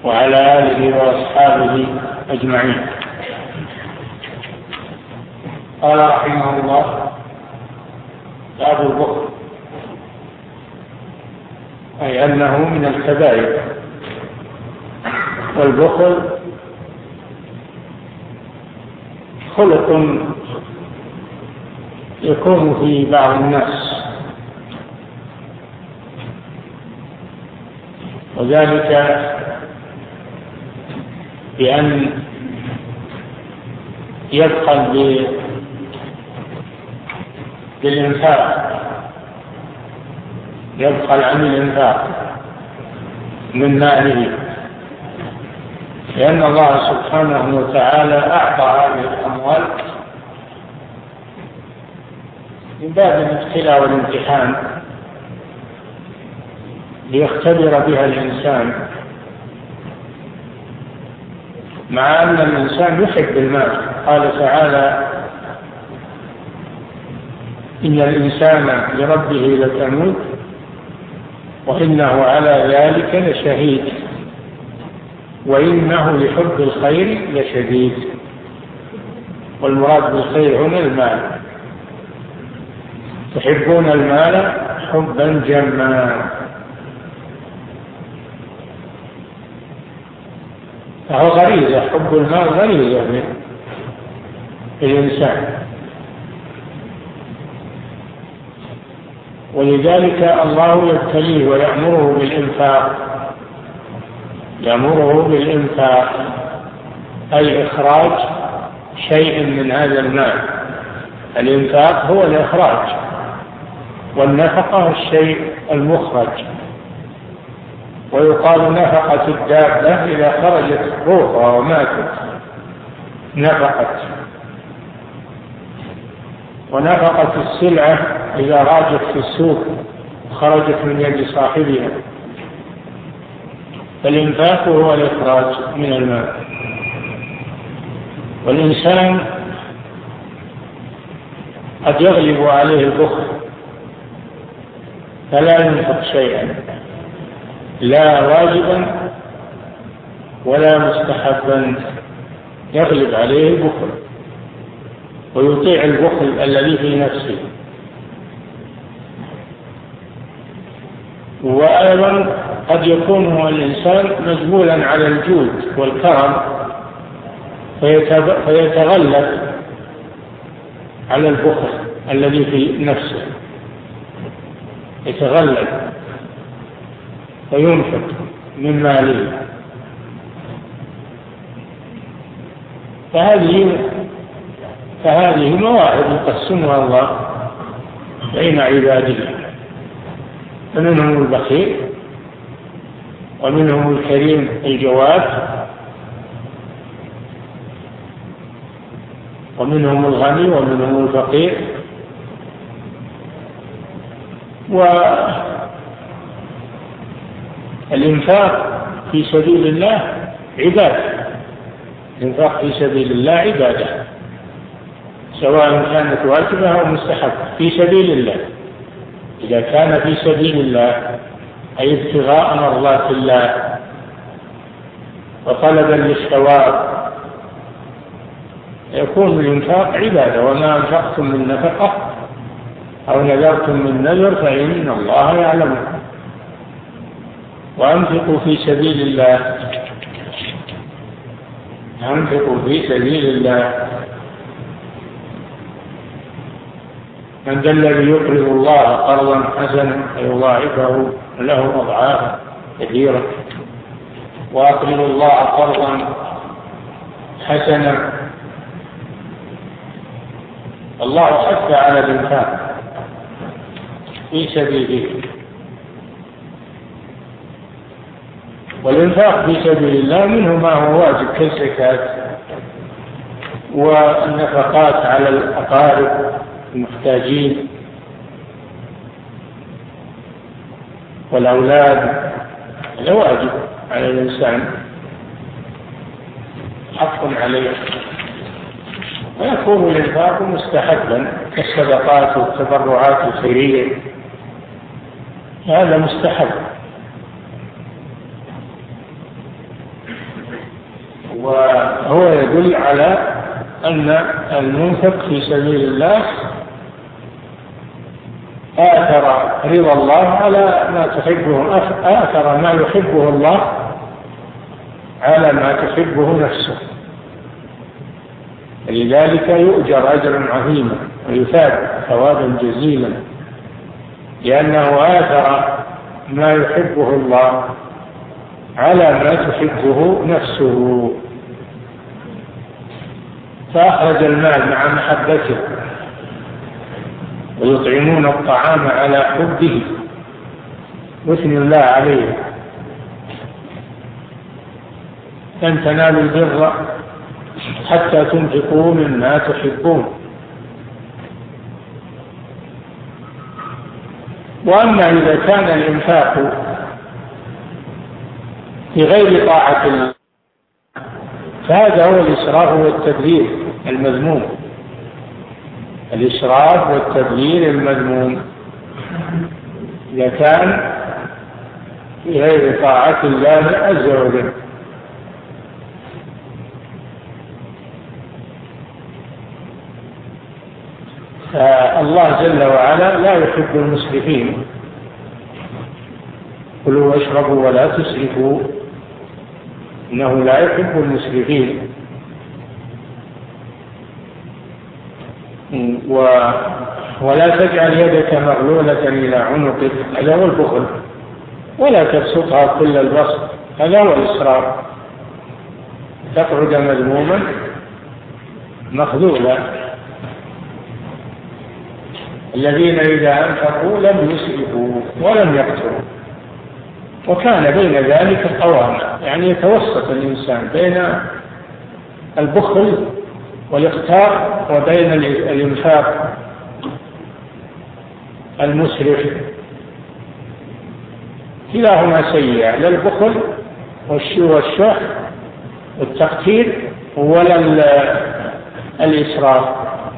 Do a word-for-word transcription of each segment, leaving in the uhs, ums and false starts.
وعلى آله وأصحابه أجمعين. قال رحمه الله: باب البخل، أي أنه من الكبائر. والبخل خلق يكون في بعض الناس، وذلك بأن يبخل بالإنفاق، يبخل عن الإنفاق من ماله، لأن الله سبحانه وتعالى أعطى هذه الأموال من باب الابتلاء والامتحان ليختبر بها الإنسان، مع أن الإنسان يحب المال. قال تعالى: إن الإنسان لربه لكنود وإنه على ذلك لشهيد وإنه لحب الخير لشديد. والمراد بالخير هنا المال، تحبون المال حبا جما، فهو غريزة، حب المال غريزة في الإنسان، ولذلك الله يبتليه ويأمره بالإنفاق، يأمره بالإنفاق أي إخراج شيء من هذا المال. الإنفاق هو الإخراج، والنفقة الشيء المخرج. ويقال نفقة الدابة إذا خرجت روحها وماتت نفقت، ونفقة السلعة إذا راجت في السوق خرجت من يد صاحبها. فالإنفاق هو الإخراج من المال. والإنسان قد يغلب عليه البخل فلا ينفق شيئا، لا واجبا ولا مستحبا، يغلب عليه البخل ويطيع البخل الذي في نفسه. وأيضا قد يكون الإنسان مجبولا على الجود والكرم فيتغلب على البخل الذي في نفسه، يتغلب وينفق من ماله. فهذه فهذه مواهب يقسمها الله بين عباده، فمنهم البخيل ومنهم الكريم الجواد ومنهم الغني ومنهم الفقير. والإنفاق في سبيل الله عبادة، الإنفاق في سبيل الله عبادة، سواء كانت واجبة أو مستحبة، في سبيل الله. إذا كان في سبيل الله أي ابتغاء مرضات الله وطلبا للثواب يكون الإنفاق عبادة. وما أنفقتم من نفقة أو نذرتم من نذر فإن الله يعلمه. وأنفقوا في سبيل الله، أنفقوا في سبيل الله. من ذا الذي يقرض الله قرضا حسنا فيضاعفه له أضعافا كثيرة. وأقرضوا الله قرضا حسنا. الله حث على الإنفاق في سبيله. والإنفاق في سبيل الله منه ما هو واجب كالزكاة والنفقات على الأقارب المحتاجين والأولاد، هذا واجب على الإنسان، حق عليه. ويكون الإنفاق مستحبا كالصدقات والتبرعات الخيرية، هذا مستحب. وهو يدل على أن المنفق في سبيل الله آثر رضا الله على ما تحبه، آثر ما يحبه الله على ما تحبه نفسه، لذلك يؤجر أجرا عظيما ويثاب ثوابا جزيلا، لأنه آثر ما يحبه الله على ما تحبه نفسه، فأخرج المال مع محبته، ويطعمون الطعام على حبه، يثني الله عليه، لن تنالوا البر حتى تنفقوا مما تحبون. وأما إذا كان الإنفاق في غير طاعة الله فهذا هو الإسراف والتبذير المذموم، الإسراف والتبذير المذموم إذا كان في غير طاعة الله عز وجل. فالله جل وعلا لا يحب المسرفين، كلوا واشربوا ولا تسرفوا إنه لا يحب المسرفين. و... ولا تجعل يدك مغلولة إلى عنقك، هذا هو البخل، ولا تبسطها كل البسط، هذا هو الإسراف، تقعد مذموما مخذولا. الذين إذا أنفقوا لم يسرفوا ولم يقتروا، وكان بين ذلك قواما، يعني يتوسط الإنسان بين البخل والإقتار وبين الإنفاق المسرف، كلاهما سيئة، لا البخل والشح والتقتير ولا الإسراف.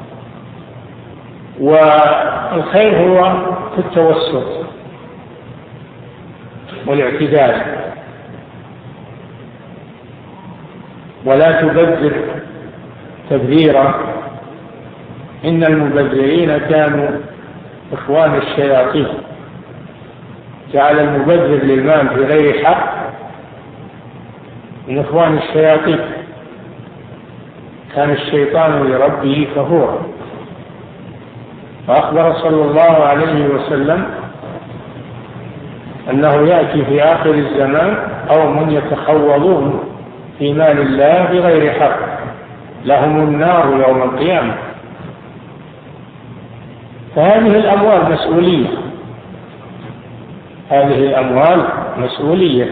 والخير هو في التوسط والاعتدال، ولا تبذر تبذيرا، إن المبذرين كانوا إخوان الشياطين. جعل المبذر للمال بغير حق من إخوان الشياطين، كان الشيطان لربه كفورا. فأخبر صلى الله عليه وسلم أنه يأتي في آخر الزمان قوم يتخوضون في مال الله بغير حق، لهم النار يوم القيامة. فهذه الأموال مسؤولية، هذه الأموال مسؤولية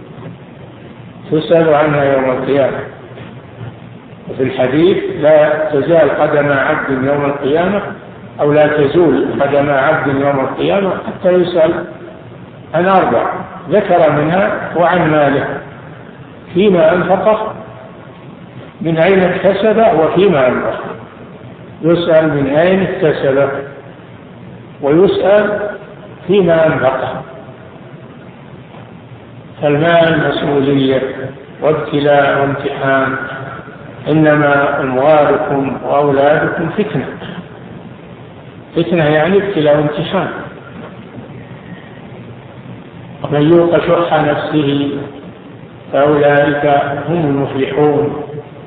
تسأل عنها يوم القيامة. وفي الحديث لا تزال قدم عبد يوم القيامة، أو لا تزول قدم عبد يوم القيامة حتى يسأل عن أربع، ذكر منها وعن ماله، فيما أنفقه، من أين اكتسب، وفيما أنفقه. يسأل من أين اكتسب، ويسأل فيما أنفقه. فالمال مسؤولية وابتلاء وامتحان، إنما أموالكم وأولادكم فتنة. فتنة يعني ابتلاء وامتحان. ومن يوق شح نفسه فأولئك هم المفلحون.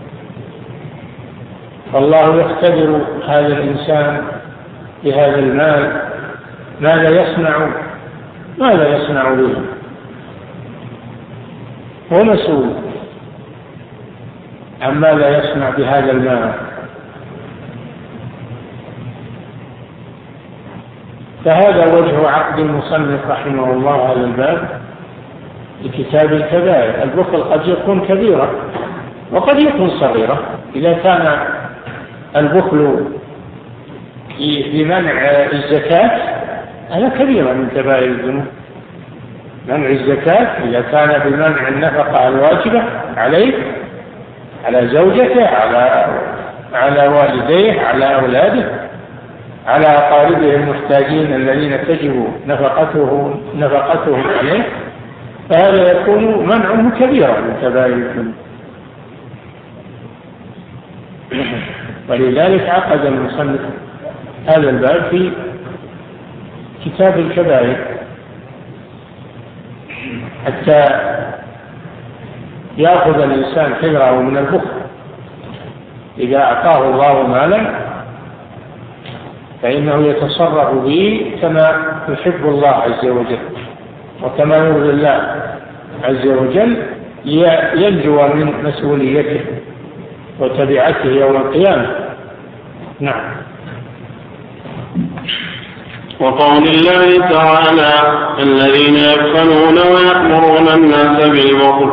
فالله يختبر هذا الإنسان بهذا المال، ماذا يصنع ماذا يصنع به، هو مسؤول عما لا يصنع بهذا المال. فهذا وجه عقد المصنف رحمه الله على الباب لكتاب الكبائر. البخل قد يكون كبيرا وقد يكون صغيرا. إذا كان البخل في منع الزكاة هذا كبيرا من كبائر الذنوب. منع الزكاة إذا كان بمنع النفقة الواجبة عليه، على زوجته، على على والديه، على أولاده، على أقاربه المحتاجين الذين تجب نفقته نفقتهم عليه، فهذا يكون منعه كبيرا من كبائر الذنوب. ولذلك عقد المصنف هذا الباب في كتاب الكبائر حتى يأخذ الإنسان حذره من البخل. إذا أعطاه الله مالا فإنه يتصرف به كما يحب الله عز وجل وكما يرضي الله عز وجل، ينجو من مسؤوليته وتبعته يوم القيامة. نعم. وقول الله تعالى: الذين يبخلون ويأمرون الناس بالبخل.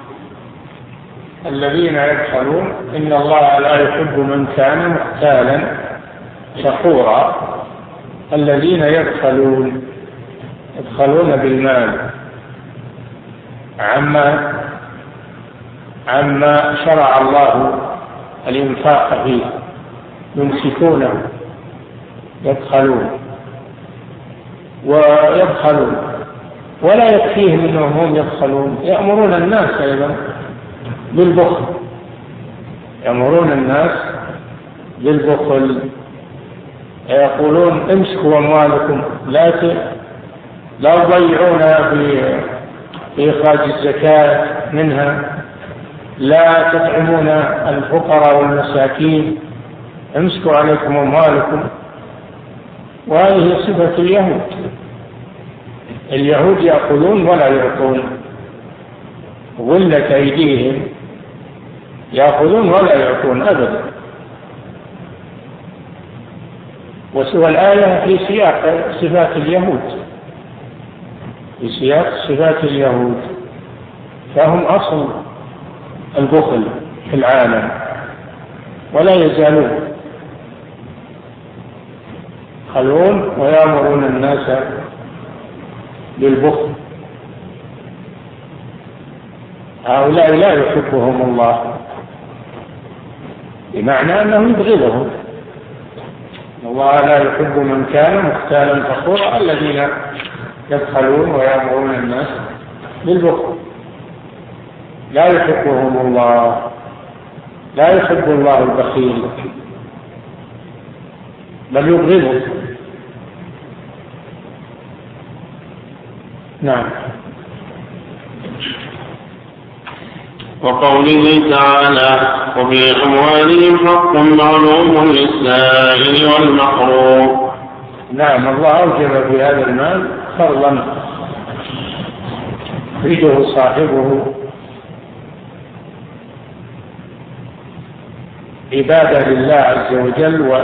الذين يبخلون إن الله لا يحب من كان مختالا فخورا. الذين يبخلون يبخلون بالمال عما عما شرع الله الإنفاق فيه، يمسكونه، يبخلون ويبخلون ولا يكفيهم أنهم هم يبخلون، يأمرون الناس أيضا بالبخل، يأمرون الناس بالبخل، يقولون امسكوا أموالكم لا لا تضيعونها في إخراج الزكاة منها، لا تطعمون الفقراء والمساكين، امسكوا عليكم أموالكم. وهذه صفة اليهود. اليهود يأكلون ولا يعطون، غلت أيديهم، يأخذون ولا يعطون أبدا. وسوى الآية في سياق صفات اليهود، في سياق صفات اليهود، فهم أصل البخل في العالم ولا يزالون يبخلون ويأمرون الناس بالبخل. هؤلاء لا يحبهم الله، بمعنى أنه يبغضهم. الله لا يحب من كان مختالا فخورا. الذين يبخلون ويأمرون الناس بالبخل لا يحبهم الله، لا يحب الله البخيل بل يبغضه. نعم. وقوله تعالى: وفي أموالهم حق معلوم للسائل والمحروم. نعم، الله أوجب في هذا المال فرضا يريده صاحبه عبادة لله عز وجل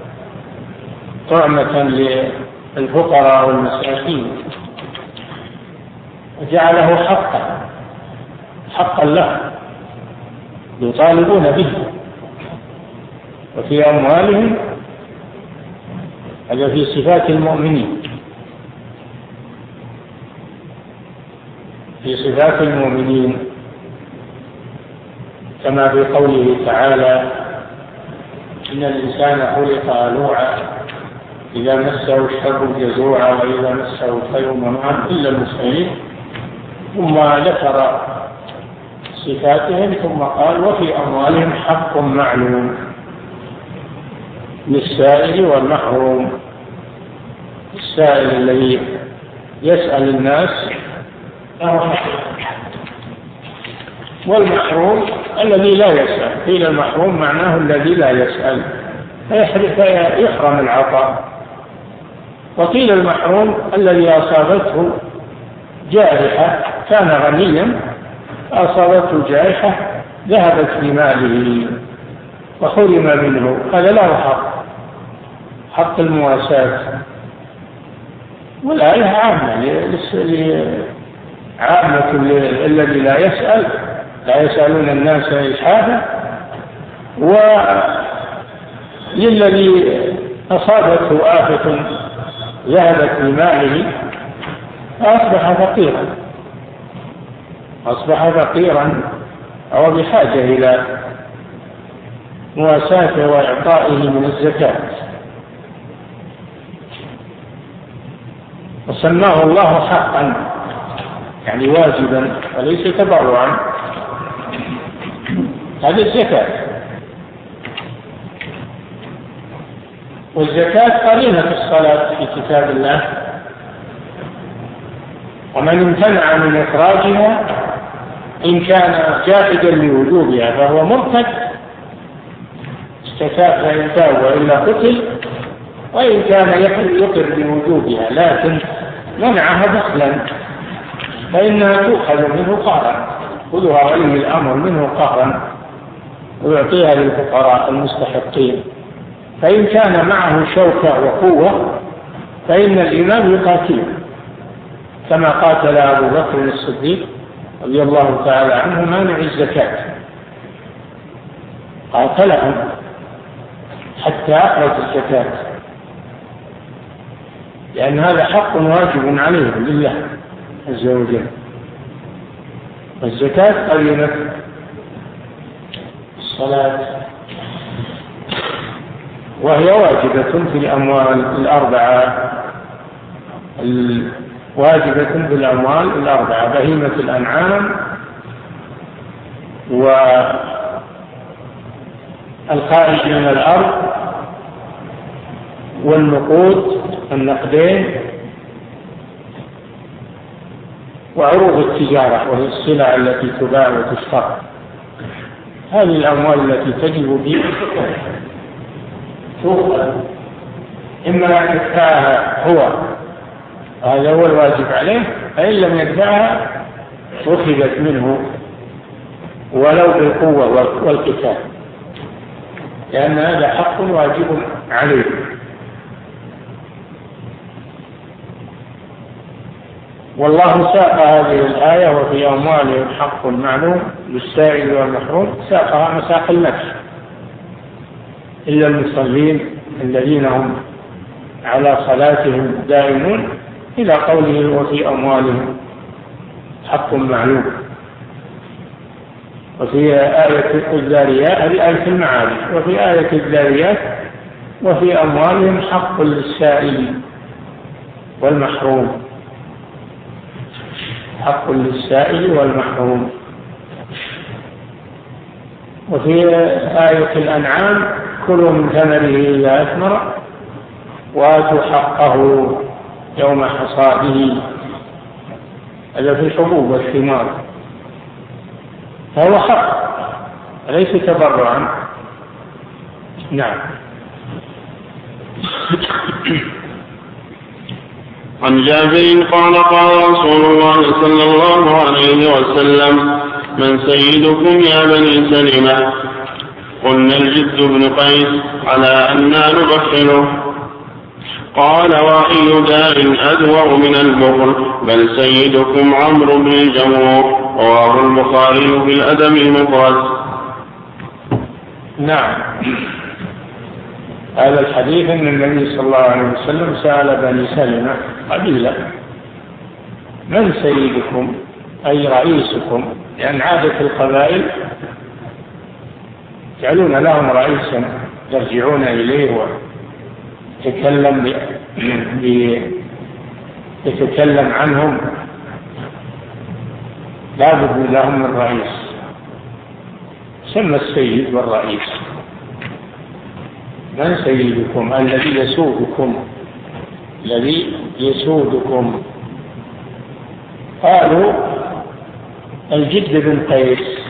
وطعمة للفقراء والمساكين، وجعله حقا حقا له يطالبون به. وفي أموالهم هذا في صفات المؤمنين، في صفات المؤمنين كما في قوله تعالى: إن الإنسان خلق هلوعا إذا مسه الشر جزوعا وإذا مسه الخير منوعا إلا المسلمين. ثم ذكر صفاتهم ثم قال: وفي أموالهم حق معلوم للسائل والمحروم. السائل الذي يسأل الناس له حق، والمحروم الذي لا يسأل. قيل المحروم معناه الذي لا يسأل فيحرم العطاء، وقيل المحروم الذي أصابته جائحة، كان غنيا أصابته جائحة ذهبت بماله وحرم منه، هذا له حق، حق المواساة. والآية عامة عامة الذي لا يسأل، لا يسألون الناس إلحافا، وللذي أصابته آفة ذهبت بماله أصبح فقيرا، أصبح فقيرا أو بحاجة إلى مواساته وإعطائه من الزكاة. وسماه الله حقا يعني واجبا وليس تبرعا. هذه الزكاة. والزكاة قرينة الصلاة في كتاب الله، ومن امتنع من إخراجها إن كان جاحدا لوجوبها فهو مرتد، استتاب فإن تاب وإلا قتل، وإن كان يقر بوجوبها لكن منعها دخلا فإنها تؤخذ منه قهرا، خذها ولي الأمر منه قهرا ويعطيها للفقراء المستحقين. فإن كان معه شوكة وقوة فإن الإمام يقاتله كما قاتل أبو بكر الصديق رضي الله تعالى عنه مانع الزكاة، قاتلهم حتى أخرج الزكاة، لأن هذا حق واجب عليهم لله عز وجل. والزكاة قرينة الصلاة، وهي واجبة في الأموال الأربعة، واجبة في الأموال الأربعة: بهيمة الأنعام والخارج من الأرض والنقود النقدين وعروض التجارة وهي السلع التي تباع وتشترى. هذه الأموال التي تجب بها تؤخذ إما أن يدفعها هو، هذا هو الواجب عليه، فإن لم يدفعها أخذت منه ولو بالقوة والقتال، لأن هذا حق واجب عليه. والله ساق هذه الآية: وفي أموالهم حق معلوم للسائل والمحروم، ساقها مساق النفس إلا المصلين الذين هم على صلاتهم دائمون، إلى قوله: وفي أموالهم حق معلوم. وفي آية الذاريات، هذه آية المعارف، وفي آية الذاريات: وفي أموالهم حق للسائل والمحروم، حق للسائل والمحروم. وفي آية الأنعام: كلوا من ثمره إذا أثمر وآتوا حقه يوم حصاده، هذا في الحبوب والثمار، فهو حق ليس تبرعا. نعم. عن جابر قال: قال رسول الله صلى الله عليه وسلم: من سيدكم يا بني سلمة؟ قلنا: الجد بن قيس، على أننا نبخله. قال: وأي داء أدوأ من البخل؟ بل سيدكم عمرو بن الجموح. رواه البخاري في الأدب المفرد. نعم. هذا الحديث أن النبي صلى الله عليه وسلم سأل بني سلمة قبيلة: من سيدكم؟ أي رئيسكم، لأن عادة القبائل يجعلون لهم رئيسا يرجعون إليه ويتكلم يتكلم عنهم، لا بد لهم من رئيس، سمى السيد والرئيس. من سيدكم؟ الذي يسودكم، الذي يسودكم. قالوا: الجد بن قيس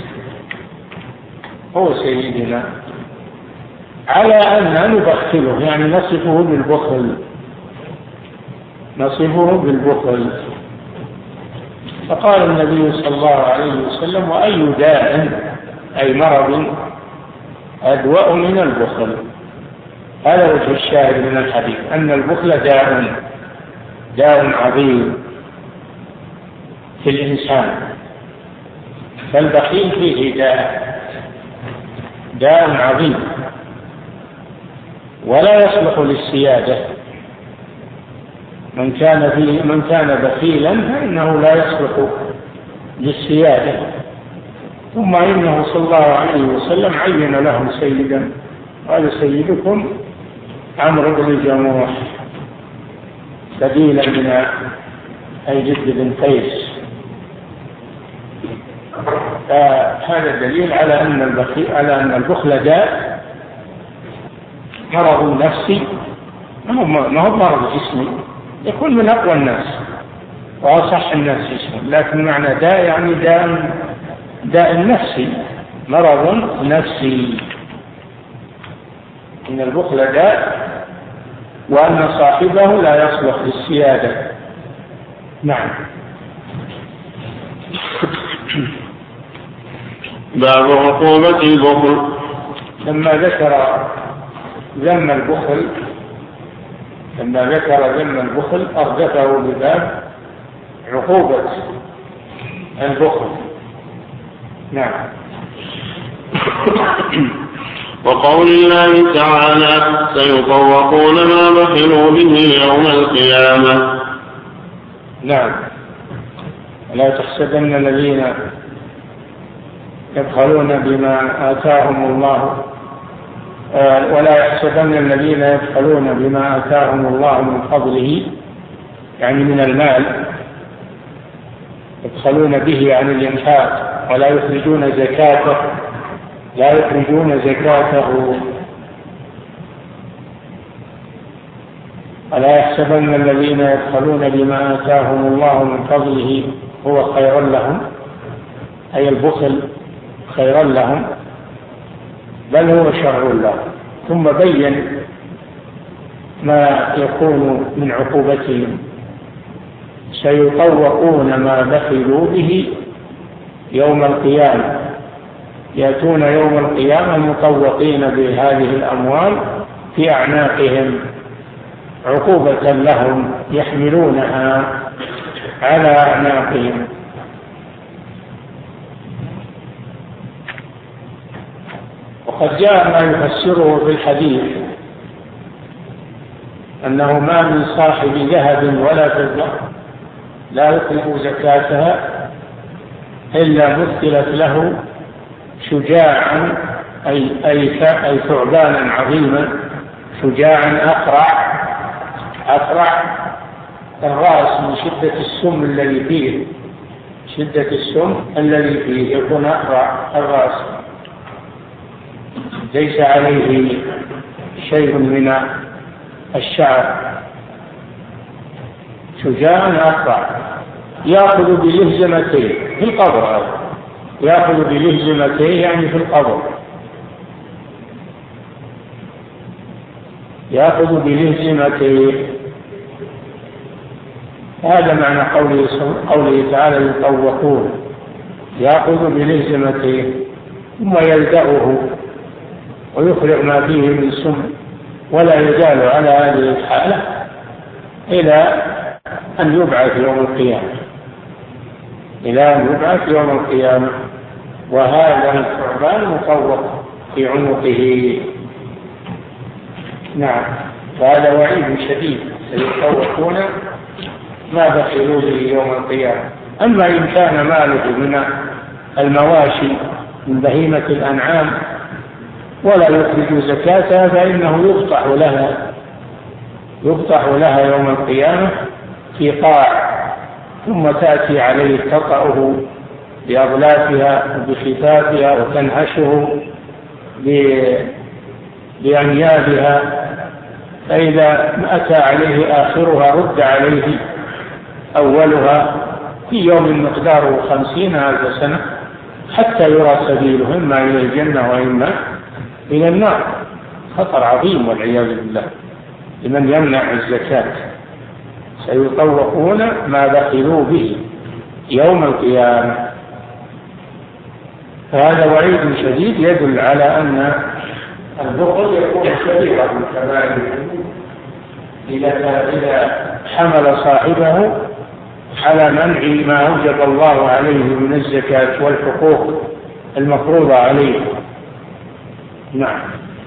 هو سيدنا، على أن نبخله، يعني نصفه بالبخل، نصفه بالبخل. فقال النبي صلى الله عليه وسلم: وأي داء، أي مرض، أدوأ من البخل؟ هذا وجه الشاهد من الحديث، أن البخل داء داء عظيم في الإنسان، فالبخيل فيه داء داء عظيم ولا يصلح للسيادة. من كان فيه من كان بخيلا فإنه لا يصلح للسيادة. ثم إنه صلى الله عليه وسلم عين لهم سيدا، قال: سيدكم عمرو بن الجموح، بديلا من الجد بن قيس. فهذا دليل على أن البخل على أن البخل داء، مرض نفسي ما هو مرض جسمي، يكون من أقوى الناس وأصح الناس جسما، لكن معنى داء يعني داء داء نفسي، مرض نفسي، إن البخل داء وأن صاحبه لا يصلح للسيادة. نعم. باب عقوبة البخل. لما ذكر ذم البخل لما ذكر ذم البخل أردفه بباب عقوبة البخل. نعم. وقول الله تعالى سيطوقون ما بخلوا به يوم القيامة. نعم. لا تحسبن الذين يبخلون بما آتاهم الله ولا يحسبن الذين يبخلون بما آتاهم الله من فضله، يعني من المال، يبخلون به عن الإنفاق ولا يخرجون زكاته لا يخرجون زكاته ولا يحسبن الذين يبخلون بما آتاهم الله من فضله هو خير لهم، أي البخل خيرا لهم، بل هو شر لهم. ثم بين ما يكون من عقوبتهم: سيطوقون ما بخلوا به يوم القيامة، يأتون يوم القيامة مطوقين بهذه الأموال في أعناقهم عقوبة لهم يحملونها على أعناقهم. وقد جاء ما يفسره في الحديث أنه ما من صاحب ذهب ولا فضة لا يخرج زكاتها إلا مثلت له شجاعا أي, أي, أي ثعبانا عظيما، شجاعا أقرع أقرع الرأس من شدة السم الذي فيه شدة السم الذي فيه يكون أقرع الرأس، ليس عليه شيء من الشعر، شجاعا أقرع يأخذ بلهزمتيه في القبر، يأخذ بلهزمتيه يعني في القبر، يأخذ بلهزمتيه. هذا معنى قوله, قوله تعالى يطوقون، يأخذ بلهزمتيه ثم يلدغه ويخرج ما فيه من سم، ولا يزال على هذه الحالة إلى أن يبعث يوم القيامة إلى أن يبعث يوم القيامة وهذا الثعبان مطوق في عنقه. نعم. فهذا وعيد شديد، سيطوقون ما بخلوا به يوم القيامة. أما إن كان ماله من المواشي من بهيمة الأنعام ولا يخرج زكاتها فإنه يقطع لها يقطع لها يوم القيامة في قاع، ثم تأتي عليه تقطعه بأغلافها وبخفافها وتنهشه بأنيابها، فإذا أتى عليه آخرها رد عليه أولها في يوم مقداره خمسين ألف سنة حتى يرى سبيله إما إلى الجنة وإما إلى النار. خطر عظيم والعياذ بالله لمن يمنع الزكاة. سيطوقون ما بخلوا به يوم القيامة. فهذا وعيد شديد يدل على أن البخل يكون كبيرا من كبائر الذنوب إذا حمل صاحبه على منع ما أوجب الله عليه من الزكاة والحقوق المفروضة عليه. نعم.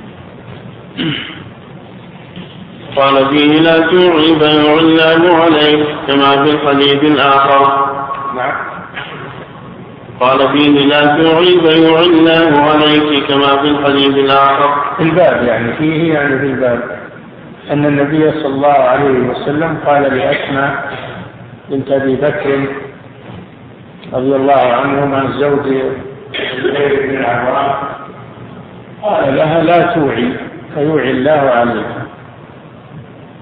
قال فيه لا توعي بيع الله عليك كما في الحديث الآخر. نعم. قال فيه لا توعي بيع الله عليك كما في الحديث الآخر. في الباب يعني فيه يعني في الباب أن النبي صلى الله عليه وسلم قال لأسماء بنت أبي بكر رضي الله عنهما زوج زبير بن العوام قال لها لا توعي فيوعي الله عليك.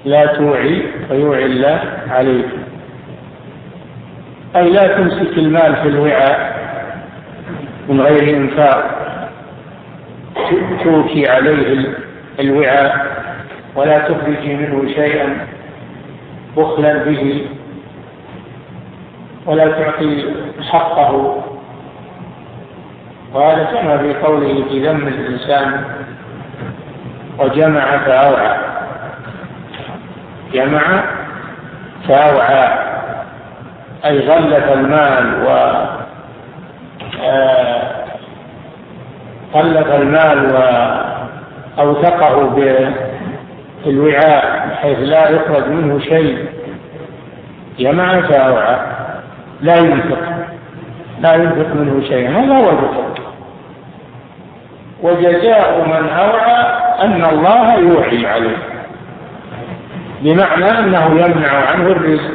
لا توعي فيوعي الله عليك، أي لا تمسك المال في الوعاء من غير إنفاق، توكي عليه الوعاء ولا تخرجي منه شيئا بخلا به، ولا تعطي حقه. وهذا كما في قوله في ذم الإنسان وجمع فأوعى، جمع فأوعى أي غلف المال و غلف المال وأوثقه بالوعاء بحيث لا يخرج منه شيء. جمع فأوعى لا ينفق لا ينفق منه شيء، هذا هو البخل. وجزاء من أوعى أن الله يوعي عليه، بمعنى أنه يمنع عنه الرزق،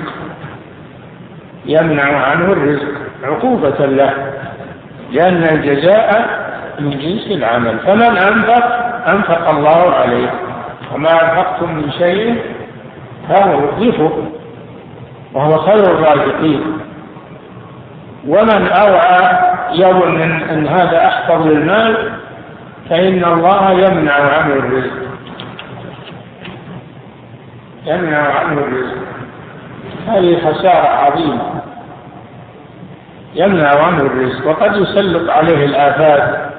يمنع عنه الرزق عقوبة له، لأن الجزاء من جنس العمل. فمن أنفق أنفق الله عليه، وما أنفقتم من شيء فهو يخلفه وهو خير الرازقين. ومن أوعى يظن أن هذا أحفظ للمال فإن الله يمنع عنه الرزق، يمنع عنه الرزق. هذه خسارة عظيمة، يمنع عنه الرزق، وقد يسلط عليه الآفات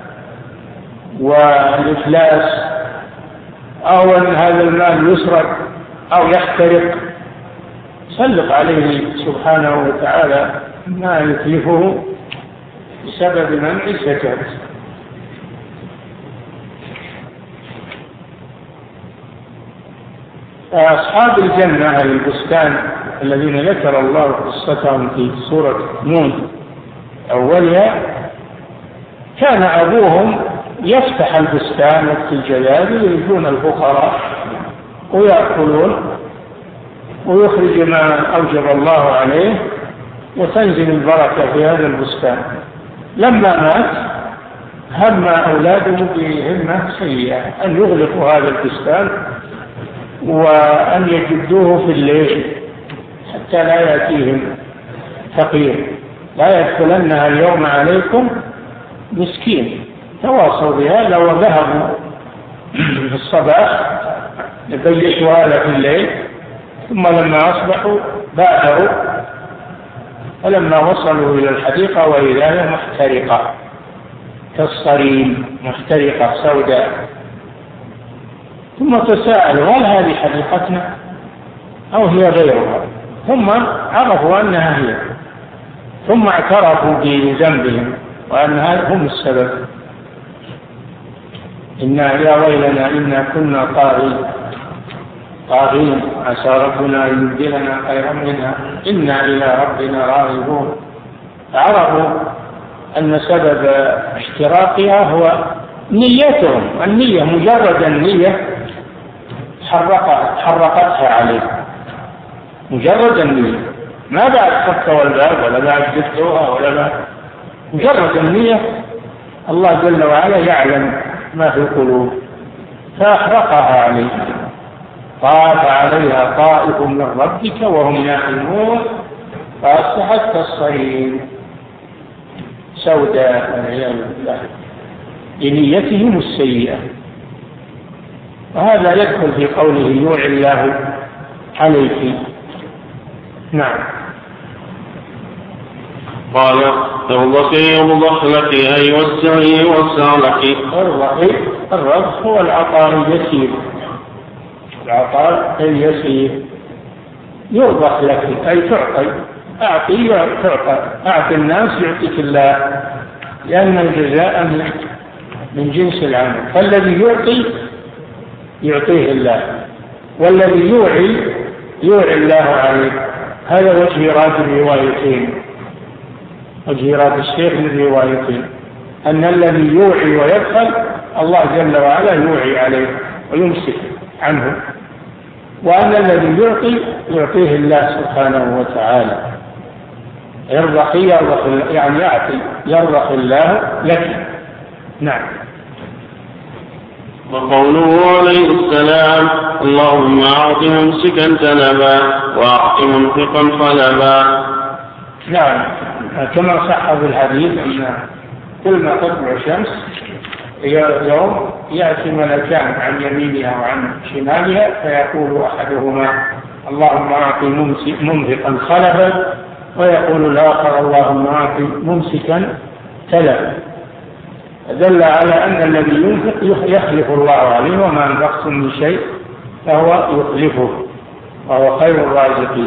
والإفلاس، أو أن هذا المال يسرق أو يحترق، سلط عليه سبحانه وتعالى ما يتلفه بسبب منع الزكاة. أصحاب الجنة أهل البستان الذين ذكر الله قصتهم في سورة نون أولها، كان أبوهم يفتح البستان وقت الجلال يريدون الفقراء ويأكلون ويخرج ما أوجب الله عليه وتنزل البركة في هذا البستان. لما مات هم أولاده بهمة سيئة أن يغلقوا هذا البستان وأن يجدوه في الليل حتى لا يأتيهم فقير، لا يدخلنها اليوم عليكم مسكين. تواصوا بهذا وذهبوا في الصباح يبيتوا هذا في الليل، ثم لما أصبحوا بادروا، فلما وصلوا إلى الحديقة وإذا هي محترقة كالصريم، محترقة سوداء. ثم تساءلوا هل هذه حديقتنا أو هي غيرها؟ ثم عرفوا أنها هي، ثم اعترفوا بذنبهم وأن هذا هم السبب. إنا يا ويلنا إنا كنا طاغين طاغين عسى ربنا أن يبدلنا خيرا منها إنا إلى ربنا راغبون. عرفوا أن سبب احتراقها هو نيتهم، النية، مجرد النية حرقت حرقتها عليه، مجرد النية، ما بعد فكوا الباب ولا بعد جدوها ولا بعد، مجرد النية الله جل وعلا يعلم ما في القلوب فأحرقها عليه. طاف عليها طائف من ربك وهم نائمون فأصبحت كالصريم سوداء والعياذ بالله لنيتهم السيئة. وهذا يدخل في قوله يوعي الله عليك. نعم. قال ارضقي يرضخ لك أي وسعي وسع لك. ارضقي، الرضخ هو العطاء اليسير، العطاء اليسير. يرضخ لك أي تعطي، أعطي تعطى، أعطي الناس يعطيك الله، لأن الجزاء من جنس العمل. فالذي يعطي يعطيه الله، والذي يوعي يوعي الله عليه. هذا وجه إيراد الروايتين، وجه إيراد الشيخ للروايتين، أن الذي يوعي ويبخل الله جل وعلا يوعي عليه ويمسك عنه، وأن الذي يعطي يعطيه الله سبحانه وتعالى. يرضخ يرضخ يعني يعطي، يرضخ الله لك. نعم. وقوله عليه السلام اللهم أعط ممسكا تلبا وأعط منفقا خلبا. نعم، كما صح في الحديث أن كل ما تطلع الشمس يوم يأتي ملكان عن يمينها وعن شمالها فيقول أحدهما اللهم أعط منفقا خلبا ويقول الآخر اللهم أعط ممسكا تلبا. دل على أن الذي ينفق يخلف الله عليه وما أنفقتم من شيء فهو يخلفه وهو خير الرازقين.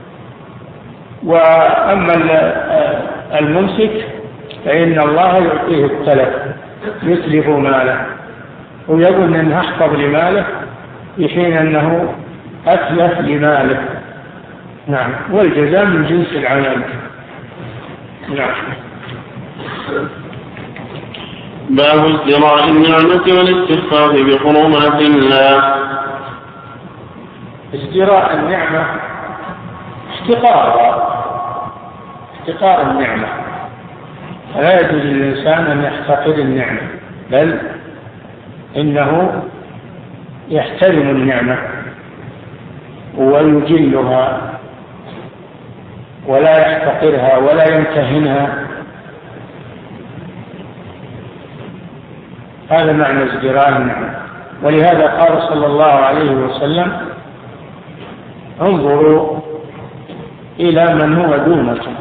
وأما الممسك فإن الله يعطيه التلف يتلف ماله ويظن أنه أحفظ لماله في حين أنه أتلف لماله. نعم، والجزاء من جنس العمل. نعم. باب ازدراء النعمة والاستخفاف بحرمات الله. ازدراء النعمة احتقار احتقار النعمة، لا يجوز للإنسان أن يحتقر النعمة، بل إنه يحترم النعمة ويجلها ولا يحتقرها ولا يمتهنها. هذا معنى ازدراء النعمة. ولهذا قال صلى الله عليه وسلم انظروا إلى من هو دونكم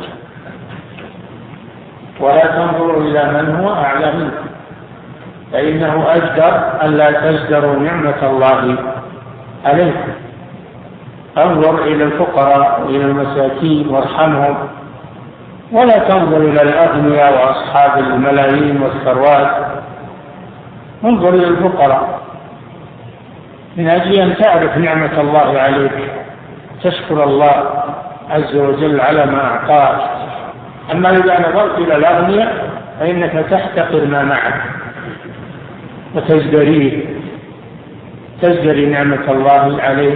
ولا تنظروا إلى من هو أعلى منكم فإنه أجدر أن لا تزدروا نعمة الله عليكم. انظر إلى الفقراء وإلى المساكين وارحمهم ولا تنظر إلى الأغنياء وأصحاب الملايين والثروات. انظر إلى الفقراء من أجل أن تعرف نعمة الله عليك، تشكر الله عز وجل على ما أعطاك. أما إذا نظرت إلى الأغنياء فإنك تحتقر ما معك وتزدريه، تزدري نعمة الله عليك.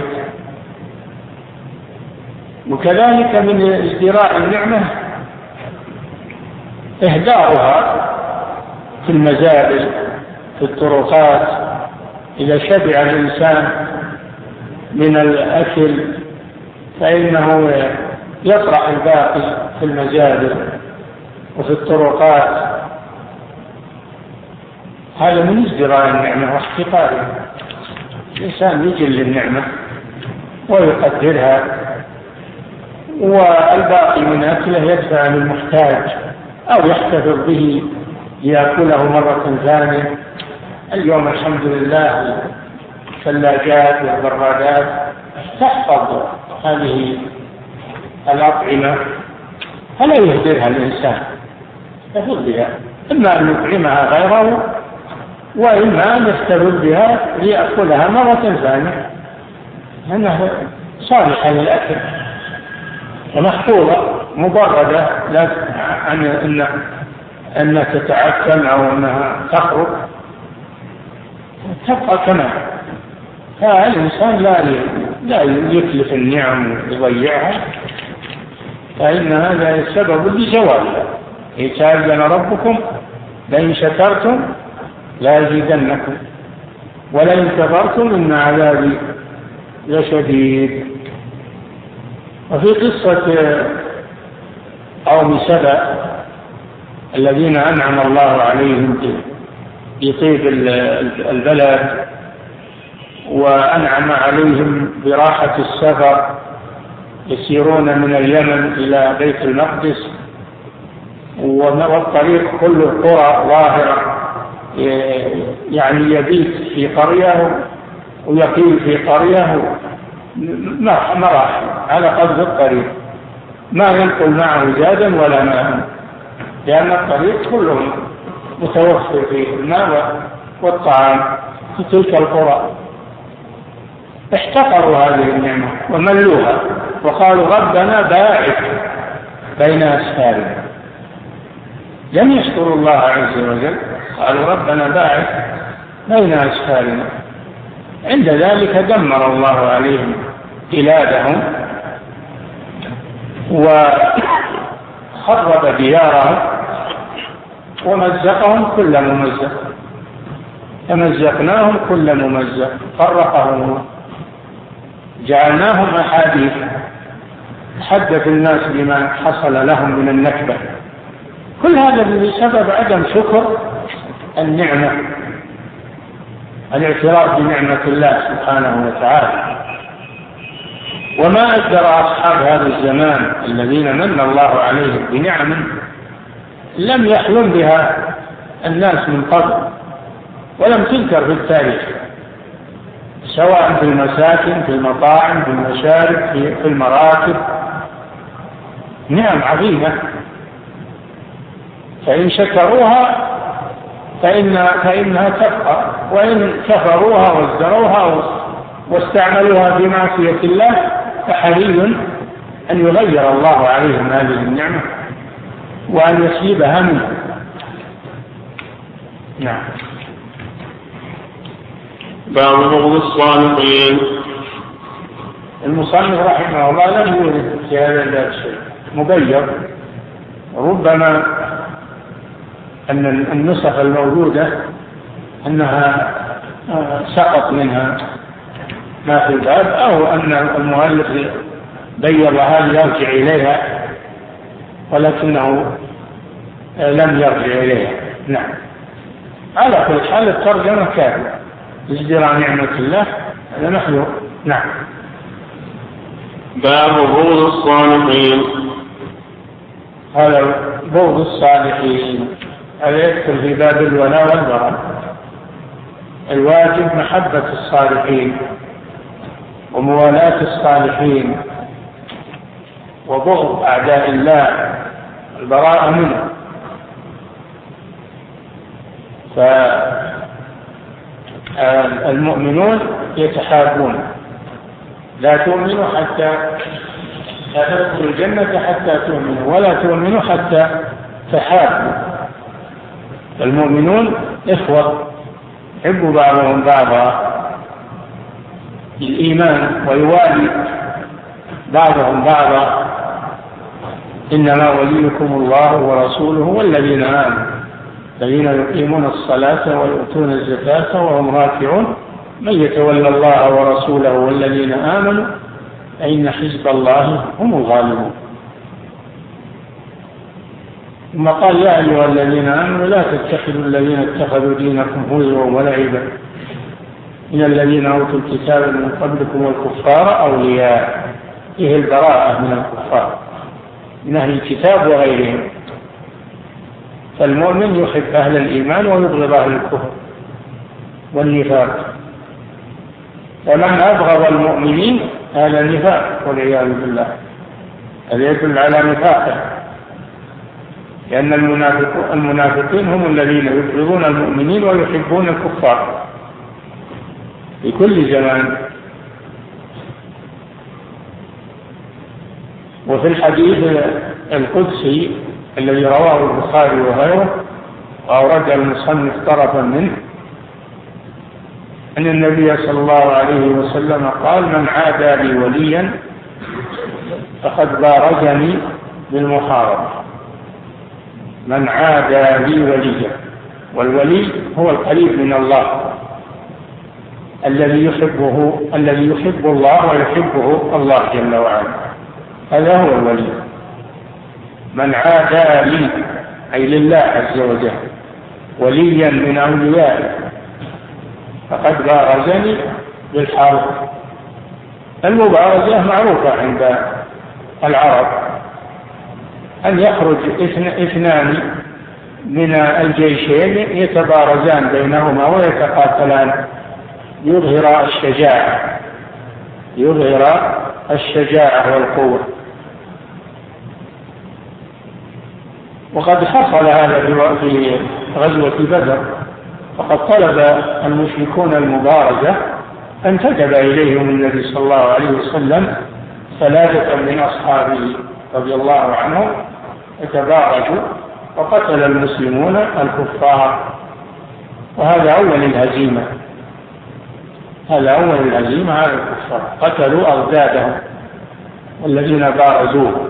وكذلك من ازدراء النعمة إهدارها في المزابل في الطرقات. إذا شبع الإنسان من الأكل فإنه يطرح الباقي في المزابل وفي الطرقات. هذا من ازدراء النعمة واحتقارها. الإنسان يجل النعمة ويقدرها والباقي من أكله يدفع للمحتاج أو يحتفظ به ليأكله مرة ثانية. اليوم الحمد لله الثلاجات والبرادات تحفظ هذه الأطعمة فلا يهدرها الإنسان، يحتفظ بها، إما أن يطعمها غيره وإما أن يحتفظ بها ليأكلها مرة ثانية لأنها صالحة للأكل ومحفوظة مبردة لا عن أن أنها تتعفن أو أنها تخرج تبقى كما. فالإنسان لا لا يتلف النعم ويضيعها فإن هذا سبب لزوالها. يتأذن ربكم لئن شكرتم لا يزيدنكم ولئن كفرتم إن عذابي لشديد. وفي قصة قوم سبأ الذين أنعم الله عليهم بطيب البلد وأنعم عليهم براحة السفر يسيرون من اليمن إلى بيت المقدس والطريق كله قرى ظاهرة، يعني يبيت في قرية ويقيم في قرية مراحل على قدر الطريق، ما ينقل معه زادا ولا ماء لأن الطريق كله متوفر فيه الماء والطعام في تلك القرى. احتقروا هذه النعمة وملوها وقالوا ربنا باعد بين أسفارنا. لم يشكروا الله عز وجل، قالوا ربنا باعد بين أسفارنا. عند ذلك دمر الله عليهم بلادهم وخرب ديارهم ومزقهم كل ممزق. فمزقناهم كل ممزق، فرقهم جعلناهم أحاديث حدث الناس بما حصل لهم من النكبة. كل هذا بسبب عدم شكر النعمة، الاعتراف بنعمة الله سبحانه وتعالى. وما أقدر أصحاب هذا الزمان الذين من الله عليهم بنعم لم يحلم بها الناس من قبل ولم تذكر في التاريخ، سواء في المساكن، في المطاعم، في المشارب، في المراكب، نعم عظيمة. فإن شكروها فإن فإنها تبقى، وإن كفروها وازدروها واستعملوها في معصية الله فحري أن يغير الله عليهم هذه النعمة وأن يسلبها منهم. نعم. باب بغض الصالحين. المصنف رحمه الله لم يورد في هذا الشيء مبين، ربما أن النسخ الموجودة أنها سقط منها ما في الباب، أو أن المؤلف بيضها ليرجع إليها ولكنه لم يرجع إليها. نعم. على كل حال الترجمة كاملة، ازدراء نعمة الله هذا نحن. نعم. باب بغض الصالحين. هذا بغض الصالحين هذا يدخل في باب الولاء والبراء. الواجب محبة الصالحين وموالاة الصالحين وبغض أعداء الله، البراءة منه. فالمؤمنون يتحابون، لا تؤمنوا حتى لا تدخلوا الجنة حتى تؤمنوا، ولا تؤمنوا حتى تحابوا. المؤمنون إخوة يحب بعضهم بعضا بالإيمان ويوالي بعضهم بعضا. إنما وليكم الله ورسوله والذين آمنوا الذين يقيمون الصلاة ويؤتون الزكاة وهم راكعون من يتولى الله ورسوله والذين آمنوا فإن حزب الله هم الغالبون. ثم قال يا أيها الذين آمنوا لا تتخذوا الذين اتخذوا دينكم هزوا ولعبا من الذين أوتوا الكتاب من قبلكم والكفار أولياء. فيه البراءة من الكفار من أهل الكتاب وغيرهم. فالمؤمن يحب أهل الإيمان ويبغض أهل الكفر والنفاق، ومن أبغض المؤمنين أهل النفاق والعياذ بالله هذا يدل على نفاقه، لأن المنافقين هم الذين يبغضون المؤمنين ويحبون الكفار في كل زمان. وفي الحديث القدسي الذي رواه البخاري وغيره وأورد المصنف طرفا منه أن النبي صلى الله عليه وسلم قال من عادى لي وليا فقد بارزني بالمحاربة. من عادى لي وليا، والولي هو القريب من الله الذي يحبه الذي يحب الله ويحبه الله جل وعلا، هذا هو الولي. من عادى لي أي لله عز وجل وليا من أوليائه فقد بارزني بالحرب. المبارزة معروفة عند العرب، أن يخرج اثنان من الجيشين يتبارزان بينهما ويتقاتلان، يظهر الشجاعة يظهر الشجاعة والقوة. وقد حصل هذا في غزوة بدر، وقد طلب المشركون المبارزة فانتدب إليهم النبي صلى الله عليه وسلم ثلاثة من أصحابه رضي الله عنهم يتبارزوا، وقتل المسلمون الكفار. وهذا أول الهزيمة هذا أول الهزيمة على الكفار، قتلوا أضدادهم والذين بارزوه.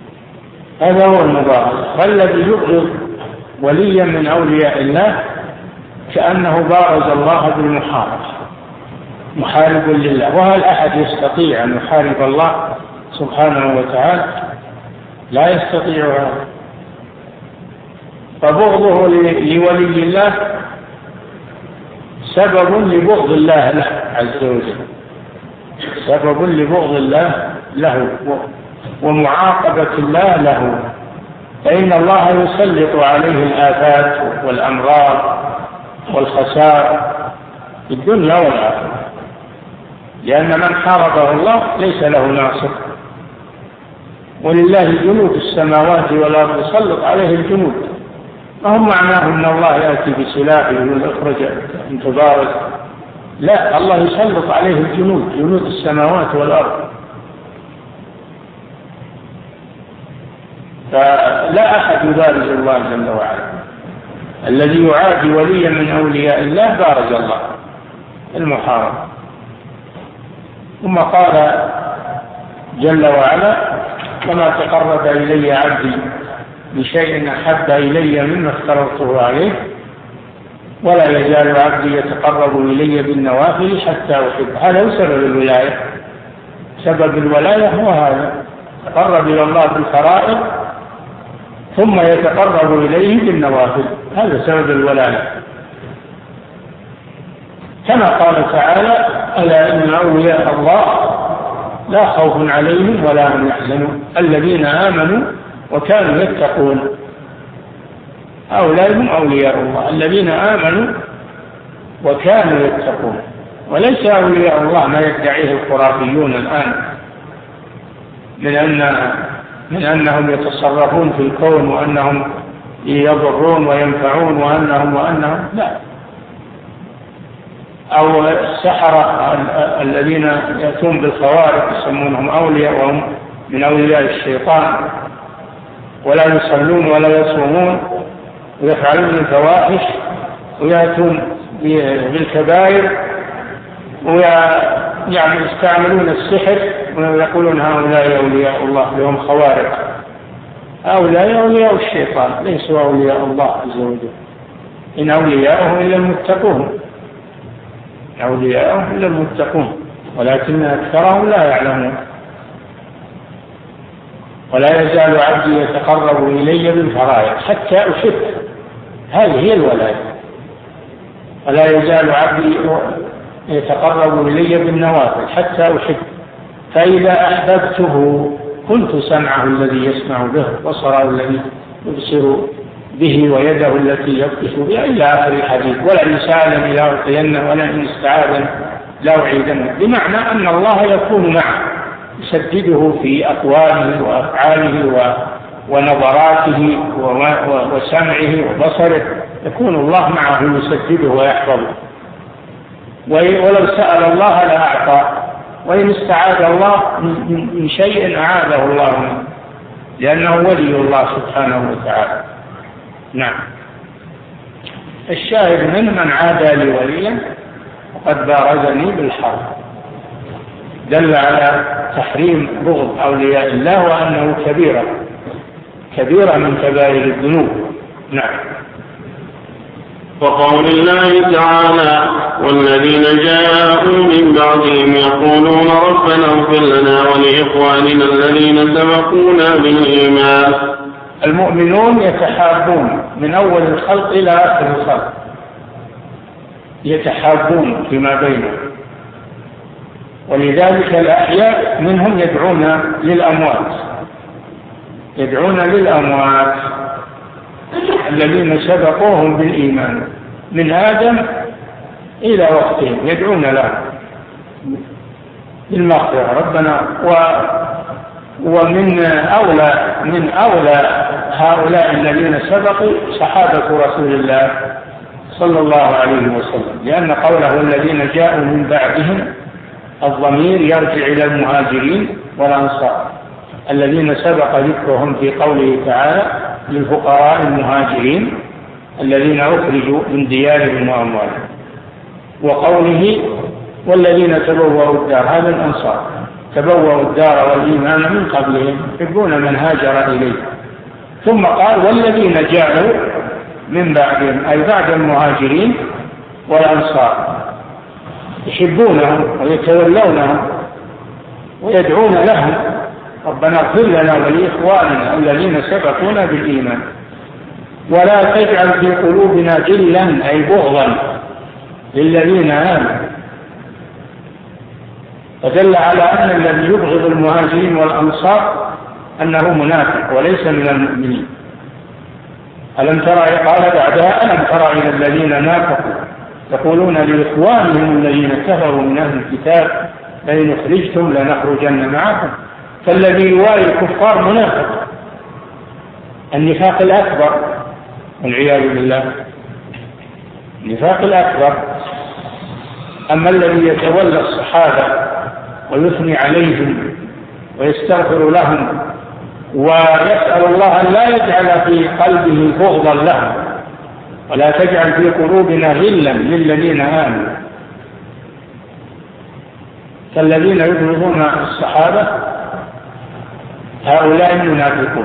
هذا هو المبارز. والذي يبغض وليا من أولياء الله كأنه بارز الله بالمحارب، محارب لله. وهل أحد يستطيع أن يحارب الله سبحانه وتعالى؟ لا يستطيع هذا. فبغضه لولي الله سبب لبغض الله له عز وجل، سبب لبغض الله له ومعاقبة الله له، فإن الله يسلط عليه الآفات والأمراض والخسار في الدنيا والآخرة، لأن من حاربه الله ليس له ناصر. ولله جنود السماوات والأرض يسلط عليه الجنود، ما هم معناه أن الله يأتي بسلاح يقول اخرج أنت بارز، لا، الله يسلط عليه الجنود، جنود السماوات والأرض. فلا أحد يبارز الله جل وعلا. الذي يعادي وليا من أولياء الله بارز الله المحارب. ثم قال جل وعلا: وما تقرب إلي عبدي بشيء أحب إلي مما افترضته عليه ولا يزال عبدي يتقرب إلي بالنوافل حتى أحبه. هذا هو سبب الولاية. سبب الولاية هو هذا، تقرب إلى الله بالفرائض ثم يتقرب إليه بالنوافل، هذا سبب الولاية. كما قال تعالى: ألا إن أولياء الله لا خوف عليهم ولا هم يحزنون الذين آمنوا وكانوا يتقون. هؤلاء هم أولياء الله الذين آمنوا وكانوا يتقون، وليس أولياء الله ما يدعيه الخرافيون الآن من أن من أنهم يتصرفون في الكون وأنهم يضرون وينفعون وأنهم وأنهم لا، أو السحرة الذين يأتون بالخوارق يسمونهم أولياء وهم من أولياء الشيطان، ولا يصلون ولا يصومون ويفعلون الفواحش ويأتون بالكبائر ويعني يستعملون السحر ويقولون هؤلاء أولياء الله لهم خوارق. هؤلاء أولياء الشيطان ليسوا أولياء الله عز وجل. إن أولياءه إلا المتقون، أولياءه إلا المتقون ولكن أكثرهم لا يعلمون. ولا يزال عبدي يتقرب إلي بالفرائض حتى أحب، هذه هي الولاية. ولا يزال عبدي يتقرب إلي بالنوافل حتى أحب، فإذا أحببته كنت سمعه الذي يسمع به، بصره الذي يبصر به، ويده التي يبطش بها، إلى آخر الحديث. ولئن سألني لأعطينه ولئن استعاذني لأعيذنه، بمعنى أن الله يكون معه يسدده في أقواله وأفعاله ونظراته وسمعه وبصره، يكون الله معه يسدده ويحفظه. ولو سأل الله لأعطى، وإن استعاذ الله من شيء أعاذه الله منه، لأنه ولي الله سبحانه وتعالى. نعم. الشاهد من من عادى لي وليا وقد بارزني بالحرب، دل على تحريم بغض أولياء الله وأنه كبيرة كبيرة من كبائر الذنوب. نعم. وقول الله تعالى: والذين جاءوا من بعدهم يقولون ربنا اغفر لنا ولإخواننا الذين سبقونا بالإيمان. المؤمنون يتحابون من أول الخلق إلى آخر الخلق، يتحابون فيما بينهم، ولذلك الأحياء منهم يدعون للأموات، يدعون للأموات الذين سبقوهم بالإيمان من آدم إلى وقتهم، يدعون لهم بالمغفرة ربنا. و ومن أولى من أولى هؤلاء الذين سبقوا صحابة رسول الله صلى الله عليه وسلم، لأن قوله الذين جاءوا من بعدهم الضمير يرجع إلى المهاجرين والأنصار الذين سبق ذكرهم في قوله تعالى: للفقراء المهاجرين الذين أخرجوا من ديارهم وأموالهم، وقوله والذين تبوأوا الدار، هذا الأنصار تبوأوا الدار والإيمان من قبلهم يحبون من هاجر إليه. ثم قال: والذين جاءوا من بعدهم، أي بعد المهاجرين والأنصار، يحبونهم ويتولونهم ويدعون لهم ربنا اغفر لنا ولإخواننا الذين سبقونا بالإيمان ولا تجعل في قلوبنا غلا أي بغضا للذين آمنوا. فدل على أن الذي يبغض المهاجرين والأنصار أنه منافق وليس من المؤمنين. ألم ترى قال بعدها ألم ترى إلى الذين نافقوا يقولون لإخوانهم الذين كفروا من أهل الكتاب لئن أخرجتم لنخرجن معكم. فالذي يوالي الكفار منافق، النفاق الأكبر والعياذ بالله، النفاق الأكبر. أما الذي يتولى الصحابة ويثني عليهم ويستغفر لهم ويسأل الله أن لا يجعل في قلبه بغضا لهم ولا تجعل في قلوبنا غلا للذين آمنوا، فالذين يبغضون الصحابة هؤلاء المنافقون.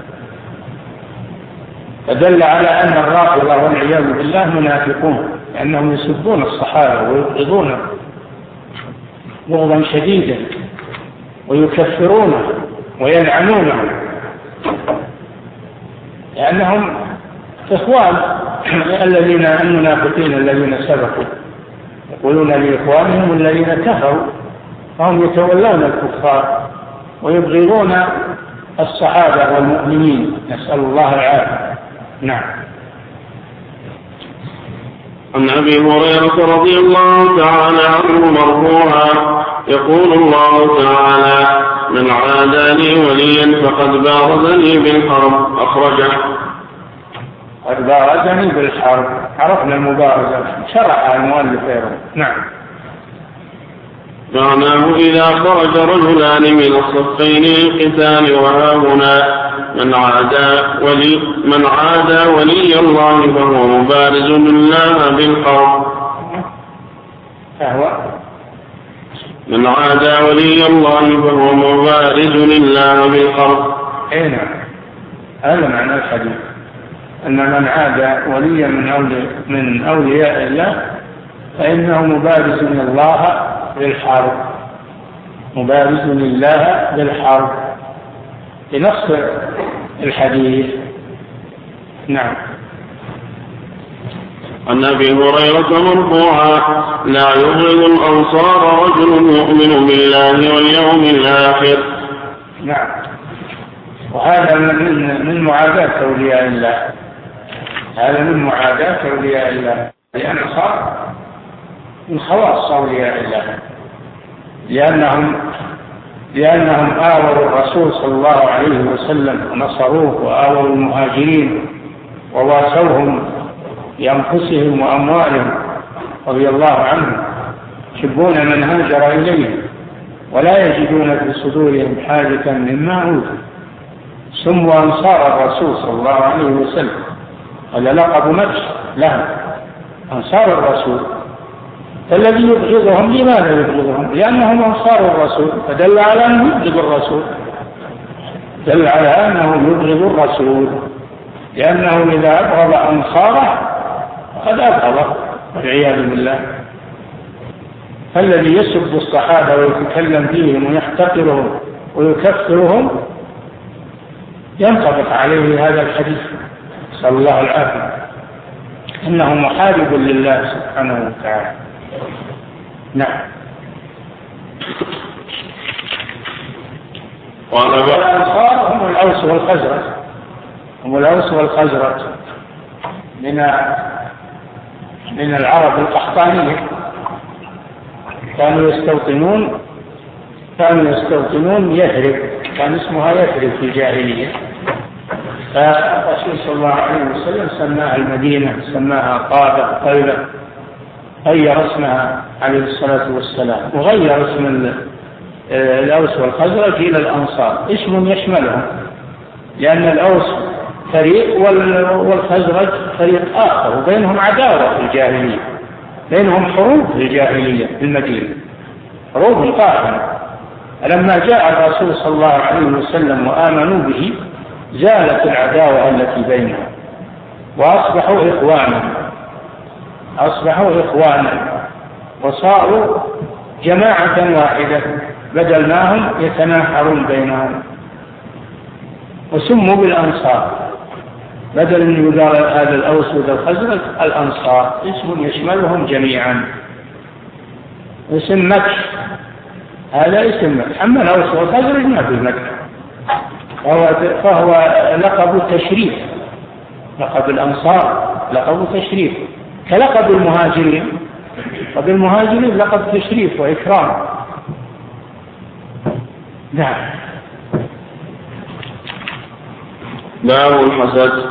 فدل على أن الرافضة والعياذ بالله منافقون، لأنهم يسبون الصحابة ويبغضون بغضا شديدا ويكفرونه ويلعنونه، لأنهم إخوان الذين المنافقين الذين سبقوا يقولون لإخوانهم الذين كفروا، فهم يتولون الكفار ويبغضون الصحابة والمؤمنين، نسأل الله العافية. نعم. عن أبي هريرة رضي الله تعالى عنه مرفوعا يقول الله تعالى من عادى لي وليا فقد بارزني بالحرب. أخرجه. قد بارزني بالحرب، عرفنا المبارزة، شرح المؤلف أيضا. نعم. معناه إذا خرج رجلان من الصفين للقتال وها هنا من عادى ولي من عادى ولي الله فهو مبارز لله بالحرب. فهو من عادى ولي الله فهو مبارز لله بالحرب. اي نعم، هذا معنى الحديث، أن من عادى وليا من أولياء, من أولياء الله فإنه مبارز لله بالحرب، مبارز لله بالحرب بنص الحديث. نعم. عن أبي هريرة مرفوعا لا يبغض الأنصار رجل يؤمن بالله واليوم الآخر. نعم. وهذا من من معاداة أولياء الله، هذا من معاداة أولياء الله، لأن صار من خواص أولياء الله، لأنهم لأنهم آووا الرسول صلى الله عليه وسلم ونصروه، وآووا المهاجرين وواسوهم بأنفسهم وأموالهم رضي الله عنهم، يحبون من هاجر إليهم ولا يجدون في صدورهم حاجة مما أوتوا، سموا أنصار الرسول صلى الله عليه وسلم، هذا لقب مدح لهم، أنصار الرسول. فالذي يبغضهم لماذا يبغضهم؟ لأنهم أنصار الرسول، فدل على أنه يبغض الرسول، دل على أنه يبغض الرسول، لأنه إذا أبغض أنصاره فقد أبغضه والعياذ بالله. فالذي يسب الصحابة ويتكلم فيهم ويحتقرهم ويكفرهم ينطبق عليه هذا الحديث، صلى الله العافية، إنه محارب لله سبحانه وتعالى. نعم. والأنصار هم الأوس والخزرج، هم الأوس والخزرج من من العرب القحطانية، كانوا يستوطنون كانوا يستوطنون يثرب، كان اسمها يثرب في الجاهلية، فالرسول صلى الله عليه وسلم سماها المدينة، سماها طابة طيبة، غير اسمها عليه الصلاة والسلام، وغير اسم الأوس والخزرج إلى الأنصار، اسم يشملهم، لأن الأوس فريق والخزرج فريق آخر، وبينهم عداوة في الجاهلية، بينهم حروب في الجاهلية في المدينة، حروب قائمة. لما جاء الرسول صلى الله عليه وسلم وآمنوا به زالت العداوة التي بينهم وأصبحوا إخوانا. أصبحوا إخوانا وصاروا جماعة واحدة بدل ما هم يتناحرون بينهم، وسموا بالأنصار بدل من يقال هذا الأوس وذا الخزرج الأنصار، اسم يشملهم جميعا. اسم مكة هذا اسم مكة، أما الأوس والخزرج ما في مكة، فهو, فهو لقب تشريف. لقب الأنصار لقب تشريف كلقب المهاجرين، وبالمهاجرين لقب تشريف وإكرام. نعم. باب الحسد.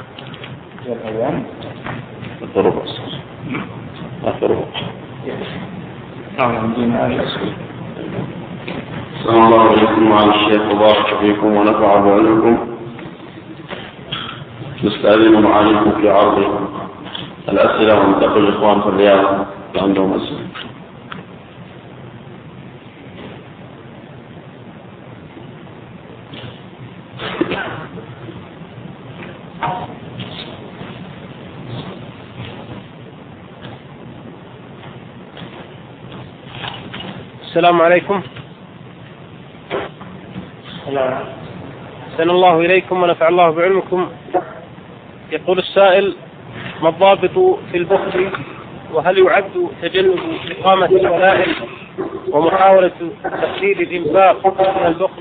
الضرب الضرب السلام الله عليكم وعلى الشيخ وبارك فيكم ونفع بعلمكم. نستأذن عليكم في عرض الأسئلة وننتقل الإخوان في الرياض عندهم أسئلة. السلام عليكم. أحسن الله إليكم ونفع الله بعلمكم. يقول السائل: ما الضابط في البخل؟ وهل يعد تجنب إقامة الولائم ومحاولة تقليل الإنفاق من البخل؟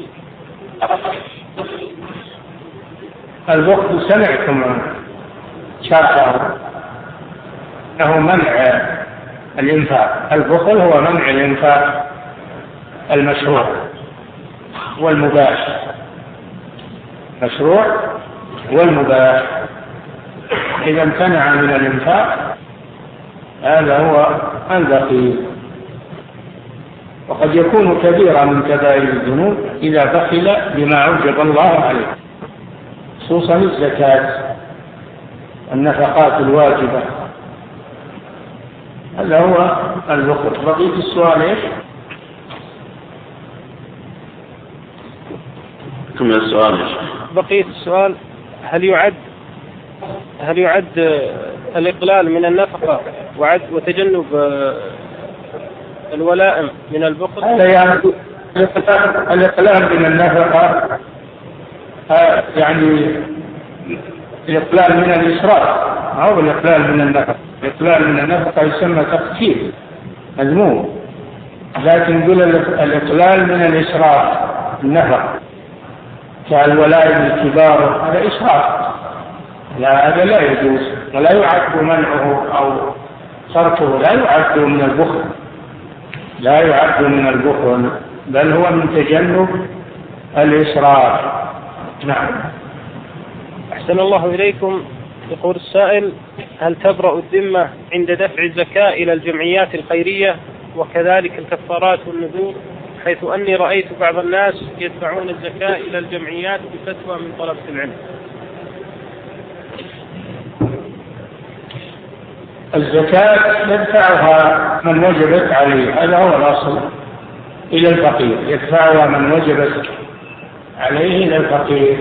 البخل سمعتم شرحه أنه منع الإنفاق. البخل هو منع الإنفاق المشروع والمباح، مشروع والمباح. إذا امتنع من الإنفاق هذا هو البخيل، وقد يكون كبيرا من كبائر الذنوب إذا بخل بما أوجب الله عليه، خصوصا الزكاة النفقات الواجبة. هذا هو البخل. بقية السؤال إيش؟ كم السؤال؟ بقية السؤال: هل يعد هل يعد الإقلال من النفقة وعد وتجنب الولائم من البخل؟ هذا يعني الإقلال من النفقة، يعني الإقلال من الإسراف أو الإقلال من النفقة. الإقلال من النفقة يسمى تخفيف مذموم، لكن دون الإقلال من الإسراف النفقة كالولائم الكبار هذا إسراف، لا هذا لا يجوز ولا يعد منعه أو صرفه، لا يعد من البخل، لا يعد من البخل، بل هو من تجنب الإسراف. نعم. أحسن الله إليكم. يقول السائل: هل تبرأ الذمة عند دفع الزكاة إلى الجمعيات الخيرية وكذلك الكفارات والنذور، حيث أني رأيت بعض الناس يدفعون الزكاة إلى الجمعيات بفتوى من طلبة العلم؟ الزكاة يدفعها من وجبت عليه، هذا هو الأصل، إلى الفقير. يدفعها من وجبت عليه إلى الفقير،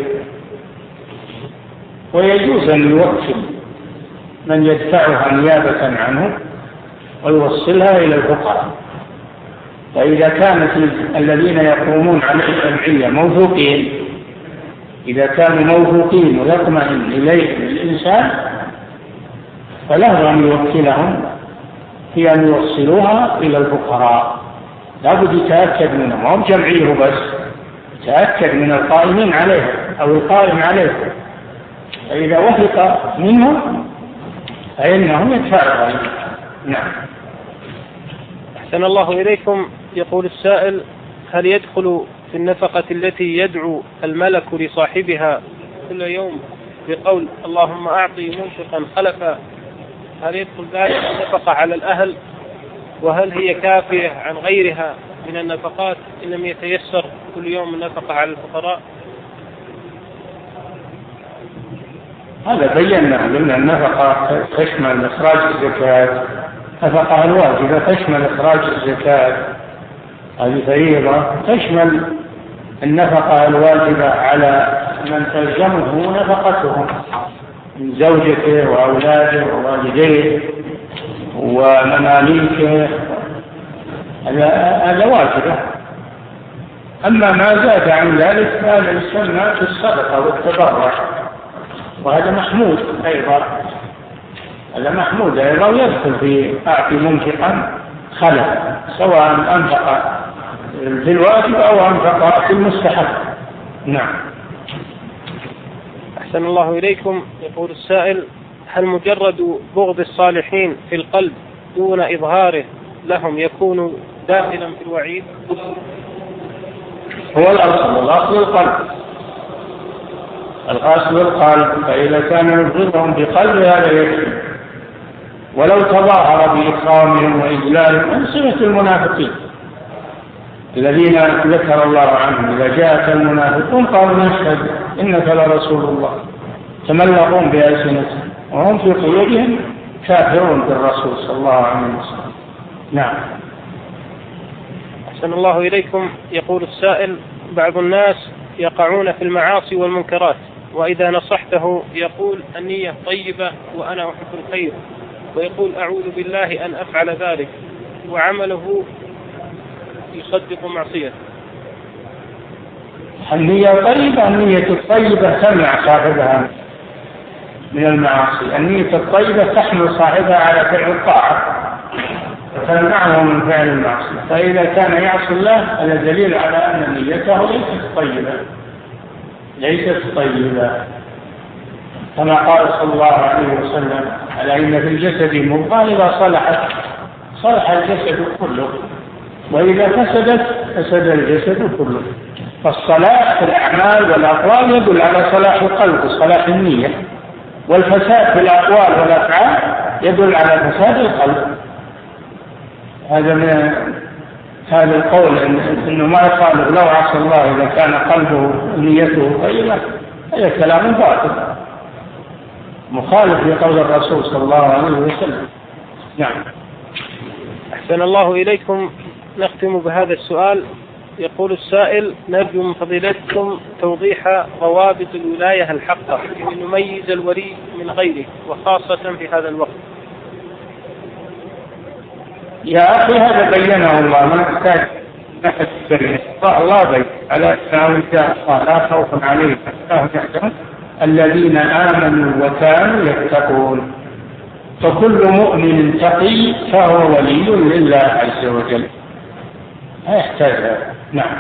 ويجوز أن يوكل من يدفعها نيابة عنه ويوصلها إلى الفقراء. فإذا كانت الذين يقومون على الجمعية موثوقين، إذا كانوا موثوقين ويطمئن إليه الإنسان، فله أن يوكلهم في أن يوصلوها إلى الفقراء. لابد يتأكد منهم، وهم جمعيه بس، يتأكد من القائمين عليه أو القائم عليه، فإذا وثق منهم فإنهم يدفعوا. نعم. أحسن الله إليكم. يقول السائل: هل يدخل في النفقة التي يدعو الملك لصاحبها كل يوم بقول اللهم أعطي منفقا خلفا، هل يدخل ذلك النفقة على الأهل؟ وهل هي كافية عن غيرها من النفقات إن لم يتيسر كل يوم النفقة على الفقراء؟ هذا بينا أن النفقة تشمل إخراج الزكاة، النفقة الواجبة تشمل إخراج الزكاة، هذه فريضة تشمل النفقة الواجبة على من تلزمه نفقتهم من زوجته وأولاده ووالديه، ومماليك، هذا واجب. أما ما زاد عن ذلك فهذا يسمى في الصدقة والتبرع، وهذا محمود أيضا، هذا محمود أيضا يدخل في أعطي منفقا خلف، سواء أنفق في الواجب أو أنفق في المستحب. نعم. أحسن الله إليكم. يقول السائل: هل مجرد بغض الصالحين في القلب دون إظهاره لهم يكون داخلا في الوعيد؟ هو الأصل، الأصل القلب، الأصل القلب، فإذا كان يبغضهم بقلب هذا يكفي، ولو تظاهر بإكرامهم وإجلالهم صفة المنافقين الذين ذكر الله عنهم: إذا جاءك المنافقون قالوا نشهد إنك لرسول الله، تملقون بألسنتهم وهم في قلوبهم كافرون بالرسول صلى الله عليه وسلم. نعم. أحسن الله إليكم. يقول السائل: بعض الناس يقعون في المعاصي والمنكرات، وإذا نصحته يقول النية طيبة وأنا أحب الخير، ويقول أعوذ بالله أن أفعل ذلك، وعمله يصدق معصيته. النية طيبة، النية الطيبة تمنع صاحبها من المعاصي، النية الطيبة تحمل صاحبها على فعل الطاعة وتمنعه من فعل المعصية. فإذا كان يعصي الله هذا دليل على أن نيته ليست طيبة، ليست طيبة، كما قال صلى الله عليه وسلم: ألا إن في الجسد مضغة إذا صلحت صلح الجسد كله، وإذا فسدت فسد الجسد كله. فالصلاح في الأعمال والأقوال يدل على صلاح القلب وصلاح النية، والفساد في الأقوال والأفعال يدل على فساد القلب. هذا من هذا القول إنه ما يقال لو عصى الله إذا كان قلبه نيته طيبة، هذا كلام باطل مخالف لقول الرسول صلى الله عليه وسلم. نعم. أحسن الله إليكم. نختم بهذا السؤال. يقول السائل: نرجو من فضيلتكم توضيح ضوابط الولاية الحقة لنميز الولي من غيره، وخاصة في هذا الوقت. يا أخي هذا بينه الله، ما نحتاج نحن تبين الله بين على أنه لا خوف عليهم ولا هم يحزنون الذين آمنوا وكانوا يتقون. فكل مؤمن تقي فهو ولي لله عز وجل، لا يحتاج هذا. نعم.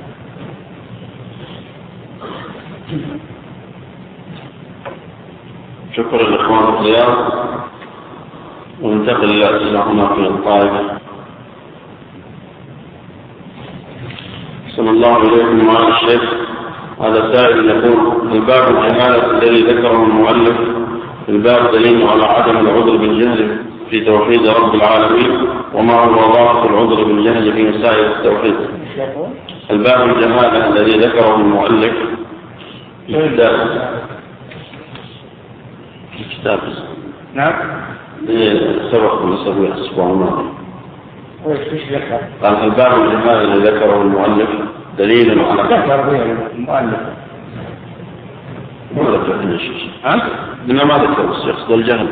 شكرا لإخوان الرياض. وننتقل إلى أسئلة هنا في الطائف. أحسن الله إليكم معالي الشيخ. هذا سائل يقول: الباب الجهالة الذي ذكره المؤلف الباب دليل على عدم العذر بالجهل في توحيد رب العالمين، وما هو ضابط العذر بالجهل في مسائل التوحيد؟ الباب الجهالة الذي ذكره المؤلف في الكتاب الكتاب نعم سبق ونسوي الأسبوع الماضي. قال: الباب الجهالة الذي ذكره المؤلف دليل على ذكر المؤلف ما ذكر إن الشيخ ها؟ لأنه ما ذكر الشيخ الجهل.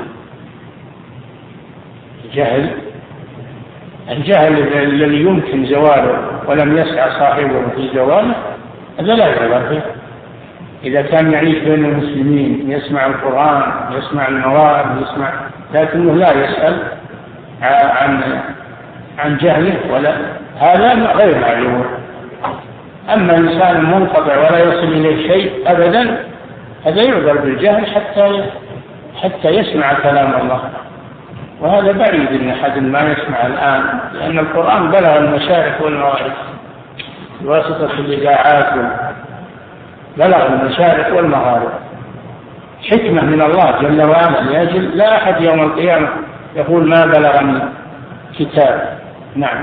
الجهل الجهل الذي يمكن زواله ولم يسعى صاحبه في زواله هذا لا يعذر فيه. إذا كان يعيش بين المسلمين يسمع القرآن يسمع المواعظ يسمع، لكنه لا يسأل عن عن جهله ولا، هذا غير معلوم. أما إنسان منقطع ولا يصل إليه شيء أبدا هذا يعذر بالجهل حتى حتى يسمع كلام الله، وهذا بعيد أن أحد ما يسمع الآن، لأن القرآن بلغ المشارق والمغارب بواسطة الإذاعات، بلغ المشارق والمغارب. حكمة من الله جل وعلا لأجل لا أحد يوم القيامة يقول ما بلغني كتاب. نعم.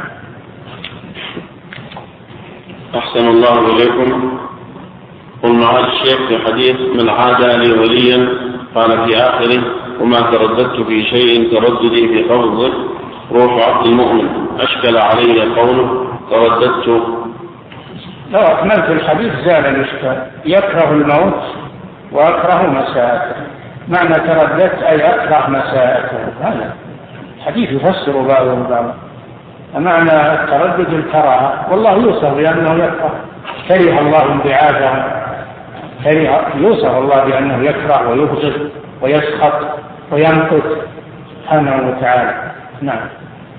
أحسن الله إليكم. قلنا هذا الشيخ في حديث: من عادى لي وليا قال في آخره: وما ترددت في شيء ترددي في قبض روح عبد المؤمن. أشكل علي قوله ترددت. لو أكملت الحديث زال الإشكال. يكره الموت وأكره مساءته. معنى ترددت أي أكره مساءته. هذا حديث يفسر بعضهم بعضا. معنى التردد الكراهة، والله يوصف بأنه يكره، كره الله انبعاثهم، كره يوصف الله بأنه يكره ويبغض ويسخط وينقت سبحانه وتعالى. نعم.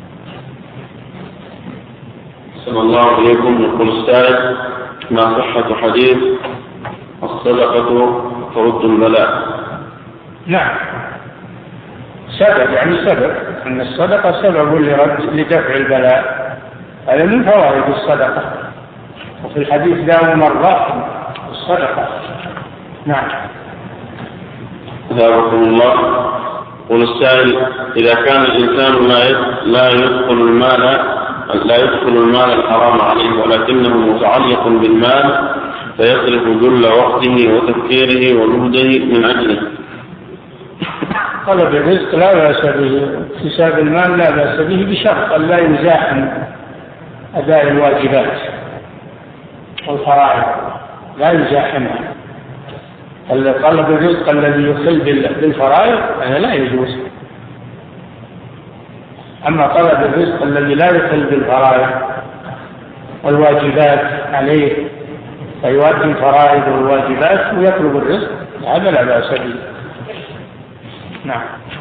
صلى الله عليكم. يقول السائل: ما صحة حديث الصدقة ترد البلاء؟ نعم، سبب يعني سبب أن الصدقة سبب لرد لدفع البلاء، هذا من فوائد الصدقة، وفي الحديث داووا مرضاكم الصدقة. نعم. جزاكم الله. يقول السائل: إذا كان الإنسان لا يدخل المال لا يدخل المال الحرام عليه ولكنه متعلق بالمال فيصرف جل وقته وتفكيره وجهده من أجله. طلب الرزق لا بأس به، اكتساب المال لا بأس به بشرط أن لا يزاحم أداء الواجبات والفرائض، لا يزاحمها. طلب الرزق الذي يخل بالفرائض هذا لا يجوز. أما طلب الرزق الذي لا يخل بالفرائض والواجبات عليه فيؤدي الفرائض والواجبات ويطلب الرزق، هذا لا بأس به. نعم.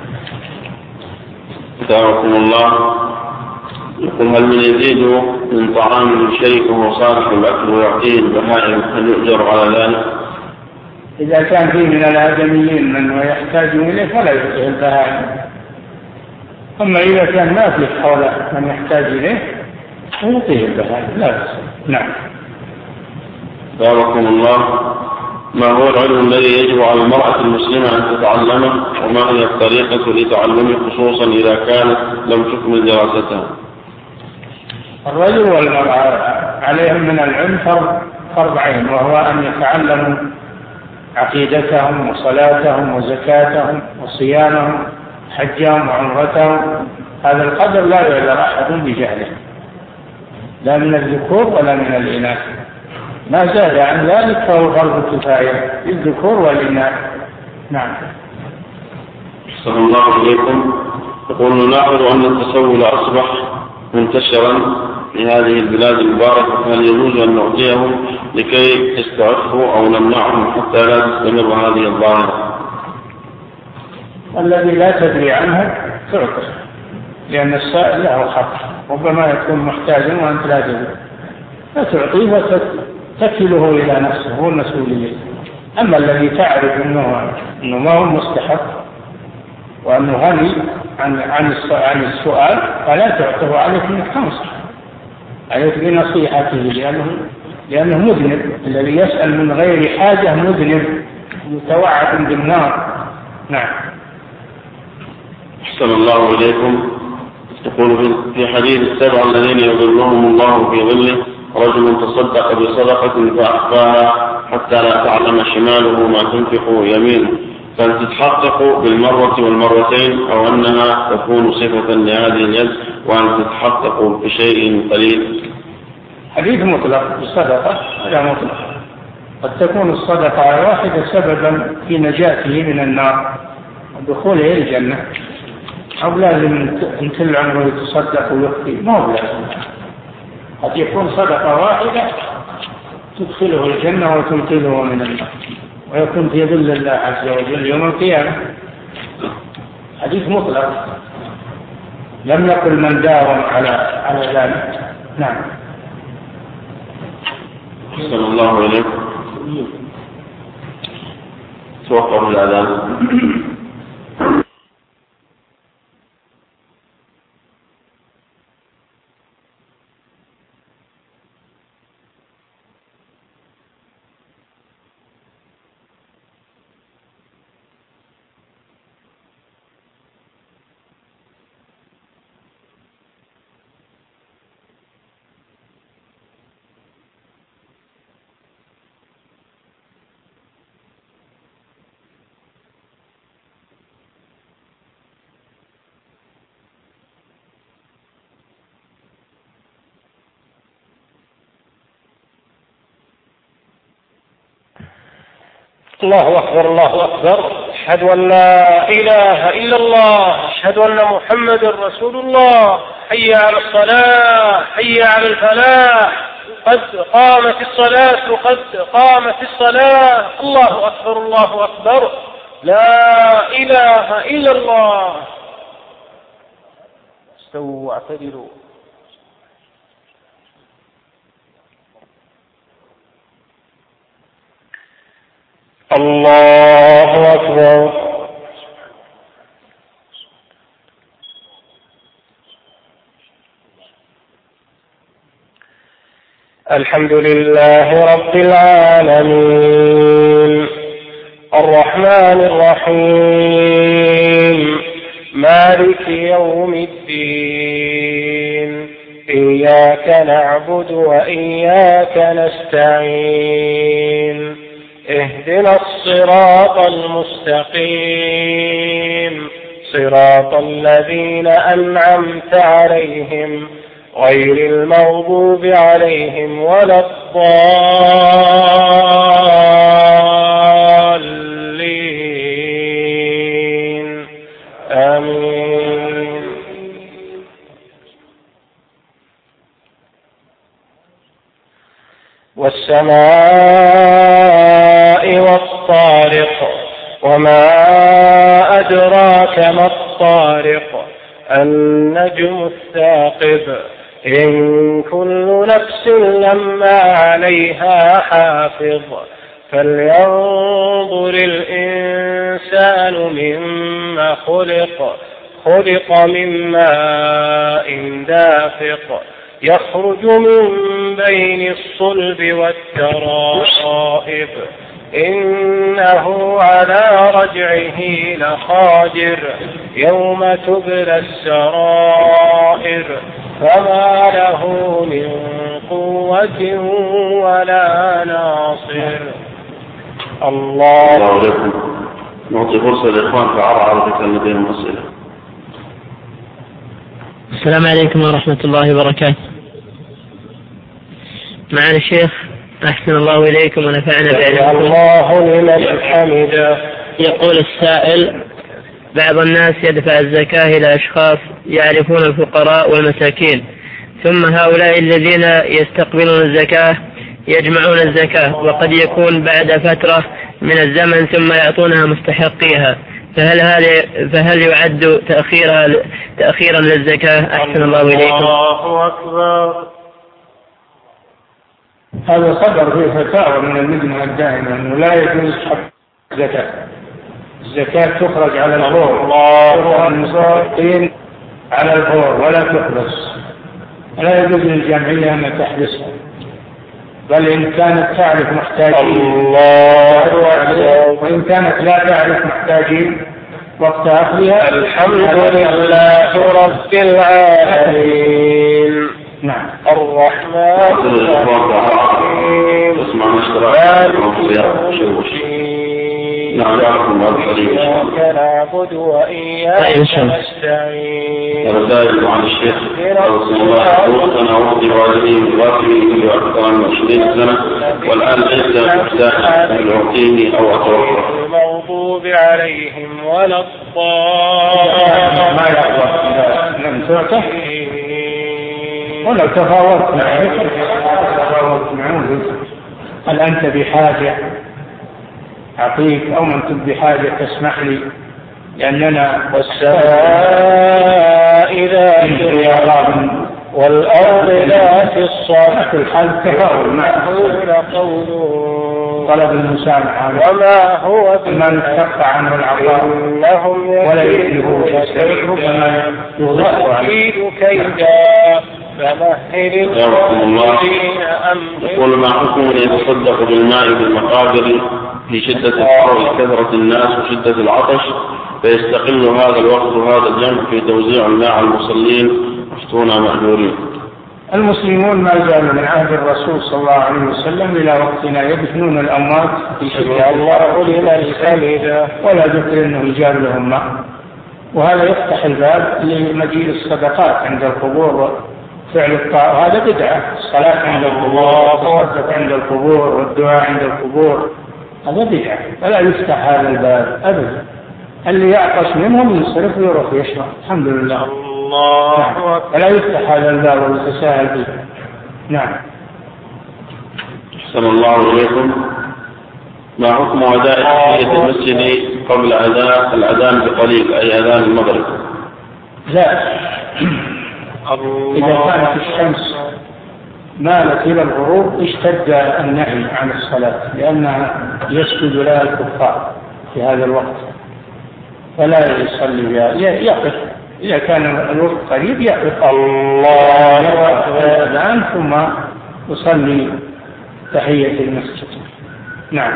جزاكم الله. يقول: هل من يزيد من طعام شيء وهو صالح الأكل ويعطيه البهائم هل يؤجر على ذلك؟ إذا كان فيه من الآدميين من يحتاج إليه فلا يؤجر البهائم، أما إذا كان ما فيه حوله من يحتاج إليه فيعطيه البهائم لا بأس. نعم. جزاكم الله. ما هو العلم الذي يجب على المرأة المسلمة أن تتعلمه، وما هي الطريقة لتعلمه خصوصا إذا كانت لم تكمل دراستها؟ الرجل والمرأة عليهم من العلم فرض عين، وهو أن يتعلموا عقيدتهم وصلاتهم وزكاتهم وصيامهم حجهم وعمرتهم. هذا القدر لا يعذر أحد بجهله، لا من الذكور ولا من الإناث. ما زاد عن ذلك فهو فرض كفاية للذكور والإناث. نعم. صلى الله عليكم. يقول: نلاحظ أن التسول أصبح منتشرا في هذه البلاد المباركة، هل يجوز أن نعطيهم لكي يستعفوا أو نمنعهم حتى لا تستمر هذه الظاهرة؟ الذي لا تدري عنه تعطيه، لأن السائل له حق، ربما يكون محتاجا وأنت لا تدري، فتعطيه وتكله إلى نفسه، هو المسؤولية. أما الذي تعرف أنه, إنه ما هو مستحق وأنه غني عن, عن السؤال فلا تعطيه، عليك أنك تنصح، عليك بنصيحته، لأنه, لأنه مذنب. الذي يسأل من غير حاجة مذنب متوعد بالنار. نعم. أحسن الله إليكم. يقول في حديث السبع الذين يظلهم الله في ظله: رجل تصدق بصدقة فأخفاها حتى لا تعلم شماله ما تنفق يمينه، فهل تتحقق بالمرة والمرتين أو أنها تكون صفة لهذه اليد، وأن تتحقق بشيء قليل؟ حديث مطلق بالصدقة لا مطلق، قد تكون الصدقة الواحدة سببا في نجاته من النار ودخوله الجنة، أو لازم أن كل عمره يتصدق ويخفي، ما هو لازم. قد يكون صدقة واحدة تدخله الجنة وتنقذه من النار ويكون في ظل الله عز وجل يوم القيامة. حديث مطلق، لم نقل من داوم على على ذلك. نعم. أحسن الله إليكم. توقف الأذان. الله أكبر الله أكبر. أشهد أن لا إله إلا الله. أشهد أن محمد رسول الله، حي على الصلاة، حي على الفلاح، قد قامت الصلاة، قد قامت الصلاة، الله أكبر الله أكبر، لا إله إلا الله. استووا واعتدلوا. الله أكبر. الحمد لله رب العالمين، الرحمن الرحيم، مالك يوم الدين، إياك نعبد وإياك نستعين، اهدنا الصراط المستقيم، صراط الذين أنعمت عليهم غير المغضوب عليهم ولا الضالين، آمين. والسماء والطارق، وما أدراك ما الطارق، النجم الثاقب، إن كل نفس لما عليها حافظ، فلينظر الإنسان مما خلق، خلق من ماء دافق، يخرج من بين الصلب والترائب، إنه على رجعه لقادر، يوم تبلى السرائر، فما له من قوة ولا ناصر. الله. الله عليكم. نعطي فرصة للإخوان في عرض كلمتين أسئلة. السلام عليكم ورحمة الله وبركاته. معنا الشيخ أحسن الله إليكم ونفعنا بعلمكم. الله لمن حمده. يقول السائل: بعض الناس يدفع الزكاة إلى أشخاص يعرفون الفقراء والمساكين، ثم هؤلاء الذين يستقبلون الزكاة يجمعون الزكاة، وقد يكون بعد فترة من الزمن ثم يعطونها مستحقيها، فهل هذا فهل يعد تأخيرا تأخيرا للزكاة؟ أحسن الله إليكم. الله أكبر. هذا صدر في فتاوى من اللجنة الدائمة أنه لا يجوز حق الزكاة. الزكاة تخرج على الفور، الله المستحقين على الفور ولا تحبس، لا يجوز للجمعية أن تحبسها، بل إن كانت تعرف محتاجين الله وإن كانت لا تعرف محتاجين وقت أخذها. الحمد لله رب العالمين. نعم. الرحمن الرحيم، مالك يوم الدين، إياك نعبد وإياك نستعين. رسائل عن الشيخ رسول الله يقول: أنا أوصي والدي بواكبي منذ أكثر من عشرين سنة، والآن ليس محتاجا أن يعطيني أو أتوقف. المغضوب عليهم ولا الضالين. ما يحضر لم تعطه ولو تفاوضت معه، هل أنت بحاجة أعطيك أو من كنت بحاجة تسمح لي، لأننا والسماء ذات الرجع والأرض ذات الصدع، الحال تفاوض معه طلب المسامحة، وما هو من تقطع عنه العطاء ولا يجده شيء ربما يغلق عليه كيدا، فمهل الظالمين أمهل. يقول: ما حكم من يتصدق بالماء بالمقابر في شدة الحر وكثرة الناس وشدة العطش، فيستقل هذا الوقت وهذا الجنب في توزيع الماء على المصلين؟ افتونا مأجورين. المسلمون ما زالوا من عهد الرسول صلى الله عليه وسلم إلى وقتنا يدفنون الأموات في شدة الله لمن حمده، ولا ذكر أنه يجاب لهم ماء، وهذا يفتح الباب لمجيء الصدقات عند القبور فعل الطاعة، وهذا بدعة. الصلاة عند القبور والصدقة عند القبور والدعاء عند القبور هذا بدعة، فلا يفتح هذا الباب أبدا. اللي يعطش منهم ينصرف ويروح يشرب. الحمد لله. الله أكبر. فلا يفتح هذا الباب ويتساهل به. نعم. أحسن الله إليكم. ما حكم أداء تحية المسجد قبل أداء الأذان بقليل أي أذان المغرب؟ لا، إذا كانت الشمس مالت إلى الغروب اشتد النهي عن الصلاة لأنها يسجد لها الكفار في هذا الوقت، فلا يصلي بها، يقف إذا كان الوقت قريب يقف الله الآن ثم يصلي تحية المسجد. نعم.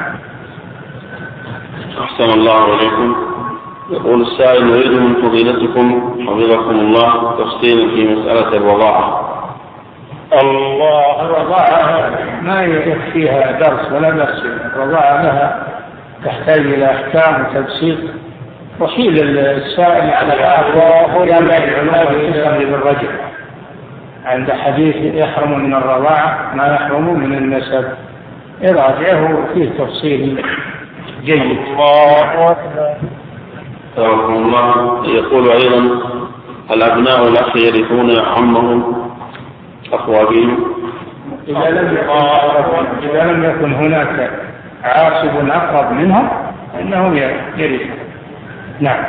أحسن الله عليكم. يقول السائل: نريد من فضيلتكم حفظكم الله تفصيلا في مسألة الرضاعة. الله. الرضاعة ما يكفيها درس ولا درس، الرضاعة لها تحتاج إلى أحكام وتبسيط. وحيل السائل على الأعضاء جامع العلوم يصلي بالرجل عند حديث يحرم من الرضاعة ما يحرم من النسب، إراجعه فيه تفصيل جيد. الله أكبر. تبارك الله. يقول أيضا: الأبناء الأخ يرثون عمهم أخوابهم؟ إذا لم يكن إذا لم يكن هناك عاصب أقرب منهم فإنهم يرثون. نعم.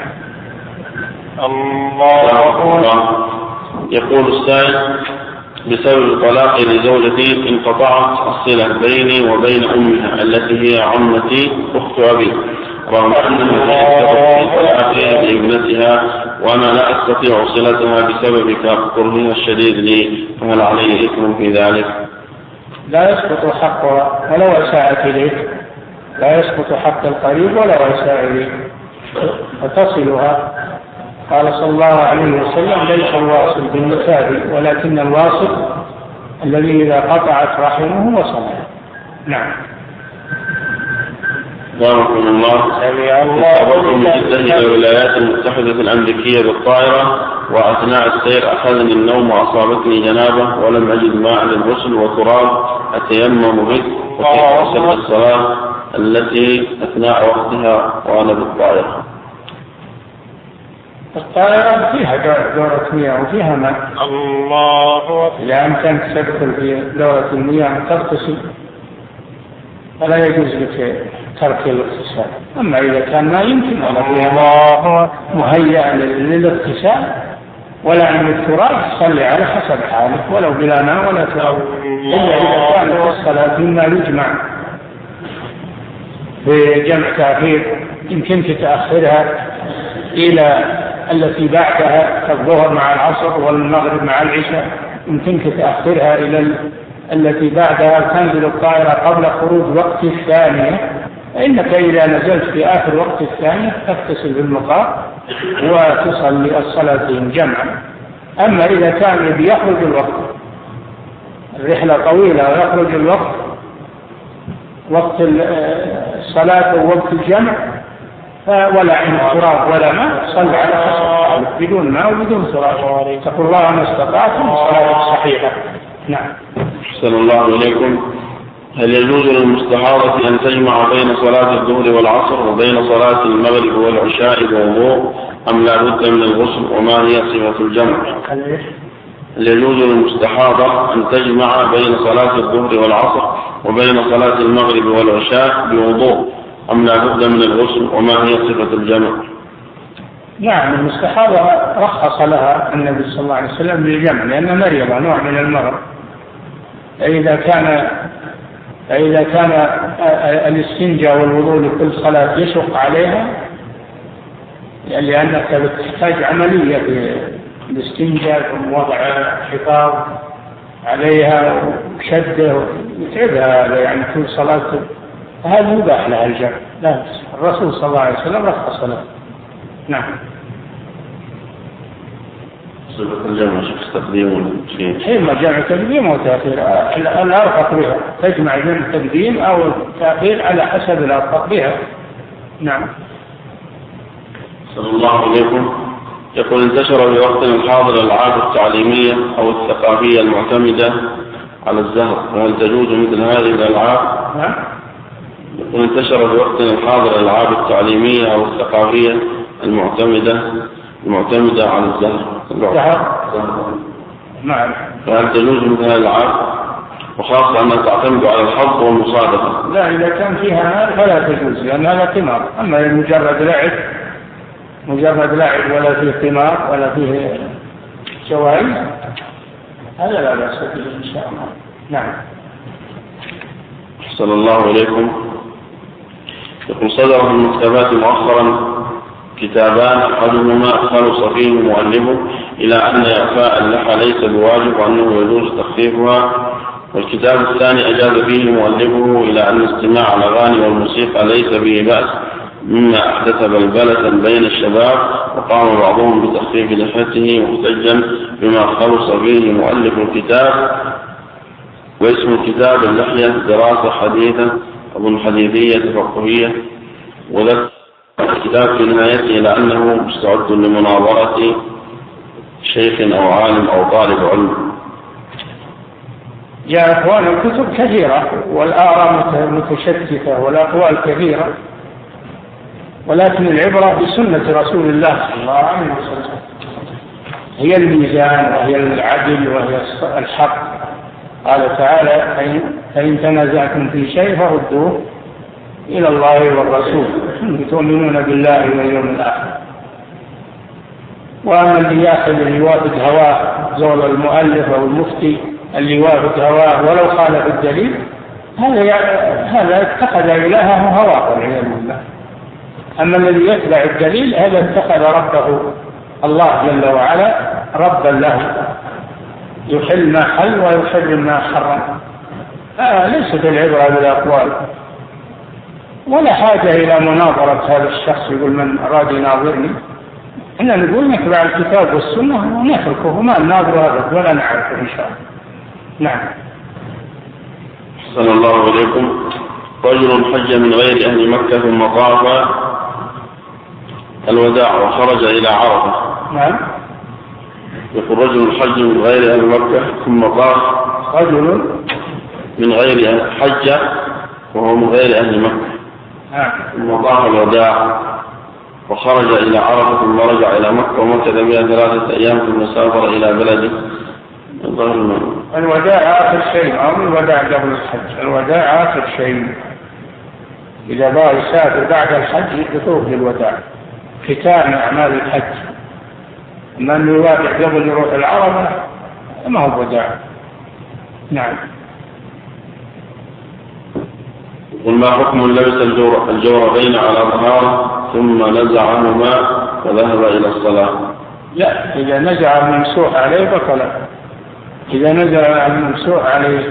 الله. يقول السائل: بسبب طلاقي لزوجتي انقطعت الصلة بيني وبين أمها التي هي عمتي أخت أبي، رغم أنها سبب في طلاقها لابنتها وأنا لا أستطيع صلتها بسبب كرهها الشديد لي، فهل علي إثم في ذلك؟ لا يسقط حقها ولو أساءت إليك، لا يسقط حق القريب ولو أساء إليك، فتصلها. قال صلى الله عليه وسلم: ليس الواصل بالمكافئ ولكن الواصل الذي إذا قطعت رحمه وصلها. نعم. بارك الله. تسافرت من جدة إلى الولايات المتحدة الأمريكية بالطائرة، وأثناء السير أخذني النوم وأصابتني جنابة ولم أجد ماء للغسل وتراب أتيمم به، وكيف أصل الصلاة التي أثناء وقتها وأنا بالطائرة؟ الطائرة فيها دورة مياه وفيها ماء. الله أكبر. إذا أمكنك تدخل في دورة المياه تغتسل فلا يجوز لك ترك الاغتسال. أما إذا كان ما يمكن ولا فيها مهيئة للاغتسال ولا عندك تراب صلي على حسب حالك ولو بلا ماء ولا تراب، إلا إذا كانت الصلاة مما يجمع بجمع تأخير يمكن تتأخرها إلى التي بعدها كالظهر مع العصر والمغرب مع العشاء، يمكن تتأخرها إلى التي بعدها تنزل الطائرة قبل خروج وقت الثانية، فإنك إذا نزلت في آخر وقت الثانية تغتسل بالمقام وتصلي الصلاتين جمعا. أما إذا كان يخرج الوقت الرحلة طويلة ويخرج الوقت وقت الصلاة ووقت الجمع ولا عند تراب ولا ماء صل على حسب بدون ماء وبدون تراب، تقول الله ما استطعتم الصلاة الصحيحة. نعم. أحسن الله إليكم. هل يجوز للمستحاضة أن تجمع بين صلاة الظهر والعصر وبين صلاة المغرب والعشاء بوضوء أم لا بد من الغسل، وما هي صفة الجمع؟ هل يجوز للمستحاضة أن تجمع بين صلاة الظهر والعصر وبين صلاة المغرب والعشاء بوضوء أم لا بد من الغسل، وما هي صفة الجمع؟ نعم. المستحاضة رخص لها النبي صلى الله عليه وسلم بالجمع لأن مريضة نوع من المرض. فإذا كان فإذا كان الاستنجاء والوضوء لكل صلاة يشق عليها لأنك تحتاج عملية في الاستنجاء ووضع حفاظ عليها وشده وتعبها يعني كل صلاة، فهذا مباح لها الجمع. لا، الرسول صلى الله عليه وسلم رخص له. نعم. صفة الجمع شخص تقديم حين جمع تقديم وتأخير الأرفق بها، تجمع جمع تقديم أو تأخير على حسب الأرفق بها. نعم. صلى الله عليكم. يقول: انتشر في وقتنا الحاضر الألعاب التعليمية أو الثقافية المعتمدة على الزهر، وهل تجوز مثل هذه الألعاب؟ نعم. يقول: انتشر في وقتنا الحاضر الألعاب التعليمية أو الثقافية المعتمدة المعتمدة على الزهر الزهر نعم. فهل تجوز مثل هذا العقد وخاصة أنها تعتمد على الحظ والمصادفة؟ لا، إذا كان فيها مال فلا تجوز لأن هذا قمار. أما مجرد لعب مجرد لعب ولا فيه قمار ولا فيه جوائز هذا لا بأس به إن شاء الله. نعم. أحسن الله إليكم. يقول صدر في المكتبات مؤخرا كتابان أحدهما خلص فيه مؤلفه إلى أن إعفاء اللحى ليس بواجب وأنه يجوز تخفيفها، والكتاب الثاني أجاز فيه مؤلفه إلى أن استماع الأغاني والموسيقى ليس به بأس مما أحدث بلبلة بين الشباب، وقام بعضهم بتخفيف لحيته محتجا بما خلص فيه مؤلف الكتاب. واسم الكتاب اللحية دراسة حديثة أظن حديثية تفقهية، وذكر الكتاب في نهايته إلى أنه مستعد لمناظرة شيخ أو عالم أو طالب علم. يا أخوان الكتب كثيرة والآراء متشتتة والأقوال كثيرة، ولكن العبرة بسنة رسول الله صلى الله عليه وسلم، هي الميزان وهي العدل وهي الحق. قال تعالى: فإن تنازعتم في شيء فردوه إلى الله والرسول إن تؤمنون بالله واليوم الآخر. وأما اللي يأخذ اللي يوافق هواه زول المؤلف أو المفتي اللي يوافق هواه ولو خالف الدليل، هذا هذا اتخذ إلهه هواه والعياذ بالله. أما الذي يتبع الدليل هذا اتخذ ربه الله جل وعلا ربا له، يحل ما حل ويحرم ما حرم. آه ليست العبرة بالأقوال، ولا حاجة إلى مناظرة هذا الشخص يقول من أراد يناظرني. إحنا نقول نتبع الكتاب والسنة ونتركه وما نناظر هذا ولا نعرفه إن شاء الله. نعم. أحسن الله إليكم. رجل حج من غير أهل مكة ثم طاف الوداع وخرج إلى عرفة. نعم. يقول رجل حج من غير أهل مكة ثم طاف رجل من غير حج وهو من غير أهل مكة ثم طاف الوداع وخرج إلى عرفة ثم رجع إلى مكة ومكث بها ثلاثة أيام ثم سافر إلى بلده. الوداع آخر شيء أو الوداع قبل الحج. الوداع آخر شيء، إذا بغى يسافر بعد الحج يطوف للوداع ختام أعمال الحج. أما أنه يوافق قبل يروح العرفة ما هو وداع. نعم. قل ما حكم لبس الجوربين على ظهاره ثم نزعهما وذهب إلى الصلاة؟ لا، إذا نزع الممسوح عليه بطل. إذا نزع الممسوح عليه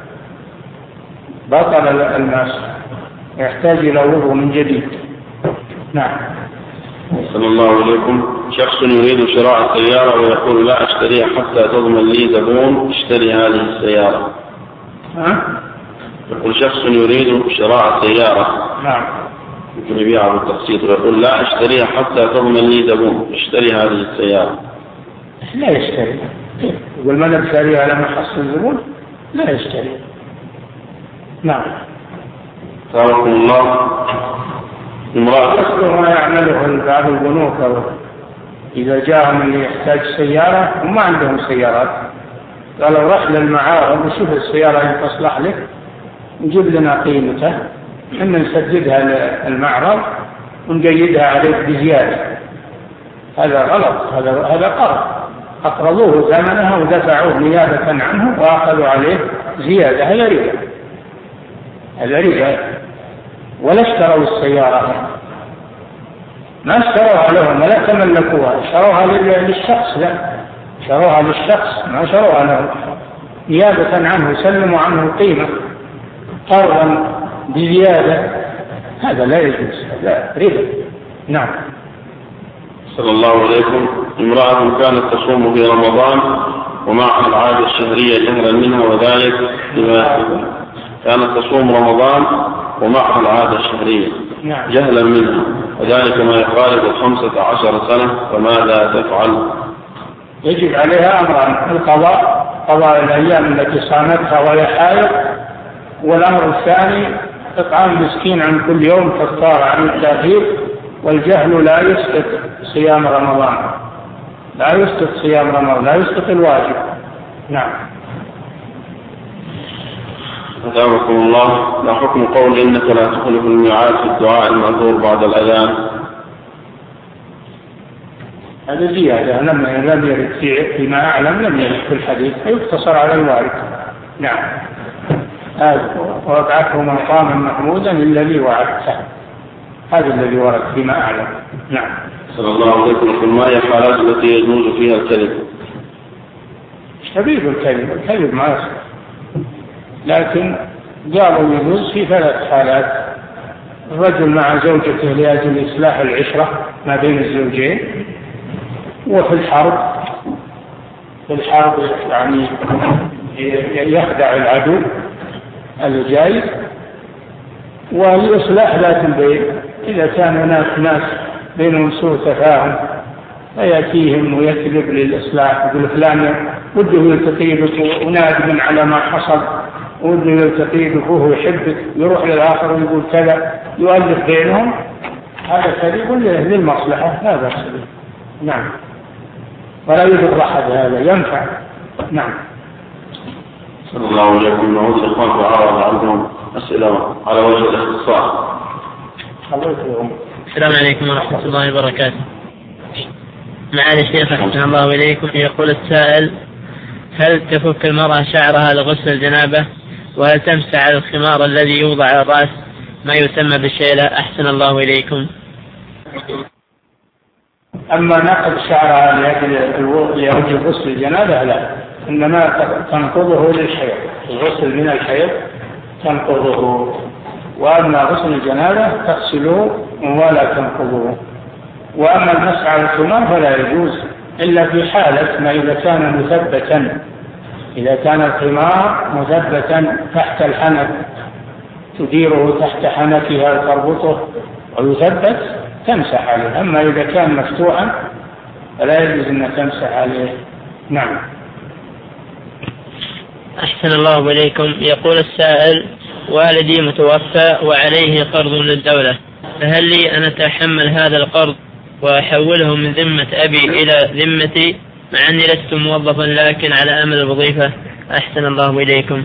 بطل المسح، يحتاج إلى وضوء من جديد. نعم. صلى الله عليكم. شخص يريد شراء سيارة ويقول لا أشتريها حتى تضمن لي زبون اشتري هذه السيارة. ها؟ يقول شخص يريد شراء سيارة نعم يمكن يبيعها بالتقسيط ويقول لا أشتريها حتى تضمن لي زبون اشتري هذه السيارة. لا يشتري. يقول من اشتريها على ما حصل زبون لا يشتري. نعم. سامحكم الله. امرأة أصل ما يعمله بعض البنوك إذا جاءهم اللي يحتاج سيارة وما عندهم سيارات، قالوا رح للمعارض وشوف السيارة اللي تصلح لك نجيب لنا قيمتها، إحنا نسددها للمعرض ونقيدها عليك بزيادة. هذا غلط، هذا هذا قرض، أقرضوه ثمنها ودفعوه نيابة عنه وأخذوا عليه زيادة. هذا ربا، هذا ربا. ولا اشتروا السيارة، ما اشتروها لهم ولا تملكوها، اشتروها للشخص، لا شروها للشخص ما شروها له، نيابة عنه سلموا عنه قيمة قرضا بزيادة. هذا لا يجوز، هذا ربا. نعم. صلى الله عليكم. امرأة كانت تصوم في رمضان ومعها العادة الشهرية جهرا منها، وذلك لما كانت تصوم رمضان ومعها العادة الشهرية نعم. جهلا منها، وذلك ما يقارب الخمسة عشر سنة، فماذا تفعل؟ يجب عليها أمران: القضاء، قضاء الأيام التي صامتها وهي حائض، والأمر الثاني إطعام مسكين عن كل يوم كفارة عن التأخير، والجهل لا يسقط صيام رمضان، لا يسقط صيام رمضان، لا يسقط الواجب. نعم. أثابكم الله. ما حكم قول إنك لا تخلف الميعاد في الدعاء المأثور بعد الأذان؟ هذا زيادة لم لم يرد فيما أعلم، لم يرد في الحديث، فيقتصر على الوارد. نعم. وابعثه مقاما محمودا الذي وعدته، هذا الذي ورد فيما أعلم. نعم. صلى الله عليه وسلم. ما هي الحالات التي يجوز فيها الكذب؟ شبيه الكذب، الكذب ما يصح، لكن قالوا يجوز في ثلاث حالات: الرجل مع زوجته لأجل إصلاح العشرة ما بين الزوجين، وفي الحرب، في الحرب يعني يخدع العدو الجاي، ولإصلاح ذات البين إذا كان هناك ناس بينهم سوء تفاهم فيأتيهم ويكذب للإصلاح، يقول فلان وده يلتقي بك ونادم على ما حصل، وده يلتقي بك وهو يحبك، يروح للآخر ويقول كذا، يؤلف بينهم، هذا كذب للمصلحة، هذا سبيل. نعم. ولا يضر أحد، هذا ينفع. نعم. صلى الله عليه وسلم. نعود الإخوان في عرض عندهم أسئلة على وجه الاختصار. السلام عليكم ورحمة الله وبركاته. معالي الشيخ أحسن الله إليكم، يقول السائل: هل تفك المرأة شعرها لغسل الجنابة؟ وهل تمسح على الخمار الذي يوضع على الرأس ما يسمى بالشيلة؟ أحسن الله إليكم. أما نقض شعرها لأجل غسل الجنابة لا، إنما تنقضه للحيض، الغسل من الحيض تنقضه، وأما غسل الجنابة تغسله ولا تنقضه. وأما المسح على الخمار فلا يجوز إلا في حالة ما إذا كان مثبتا، إذا كان الخمار مثبتا تحت الحنك تديره تحت حنكها تربطه ويثبت تمسح عليه، أما إذا كان مفتوحا فلا يجوز أن تمسح عليه. نعم. أحسن الله إليكم. يقول السائل: والدي متوفى وعليه قرض للدولة، فهل لي أن أتحمل هذا القرض وأحوله من ذمة أبي إلى ذمتي مع أني لست موظفا لكن على أمل الوظيفة؟ أحسن الله إليكم.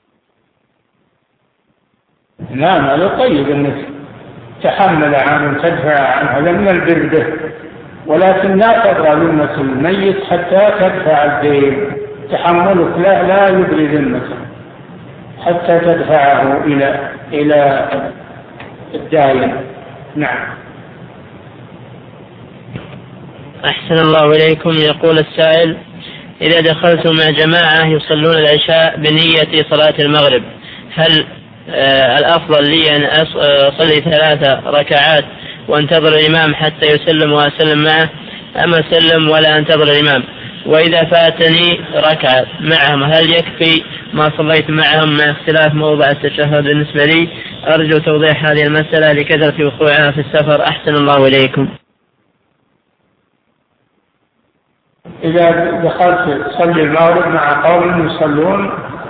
نعم، هذا طيب أنك تحمل عنه تدفع عنه، هذا من البر به، ولكن لا تبرى ذمة الميت حتى تدفع الدين. تحملك لا لا يبري ذمته حتى تدفعه إلى إلى الدائن. نعم. أحسن الله إليكم. يقول السائل: إذا دخلت مع جماعة يصلون العشاء بنية صلاة المغرب، هل آه الأفضل لي أن أصلي ثلاثة ركعات وانتظر الإمام حتى يسلم وأسلم معه، أم أسلم ولا أنتظر الإمام؟ وإذا فاتني ركعة معهم هل يكفي ما صليت معهم مع اختلاف موضع التشهد بالنسبة لي؟ أرجو توضيح هذه المسألة لكثرة وقوعها في السفر. أحسن الله إليكم. إذا دخلت تصلي المغرب مع قوم يصلون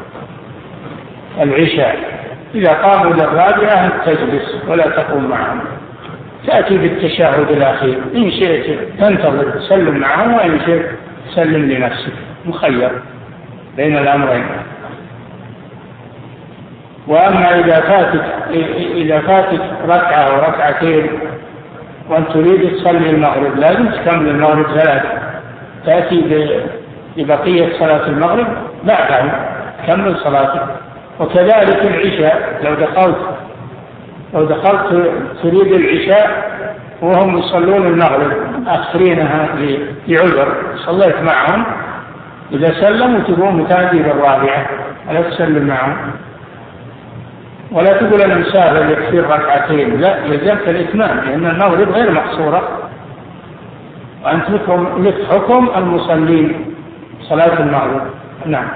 العشاء، إذا قاموا للرابعة تجلس ولا تقوم معهم، تأتي بالتشهد الأخير، إن شئت تنتظر تسلم معهم، وإن شئت تسلم لنفسك، مخير بين الأمرين. وأما إذا فاتت إذا فاتت ركعة أو ركعتين وأن تريد تصلي المغرب لازم تكمل المغرب ثلاثة، تأتي ببقية صلاة المغرب بعدها كمل صلاتك. وكذلك العشاء، لو دخلت لو دخلت تريد العشاء وهم يصلون المغرب آخرينها لعذر، صليت معهم، إذا سلموا تقوم تأتي بالرابعة ولا تسلم معهم، ولا تقول أنا مسافر يكفي ركعتين، لا، لزمت الإتمام، لأن المغرب غير مقصورة، وأنت لك حكم المصلين صلاة المغرب. نعم.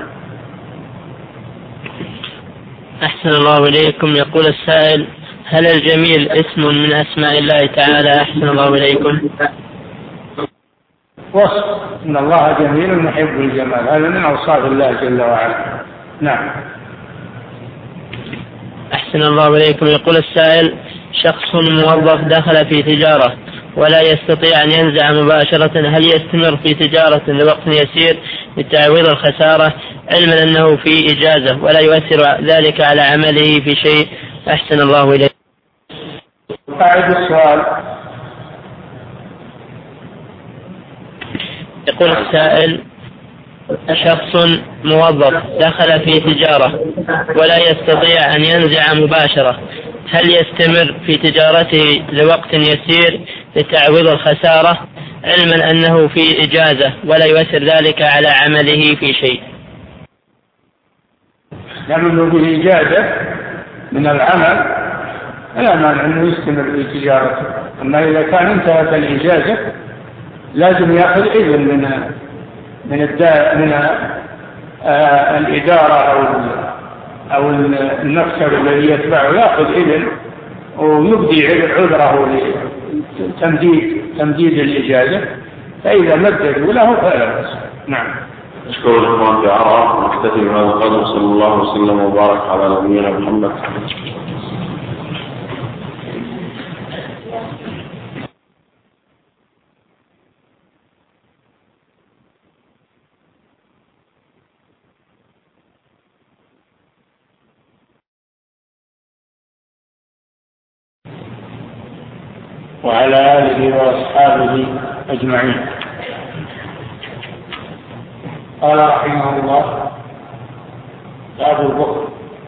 أحسن الله إليكم. يقول السائل: هل الجميل اسم من أسماء الله تعالى؟ أحسن الله إليكم. وصف إن الله جميل يحب الجمال، هذا من أوصاف الله جل وعلا. نعم. أحسن الله إليكم. يقول السائل: شخص موظف دخل في تجارة ولا يستطيع أن ينزع مباشرة، هل يستمر في تجارة لوقت يسير لتعويض الخسارة علما أنه في إجازة ولا يؤثر ذلك على عمله في شيء؟ أحسن الله إليه. أعد السؤال. يقول السائل: شخص موظف دخل في تجارة ولا يستطيع أن ينزع مباشرة، هل يستمر في تجارته لوقت يسير لتعويض الخسارة علما أنه في إجازة ولا يؤثر ذلك على عمله في شيء؟ لأنه به إجازة من العمل لا مانع أنه يستمر في تجارته، أما إذا كان انتهت الإجازة لازم يأخذ إذن من من الدا من آه الإدارة أو أو المكتب الذي يتبعه، يأخذ إذن ويبدي عذره لتمديد تمديد الإجازة، فإذا مددوا له فلا بأس. نعم. أشكر الإخوان في عرب نكتفي بهذا القدر، صلى الله وسلم وبارك على نبينا محمد. وعلى آله وأصحابه أجمعين. قال رحمه الله: باب البخل،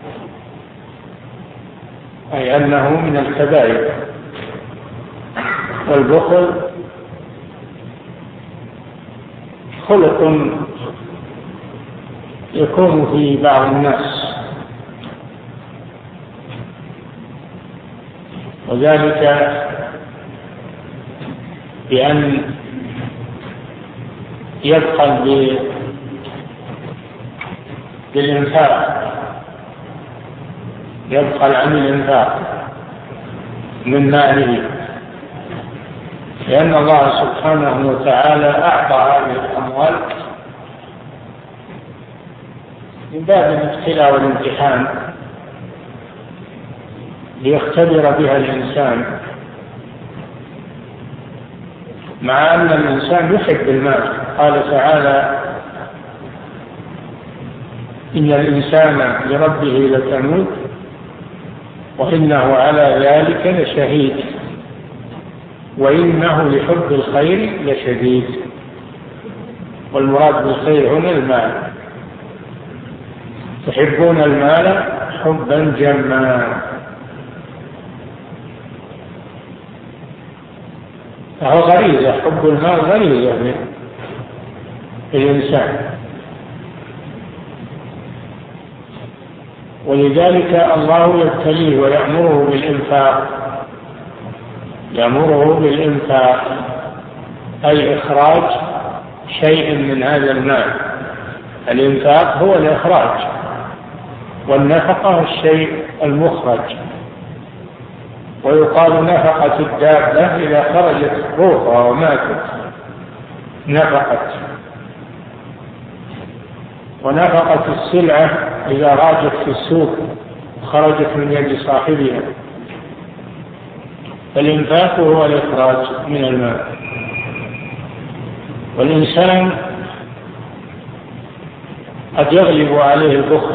أي أنه من الكبائر، والبخل خلق يكون في بعض الناس، وذلك بأن يبخل بالإنفاق، يبخل عن الإنفاق من ماله، لأن الله سبحانه وتعالى أعطى هذه الأموال من باب الابتلاء والامتحان ليختبر بها الإنسان، مع أن الإنسان يحب المال. قال تعالى: إن الإنسان لربه لكنود وإنه على ذلك لشهيد وإنه لحب الخير لشديد. والمراد بالخير هنا المال، تحبون المال حبا جما، فهو غريزة، حب المال غريزة في الإنسان، ولذلك الله يبتليه ويأمره بالإنفاق، يأمره بالإنفاق أي إخراج شيء من هذا المال. الإنفاق هو الإخراج، والنفقة الشيء المخرج. ويقال نفقة الدابة إذا خرجت روحها وماتت نفقت، ونفقة السلعة إذا راجت في السوق خرجت من يد صاحبها. فالإنفاق هو الإخراج من المال. والإنسان قد يغلب عليه البخل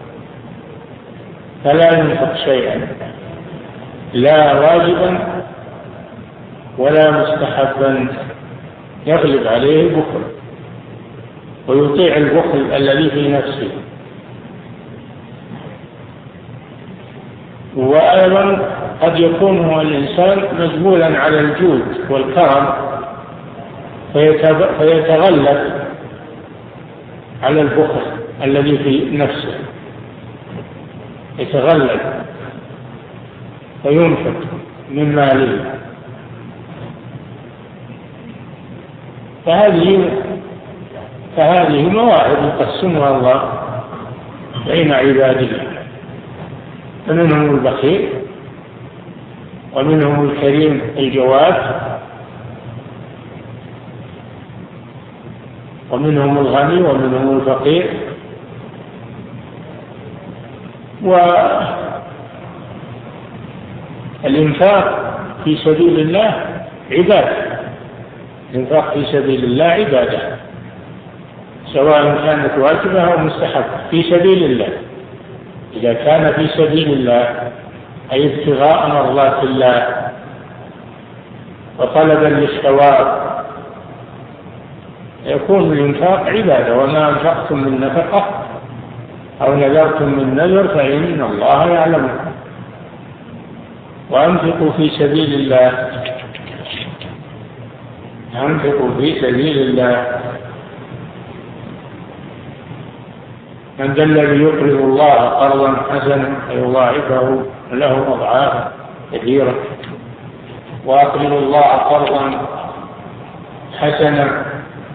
فلا ينفق شيئا، لا واجبا ولا مستحبا، يغلب عليه البخل ويطيع البخل الذي في نفسه. وأيضا قد يكون الإنسان مجبولا على الجود والكرم فيتغلب على البخل الذي في نفسه، يتغلب وينفق من ماله. فهذه فهذه مواهب يقسمها الله بين عباده، فمنهم البخيل ومنهم الكريم الجواد ومنهم الغني ومنهم الفقير. والإنفاق في سبيل الله عبادة. الإنفاق في سبيل الله عبادة، سواء كانت واجبة أو مستحبة. في سبيل الله، إذا كان في سبيل الله أي ابتغاء مرضات الله وطلبا للثواب يكون الإنفاق عبادة. وما أنفقتم من نفقة أو نذرتم من نذر فإن الله يعلمه. وأنفقوا في سبيل الله، أنفقوا في سبيل الله. من ذا الذي يقرض الله قرضا حسنا فيضاعفه له أضعافا كثيرة. وأقرضوا الله قرضا حسنا.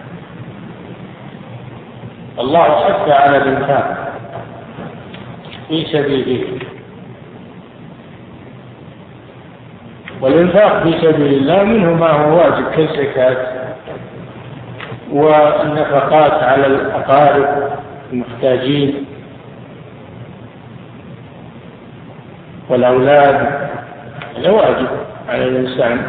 الله حث على الإنفاق في سبيله. والإنفاق في سبيل الله منه ما هو واجب كالزكاة والنفقات على الأقارب المحتاجين والأولاد، هذا واجب على الإنسان،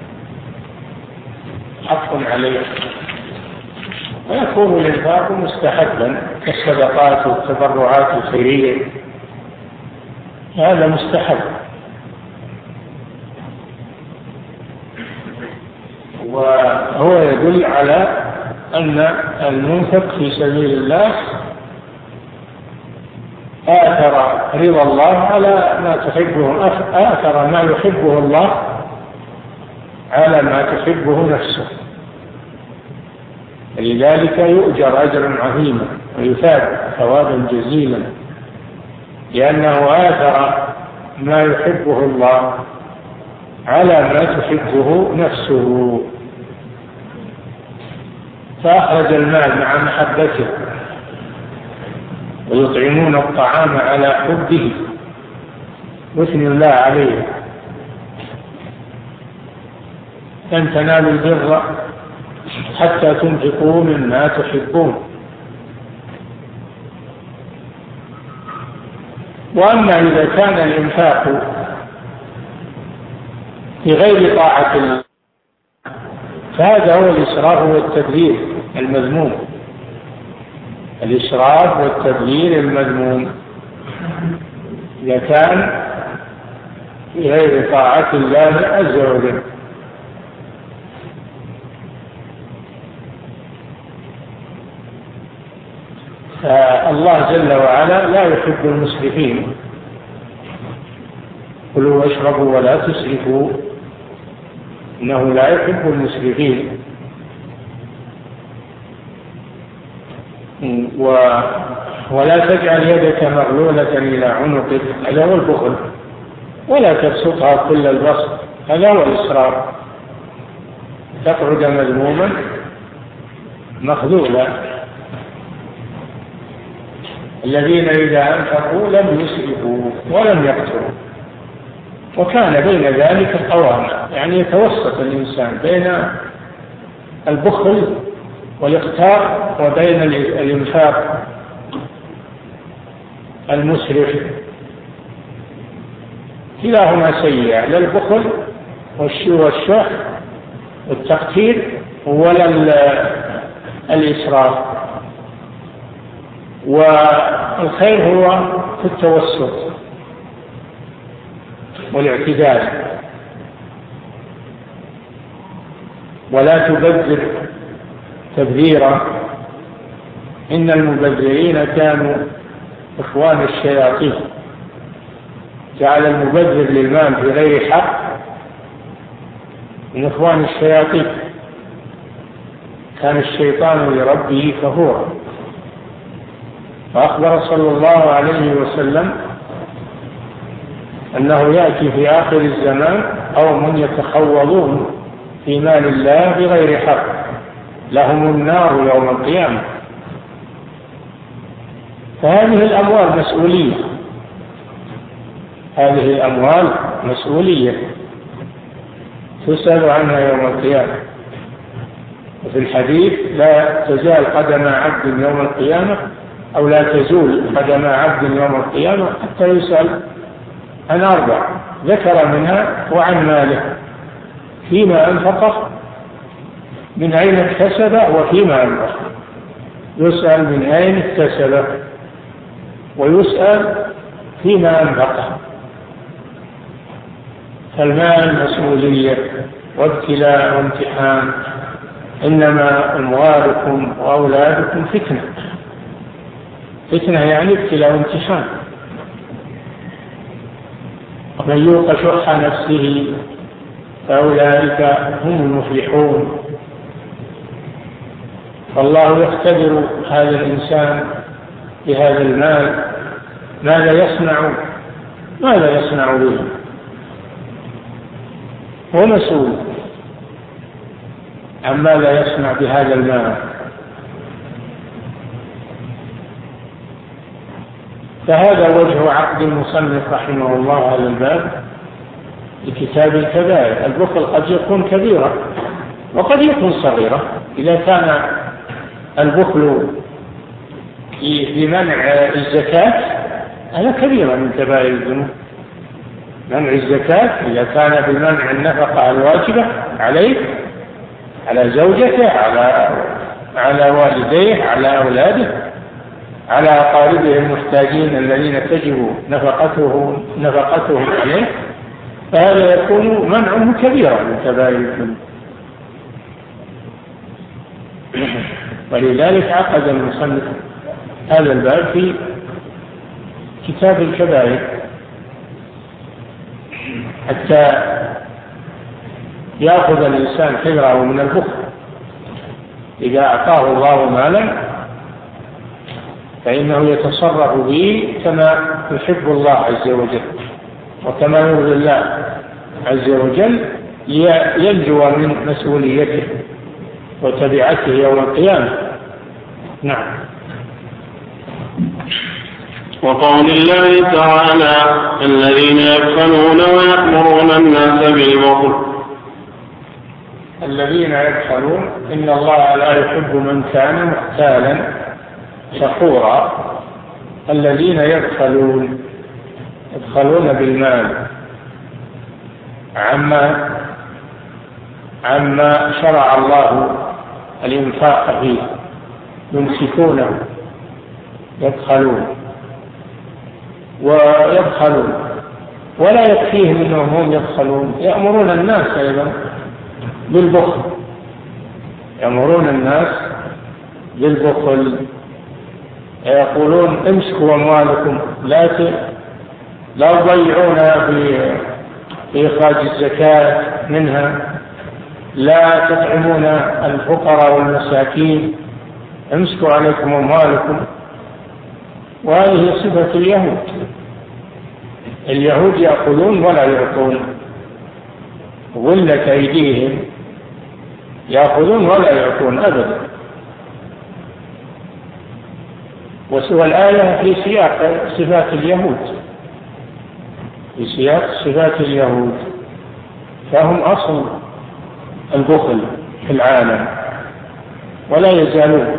حق عليه. ويكون الإنفاق مستحبا كالصدقات والتبرعات الخيرية، هذا مستحب. وهو يدل على أن المنفق في سبيل الله آثر رضا الله على ما تحبه، آثر ما يحبه الله على ما تحبه نفسه، لذلك يؤجر أجرا عظيما ويثاب ثوابا جزيلا، لأنه آثر ما يحبه الله على ما تحبه نفسه. فأخرج المال مع محبته، ويطعمون الطعام على حبه، يثني الله عليه. لن تنالوا البر حتى تنفقوا مما تحبون. وأما إذا كان الإنفاق في غير طاعة الله فهذا هو الإسراف والتبذير المذموم. الإسراف والتبذير المذموم إذا كان في غير طاعة الله عز وجل. فالله جل وعلا لا يحب المسرفين. كلوا واشربوا ولا تسرفوا إنه لا يحب المسرفين. و... ولا تجعل يدك مغلولة إلى عنقك، هذا هو البخل، ولا تبسطها كل البسط، هذا هو الإسراف، تقعد مذموما مخذولا. الذين إذا أنفقوا لم يسرفوا ولم يقتروا، وكان بين ذلك قواما، يعني يتوسط الإنسان بين البخل والإقتار وبين الإنفاق المسرف، كلاهما سيئة، لا البخل والشح والتقتير ولا الإسراف. والخير هو في التوسط والاعتدال. ولا تبذر تبذيرا، إن المبذرين كانوا إخوان الشياطين. جعل المبذر للمال في غير حق من إخوان الشياطين، كان الشيطان لربه كفورا. فأخبر صلى الله عليه وسلم أنه يأتي في آخر الزمان قوم يتخوضون في مال الله بغير حق، لهم النار يوم القيامة. فهذه الأموال مسؤولية، هذه الأموال مسؤولية تسأل عنها يوم القيامة. وفي الحديث لا تزال قدم عبد يوم القيامة، أو لا تزول قدم عبد يوم القيامة حتى يسأل عن أربع، ذكر منها وعن ماله. فيما أنفقه، من أين اكتسب وفيما أنفقه. يسأل من أين اكتسب ويسأل فيما أنفقه. فالمال مسؤولية وابتلاء وامتحان، إنما أموالكم وأولادكم فتنة. فتنة يعني ابتلاء وامتحان. ومن يوق شح نفسه فأولئك هم المفلحون. فالله يختبر هذا الإنسان بهذا المال، ماذا يصنع ماذا يصنع به، هو مسؤول عن ماذا يصنع بهذا المال. فهذا وجه عقد المصنف رحمه الله هذا الباب لكتاب الكبائر. البخل قد يكون كبيرا وقد يكون صغيرا. إذا كان البخل في منع الزكاة هذا كبيرة من كبائر الذنوب. منع الزكاة إذا كان بمنع النفقة الواجبة عليه، على زوجته، على على والديه، على أولاده، على أقاربه المحتاجين الذين تجب نفقته نفقتهم عليه، فهذا يكون منعه كبيرا من كبائر الذنوب. ولذلك عقد المصنف هذا الباب في كتاب الكبائر حتى يأخذ الإنسان حذره من البخل. إذا أعطاه الله مالا فإنه يتصرف به كما يحب الله عز وجل وكما يرضي الله عز وجل، ينجو من مسؤوليته وتبعته يوم القيامة. نعم. وقول الله تعالى: الذين يبخلون ويأمرون الناس بالبخل. الذين يبخلون إن الله لا يحب من كان مختالا فخورا. الذين يبخلون يبخلون بالمال عما عما شرع الله الإنفاق فيه، يمسكونه، يبخلون ويبخلون ولا يكفيهم أنهم هم يبخلون، يأمرون الناس أيضا بالبخل، يأمرون الناس بالبخل، يقولون امسكوا أموالكم لا لا تضيعونها في إخراج الزكاة منها، لا تطعمون الفقراء والمساكين، امسكوا عليكم أموالكم. وهذه صفة اليهود. اليهود يأخذون ولا يعطون، غلت أيديهم، يأخذون ولا يعطون أبدا. وسوى الآية في سياق صفات اليهود، في سياق صفات اليهود، فهم أصل البخل في العالم ولا يزالون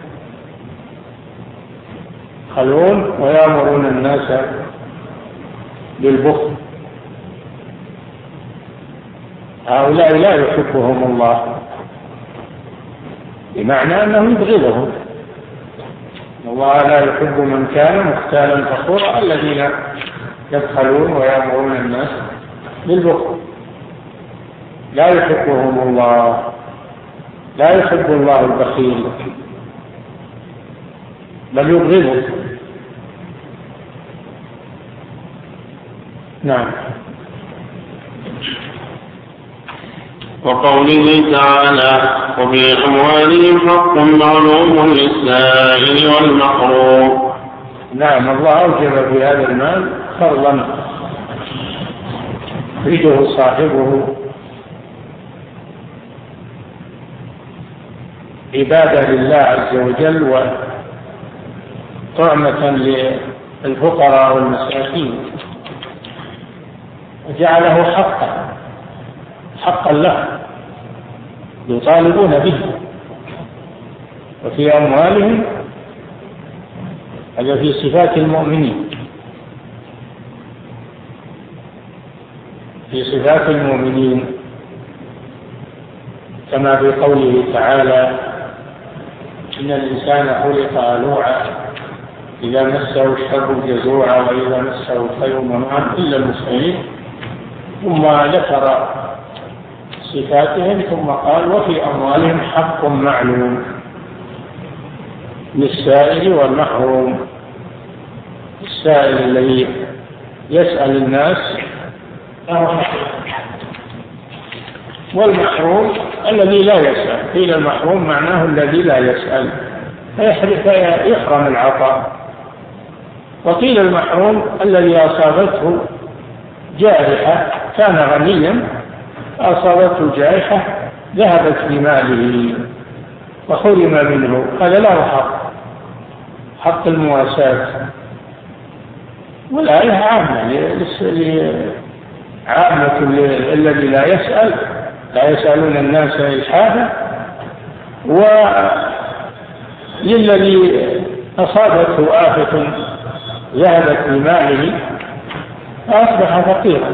يبخلون ويأمرون الناس بالبخل. هؤلاء لا يحبهم الله، بمعنى أنه يبغضهم. الله لا يحب من كان مختالا فخورا. الذين يبخلون ويأمرون الناس بالبخل لا يحبهم الله، لا يحب الله البخيل بل يبغضه. نعم. وقوله تعالى: وفي أموالهم حق معلوم للسائل والمحروم. نعم، الله أوجب في هذا المال فرضا يريده صاحبه عبادة لله عز وجل وطعمة للفقراء والمساكين، وجعله حقا حقا له يطالبون به. وفي أموالهم هذا في صفات المؤمنين، في صفات المؤمنين كما في قوله تعالى: إن الإنسان خلق هلوعا إذا مسه الشر جزوعا وإذا مسه الخير منوعا إلا المسلمين. ثم ذكر صفاتهم ثم قال: وفي أموالهم حق معلوم للسائل والمحروم. السائل الذي يسأل الناس له حق، والمحروم الذي لا يسأل. قيل المحروم معناه الذي لا يسأل فيحرم العطاء، وقيل المحروم الذي أصابته جائحة، كان غنيا أصابته جائحة ذهبت بماله وحرم منه، هذا له حق، حق المواساة. والآية عامة عامة الذي لا يسأل، لا يسألون الناس إلحافا، وللذي أصابته آفة ذهبت بماله أصبح فقيرا،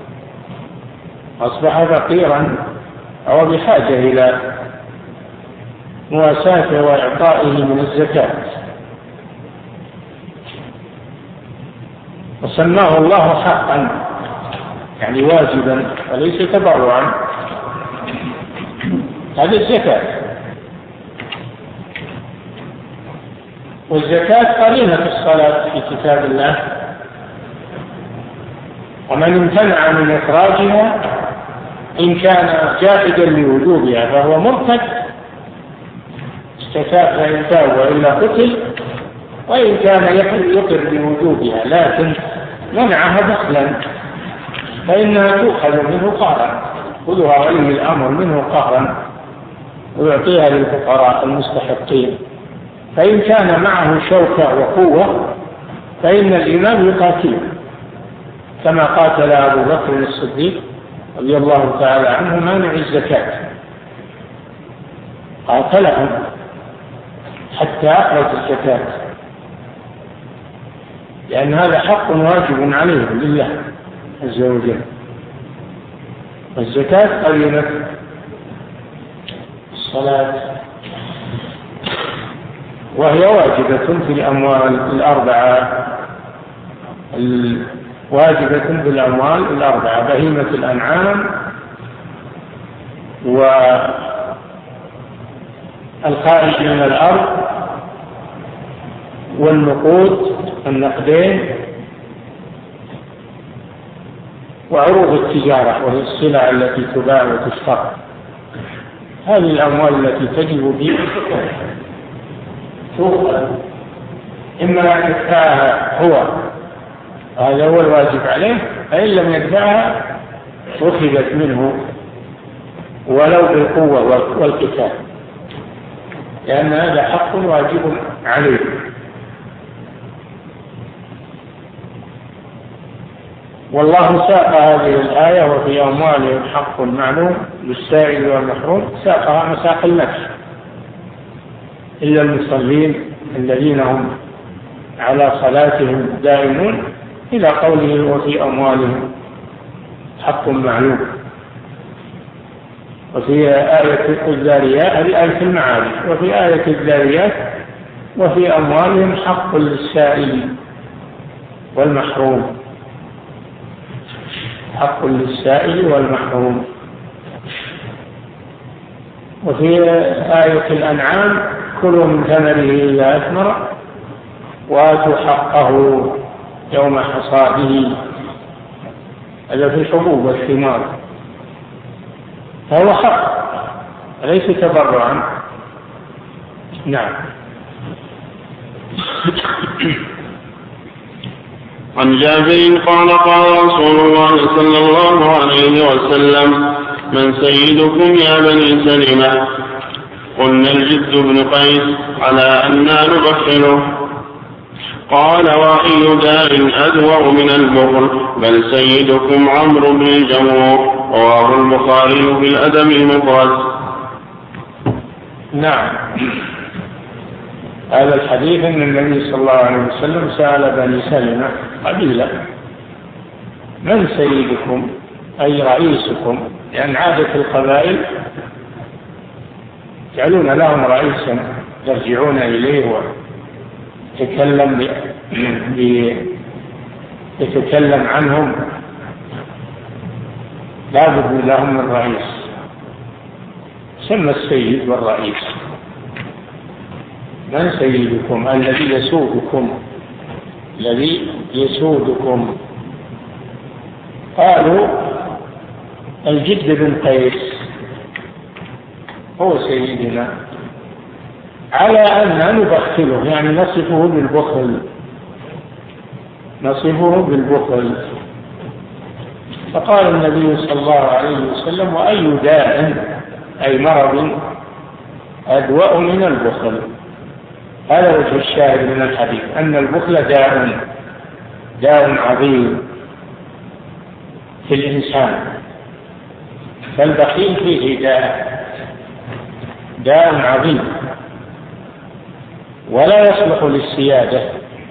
أصبح فقيرا أو بحاجة إلى مواساته وإعطائه من الزكاة. وسماه الله حقا يعني واجبا وليس تبرعا، هذه الزكاة. والزكاة قرينة الصلاة في كتاب الله، ومن امتنع من إخراجها إن كان جاحدا لوجوبها فهو مرتد، استتاب فإن تاب وإلا قتل، وإن كان يقر بوجوبها لكن منعها دخلا فإنها تؤخذ منه قهرا، خذها ولي الأمر منه قهرا ويعطيها للفقراء المستحقين. فإن كان معه شوكة وقوة فإن الإمام يقاتله، كما قاتل أبو بكر الصديق رضي الله تعالى عنه مانع الزكاة، قاتلهم حتى أخرج الزكاة، لأن هذا حق واجب عليهم لله عز وجل. والزكاة قرينة الصلاة، وهي واجبة في الأموال الأربعة، واجبة في الأموال الأربعة: بهيمة الأنعام والخارج من الأرض والنقود النقدين وعروض التجارة وهي السلع التي تباع وتشترى. هذه الأموال التي تجب في تؤخذ إما أن يدفعها هو، هذا هو الواجب عليه، فإن لم يدفعها أخذت منه ولو بالقوة والقتال، لأن هذا حق واجب عليه. والله ساق هذه الآية: وفي أموالهم حق معلوم للسائل والمحروم، ساقها مساق النفس إلا المصلين الذين هم على صلاتهم دائمون، إلى قوله: وفي أموالهم حق معلوم. وفي آية الذاريات، هذه آية المعارج، وفي آية الذاريات: وفي أموالهم حق للسائل والمحروم، حق للسائل والمحروم. وفي آية الأنعام: كلوا من ثمره إذا أثمر وآتوا حقه يوم حصاده، هذا في حبوب والثمار، فهو حق ليس تبرعا. نعم. عن جابر قال: قال رسول الله صلى الله عليه وسلم: من سيدكم يا بني سلمة؟ قلنا: الجد بن قيس، على أننا نبخله. قال: وأي داء أدوأ من البخل؟ بل سيدكم عمرو بن الجموع. رواه البخاري في الأدب المفرد. نعم. هذا الحديث أن النبي صلى الله عليه وسلم سأل بني سلمة قبيلة: من سيدكم؟ أي رئيسكم، لأن عادة القبائل يجعلون لهم رئيسا يرجعون إليه ويتكلم يتكلم عنهم. لا بد لهم من رئيس، سمى السيد والرئيس. من سيدكم؟ الذي يسودكم، الذي يسودكم. قالوا الجد بن قيس هو سيدنا، على أن نبخله، يعني نصفه بالبخل، نصفه بالبخل. فقال النبي صلى الله عليه وسلم: وأي داء، أي مرض، أدواء من البخل. هذا وجه الشاهد من الحديث، أن البخل داء داء عظيم في الإنسان، فالبخيل فيه داء داء عظيم ولا يصلح للسيادة.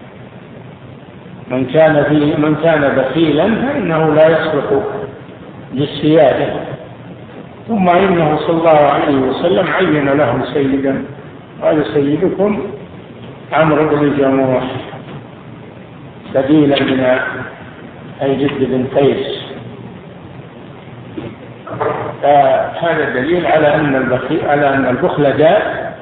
من كان فيه من كان بخيلا فإنه لا يصلح للسيادة. ثم إنه صلى الله عليه وسلم عين لهم سيدا، قال: سيدكم عمرو بن جموح، بديلا من الجد بن قيس. فهذا دليل على أن البخيل على أن البخل داء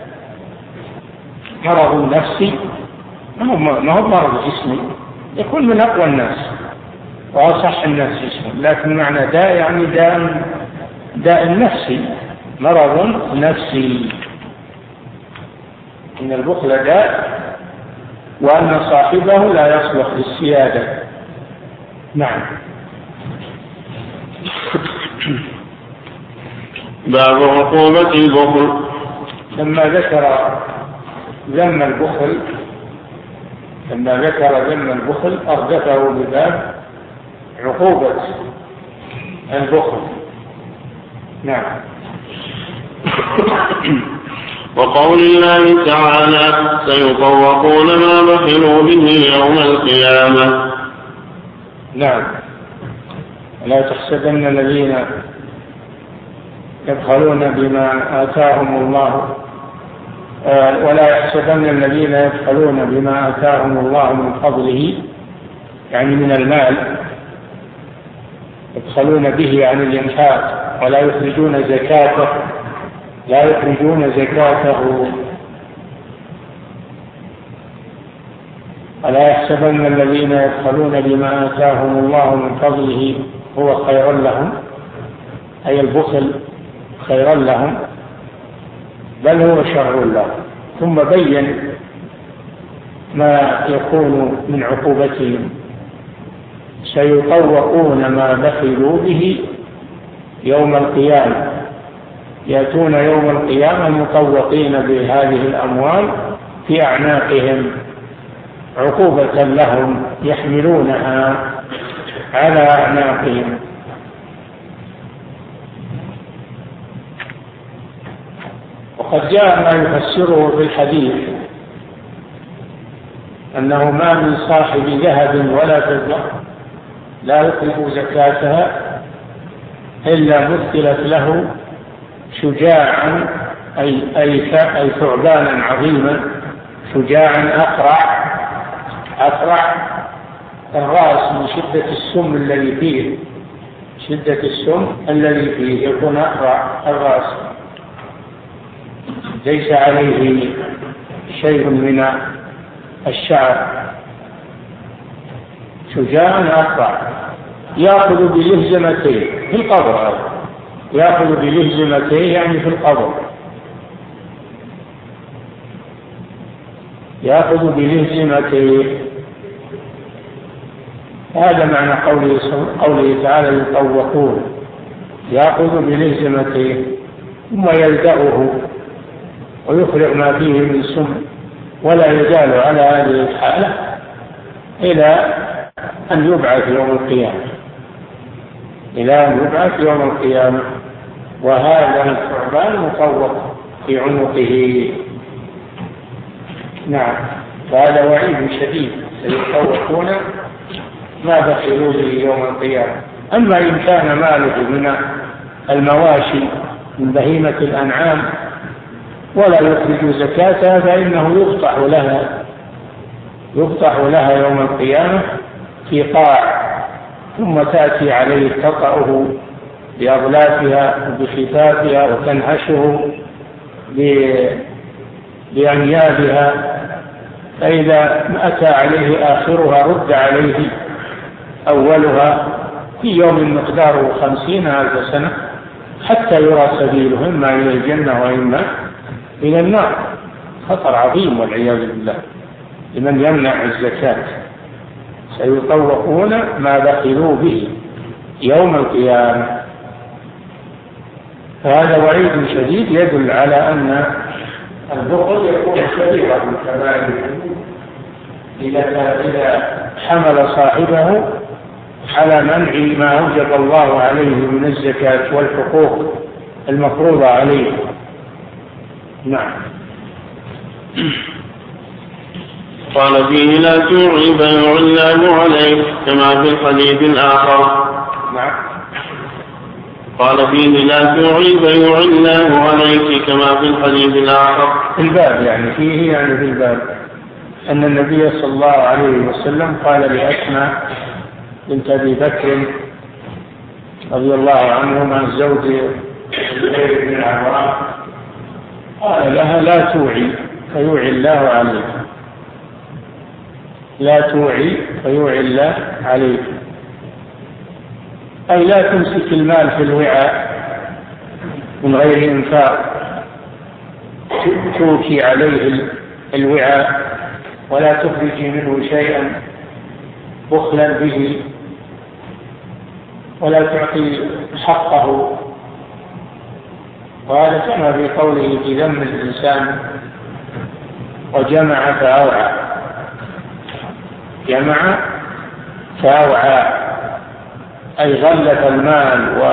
مرض نفسي، ما هو مرض جسمي، يكون من أقوى الناس وأصح الناس جسما، لكن معنى داء يعني داء داء نفسي، مرض نفسي. إن البخل داء وأن صاحبه لا يصلح للسيادة. نعم. باب عقوبة البخل. لما ذكر ذم البخل لما ذكر ذم البخل أردفه بباب عقوبة البخل. نعم. وقول الله تعالى: سيطوقون ما بخلوا به يوم القيامة. نعم. لا تحسبن الذين يبخلون بما آتاهم الله ولا يحسبن الذين يبخلون بما آتاهم الله من فضله، يعني من المال، يبخلون به عن الإنفاق، ولا يخرجون زكاته لا يخرجون زكاته ولا يحسبن الذين يبخلون بما آتاهم الله من فضله هو خير لهم، أي البخل خير لهم، بل هو شر لهم. ثم بين ما يكون من عقوبتهم: سيطوقون ما بخلوا به يوم القيامة، يأتون يوم القيامة مطوقين بهذه الأموال في أعناقهم عقوبة لهم، يحملونها على أعناقهم. وقد جاء ما يفسره في الحديث أنه ما من صاحب ذهب ولا فضة لا يخرج زكاتها إلا مثلت له شجاعا أي, أي, أي ثعبانا عظيما، شجاعا أقرع أقرع الرأس من شدة السم الذي فيه شدة السم الذي فيه يكون أقرع الرأس، ليس عليه شيء من الشعر، شجاعا أقرع، يأخذ بلهزمتيه في القبر، يأخذ بلهزمتيه يعني في القبر، يأخذ بلهزمتيه. هذا معنى قوله, قوله تعالى: يطوقون، يأخذ بلهزمتيه ثم يلدغه ويخرج ما فيه من سم، ولا يزال على هذه الحالة إلى أن يبعث يوم القيامة إلى أن يبعث يوم القيامة وهذا الثعبان مطوق في عنقه. نعم. فهذا وعيد شديد، سيطوقون ما بخلوا به يوم القيامة. أما إن كان ماله من المواشي من بهيمة الأنعام ولا يخرج زكاتها فإنه يفتح لها يفتح لها يوم القيامة في قاع، ثم تأتي عليه تطأه بأغلافها وبخفافها وتنهشه بأنيابها، فإذا أتى عليه آخرها رد عليه أولها في يوم مقداره خمسين ألف سنة حتى يرى سبيله إما إلى الجنة وإما إلى النار. خطر عظيم والعياذ بالله لمن يمنع الزكاة، سيطوقون ما بخلوا به يوم القيامة. فهذا وعيد شديد يدل على أن البخل يكون كبيرا من كبائر الذنوب إذا حمل صاحبه على منع ما أوجب الله عليه من الزكاة والحقوق المفروضة عليه. نعم. قال فيه لا توعي بيع الله عليك كما في الحديث الآخر. نعم. قال فيه لا توعي بيع الله عليك كما في الحديث الآخر. في الباب يعني فيه يعني في الباب أن النبي صلى الله عليه وسلم قال لأسماء بنت أبي بكر رضي الله عنهما زوج زبير بن العوام، قال لها لا توعي فيوعي الله عليك، لا توعي فيوعي الله عليك، أي لا تمسك المال في الوعاء من غير إنفاق توكي عليه الوعاء ولا تخرجي منه شيئا بخلا به ولا تعطي حقه. وهذا كما في قوله في ذم الإنسان وجمع فأوعى، جمع فأوعى أي غلف المال و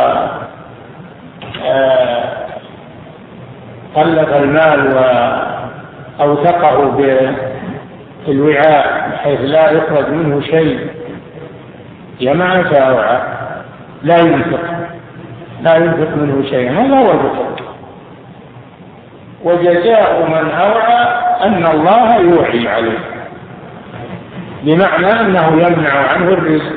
غلف المال وأوثقه بالوعاء بحيث لا يخرج منه شيء. جمع فأوعى لا ينفق لا ينفق منه شيء، هذا هو البخل. وجزاء من أوعى أن الله يوعي عليه، بمعنى أنه يمنع عنه الرزق،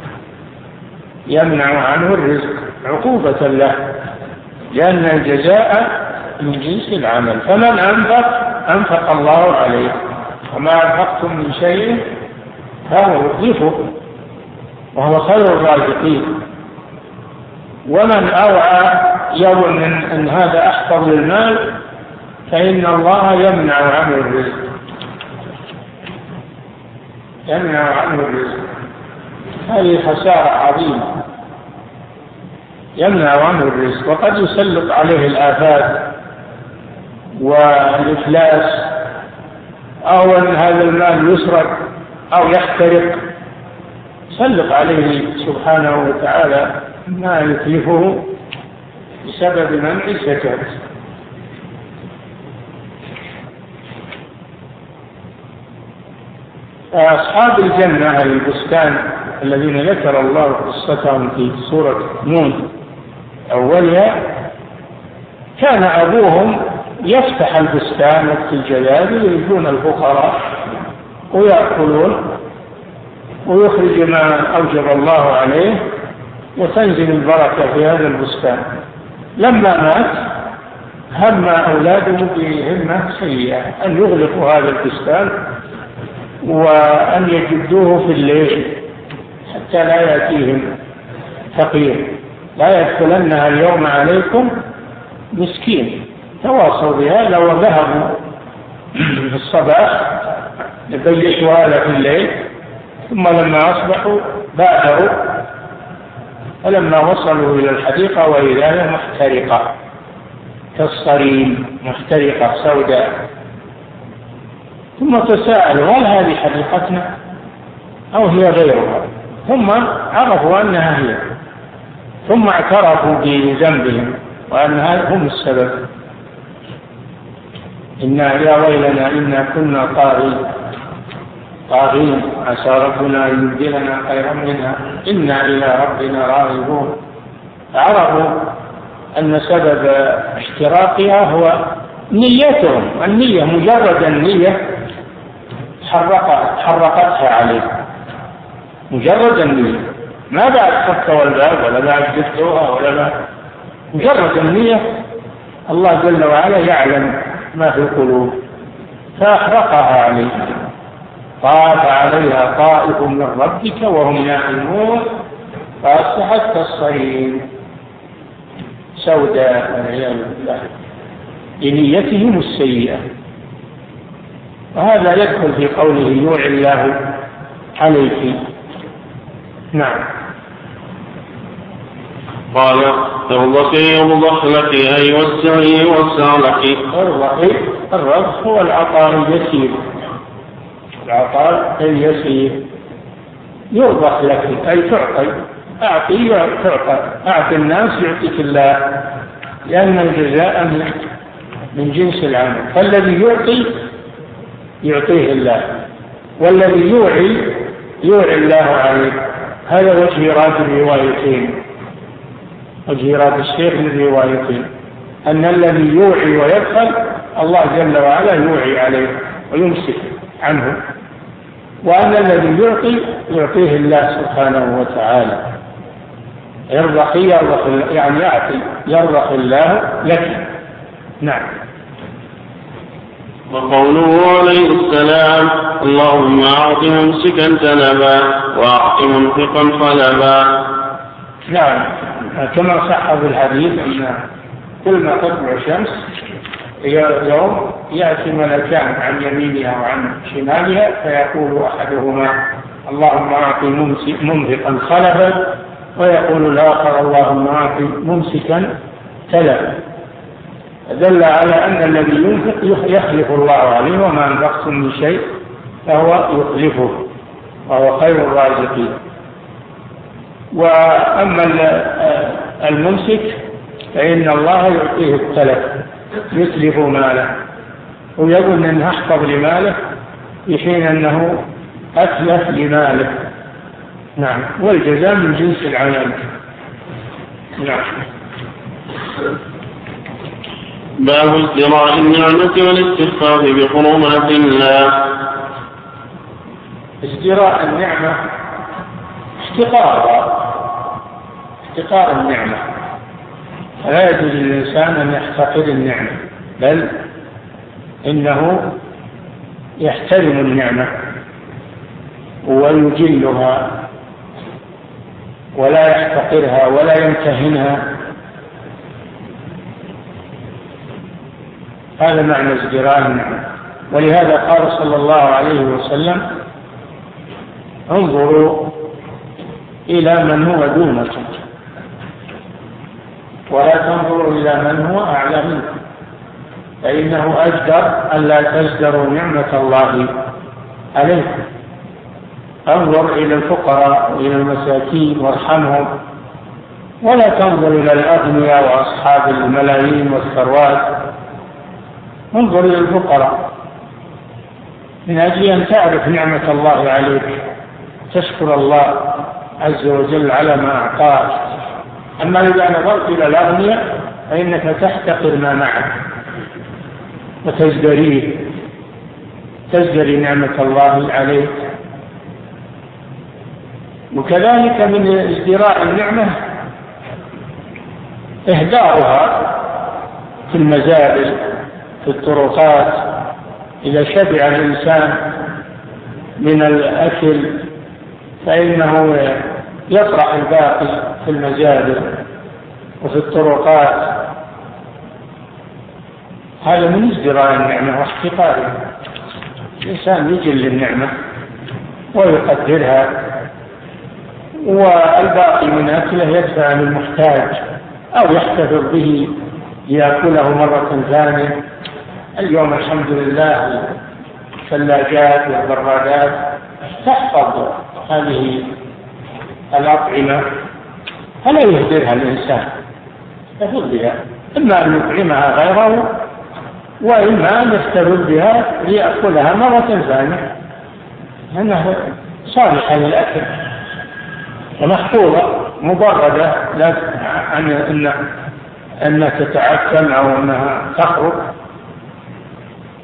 يمنع عنه الرزق عقوبة له، لأن الجزاء من جنس العمل. فمن أنفق أنفق الله عليه، وما أنفقتم من شيء فهو يخلفه وهو خير الرازقين. ومن أوعى يظن أن هذا أحفظ للمال فإن الله يمنع عنه الرزق، يمنع عنه الرزق. هذه خسارة عظيمة، يمنع عنه الرزق، وقد يسلط عليه الآفات والإفلاس، أو أن هذا المال يسرق أو يحترق، يسلط عليه سبحانه وتعالى ما يتلفه بسبب منع الزكاة. أصحاب الجنة البستان الذين ذكر الله قصتهم في سورة نون أولها، كان أبوهم يفتح البستان وقت الجلال يجون الفقراء ويأكلون ويخرج ما أوجب الله عليه وتنزل البركة في هذا البستان. لما مات هم أولاده بهمة سيئة أن يغلقوا هذا البستان وأن يجدوه في الليل حتى لا يأتيهم فقير، لا يدخلنها اليوم عليكم مسكين. تواصوا بهذا وذهبوا في الصباح يبيتوا هذا في الليل، ثم لما أصبحوا بادروا، فلما وصلوا إلى الحديقة وإذا هي محترقة كالصريم، محترقة سوداء. ثم تساءلوا هل هذه حديقتنا أو هي غيرها؟ ثم عرفوا أنها هي، ثم اعترفوا بذنبهم وأن هذا هم السبب. إنا يا ويلنا إنا كنا طاغين طاغين عسى ربنا أن يبدلنا خيرا منها إنا إلى ربنا راغبون. عرفوا أن سبب احتراقها هو نيتهم، النية مجرد النية حرقت حرقتها عليه، مجرد النية، ما بعد فكوا الباب ولا بعد جفتوها ولا بعد، مجرد النية الله جل وعلا يعلم ما في القلوب فأحرقها عليه. طاف عليها طائف من ربك وهم نائمون فأصبحت كالصريم سوداء والعياذ بالله بنيتهم السيئة. وهذا يدخل في قوله يوعي الله عليك. نعم. قال ارضقي يرضخ لك أي وسعي وسع لك. ارضقي، الرضخ هو العطاء اليسير، العطاء اليسير. يرضخ لك أي تعطي، أعطي تعطى، أعطي الناس يعطيك الله، لأن الجزاء من جنس العمل، فالذي يعطي يعطيه الله، والذي يوعي يوعي الله عليه. هذا وجه إيراد الروايتين، وجه إيراد الشيخ للروايتين، أن الذي يوعي ويبخل الله جل وعلا يوعي عليه ويمسك عنه، وأن الذي يعطي يعطيه الله سبحانه وتعالى. يرضخ يرضخ يعني يعطي، يرضخ الله لك. نعم. وقوله عليه السلام اللهم أعط ممسكا تلبا وأعط منفقا خلبا. نعم، كما صح في الحديث أن كل ما تطلع الشمس يوم يأتي ملكان عن يمينها وعن شمالها فيقول أحدهما اللهم أعط منفقا خلبا، ويقول الآخر اللهم أعط ممسكا تلبا. دل على أن الذي ينفق يخلف الله عليه، وما أنفقتم من شيء فهو يخلفه وهو خير الرازقين. وأما الممسك فإن الله يعطيه التلف، يتلف ماله ويقول أنه أحفظ لماله في حين أنه أتلف لماله. نعم، والجزاء من جنس العمل. نعم. باب ازدراء النعمة والاستخفاف بحرمات الله. ازدراء النعمة احتقار احتقار النعمة، لا يجوز للإنسان أن يحتقر النعمة، بل إنه يحترم النعمة ويجلها ولا يحتقرها ولا يمتهنها. هذا معنى ازدراء النعمة. ولهذا قال صلى الله عليه وسلم انظروا إلى من هو دونكم ولا تنظروا إلى من هو أعلى منكم، فإنه أجدر أن لا تزدروا نعمة الله عليكم. انظر إلى الفقراء وإلى المساكين وارحمهم، ولا تنظر إلى الأغنياء وأصحاب الملايين والثروات، انظر إلى الفقراء من أجل أن تعرف نعمة الله عليك، تشكر الله عز وجل على ما أعطاك. أما إذا نظرت إلى الأغنياء فإنك تحتقر ما معك وتزدريه، تزدري نعمة الله عليك. وكذلك من ازدراء النعمة إهدارها في المزابل في الطرقات. إذا شبع الإنسان من الأكل فإنه يطرح الباقي في المزابل وفي الطرقات، هذا من ازدراء النعمة واحتقارها. الإنسان يجل النعمة ويقدرها، والباقي من أكله يدفع للمحتاج أو يحتفظ به ليأكله مرة ثانية. اليوم الحمد لله الثلاجات والبرادات تحفظ هذه الأطعمة فلا يهدرها الإنسان، يحتفظ بها، إما أن يطعمها غيره وإما أن يحتفظ بها ليأكلها مرة ثانية، لأنها صالحة للأكل ومحفوظة مبردة، لا أن أنها تتعفن أو أنها تخرج،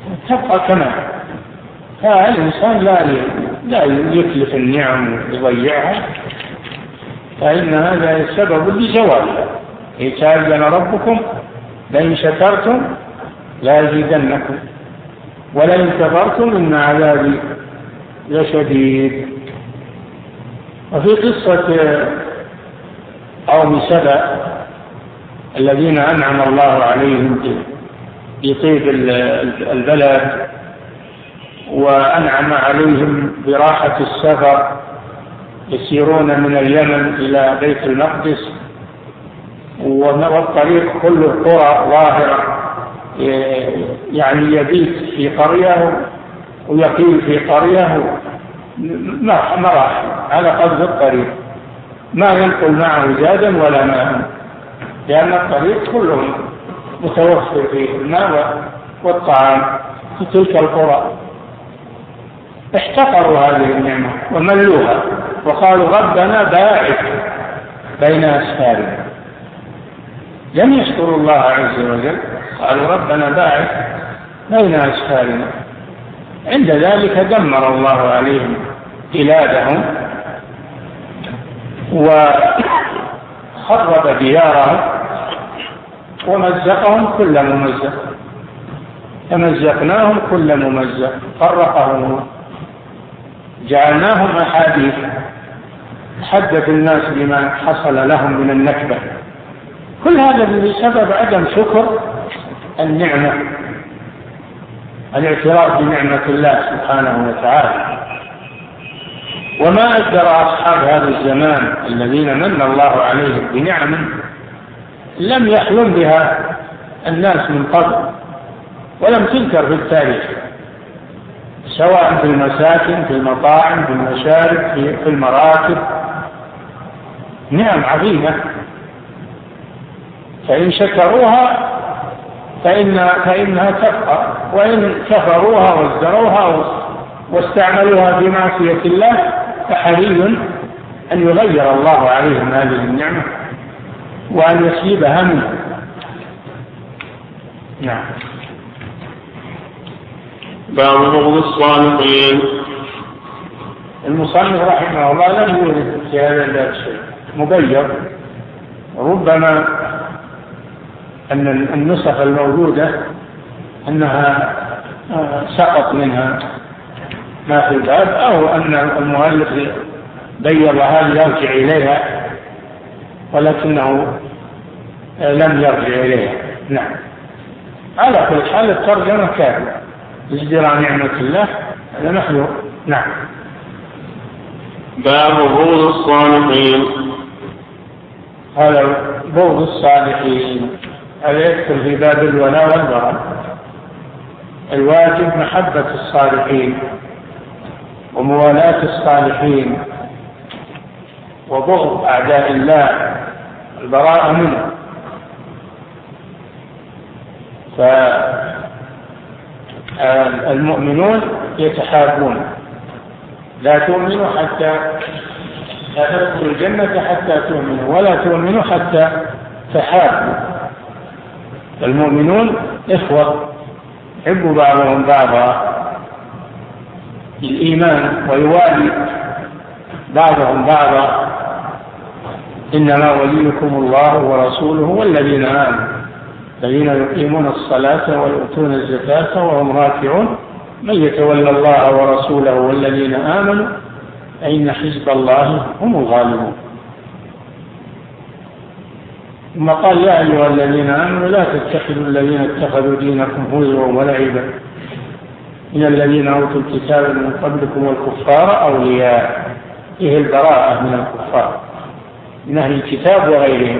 تبقى كما. فالإنسان لا لا يتلف النعم ويضيعها، فإن هذا سبب لزوالها. إذ تأذن ربكم لئن شكرتم لأزيدنكم ولئن كفرتم إن عذابي لشديد. وفي قصة قوم سبأ الذين أنعم الله عليهم بطيب البلد وأنعم عليهم براحة السفر، يسيرون من اليمن إلى بيت المقدس والطريق كله قرى ظاهرة، يعني يبيت في قرية ويقيم في قرية مراحل على قدر الطريق، ما ينقل معه زادا ولا ماء، لأن الطريق كله متوفر فيه الماء والطعام في تلك القرى. احتقروا هذه النعمة وملوها وقالوا ربنا باعد بين أسفارنا، لم يشكروا الله عز وجل، قالوا ربنا باعد بين أسفارنا. عند ذلك دمر الله عليهم بلادهم وخرب ديارهم ومزقهم كل ممزق، فمزقناهم كل ممزق، فرقهم جعلناهم أحاديث حدث الناس بما حصل لهم من النكبة. كل هذا بسبب عدم شكر النعمة، الاعتراف بنعمة الله سبحانه وتعالى. وما أدر أصحاب هذا الزمان الذين من الله عليهم بنعم لم يحلم بها الناس من قبل ولم تذكر في التاريخ، سواء في المساكن، في المطاعم، في المشارب، في المراكب، نعم عظيمة. فإن شكروها فإن فإنها تبقى، وإن كفروها وازدروها واستعملوها في معصية الله فحري أن يغير الله عليهم هذه النعمة وأن يسيبها منه. نعم. باب بغض الصالحين. المصنف رحمه الله لم يورد في هذا الباب شيء مبين، ربما أن النسخ الموجودة أنها سقط منها ما في الباب، أو أن المؤلف بيضها ليرجع إليها ولكنه لم يرجع إليها. نعم. على كل حال الترجمة كاملة، ازدراء نعمة الله هذا محذور. نعم. باب بغض الصالحين. هذا بغض الصالحين هذا يدخل في باب الولاء والبراء. الواجب محبة الصالحين وموالاة الصالحين وبغض أعداء الله، البراءة منه. فالمؤمنون يتحابون، لا تؤمنوا حتى لا تدخلوا الجنة حتى تؤمنوا ولا تؤمنوا حتى تحابوا. المؤمنون إخوة يحب بعضهم بعضا الإيمان ويوالي بعضهم بعضا. إنما وليكم الله ورسوله والذين آمنوا الذين يقيمون الصلاة ويؤتون الزكاة وهم راكعون من يتولى الله ورسوله والذين آمنوا فإن حزب الله هم الغالبون. ثم قال يا أيها الذين آمنوا لا تتخذوا الذين اتخذوا دينكم هزوا ولعبا من الذين أوتوا الكتاب من قبلكم والكفار أولياء. إيه البراءة من الكفار من أهل الكتاب وغيرهم.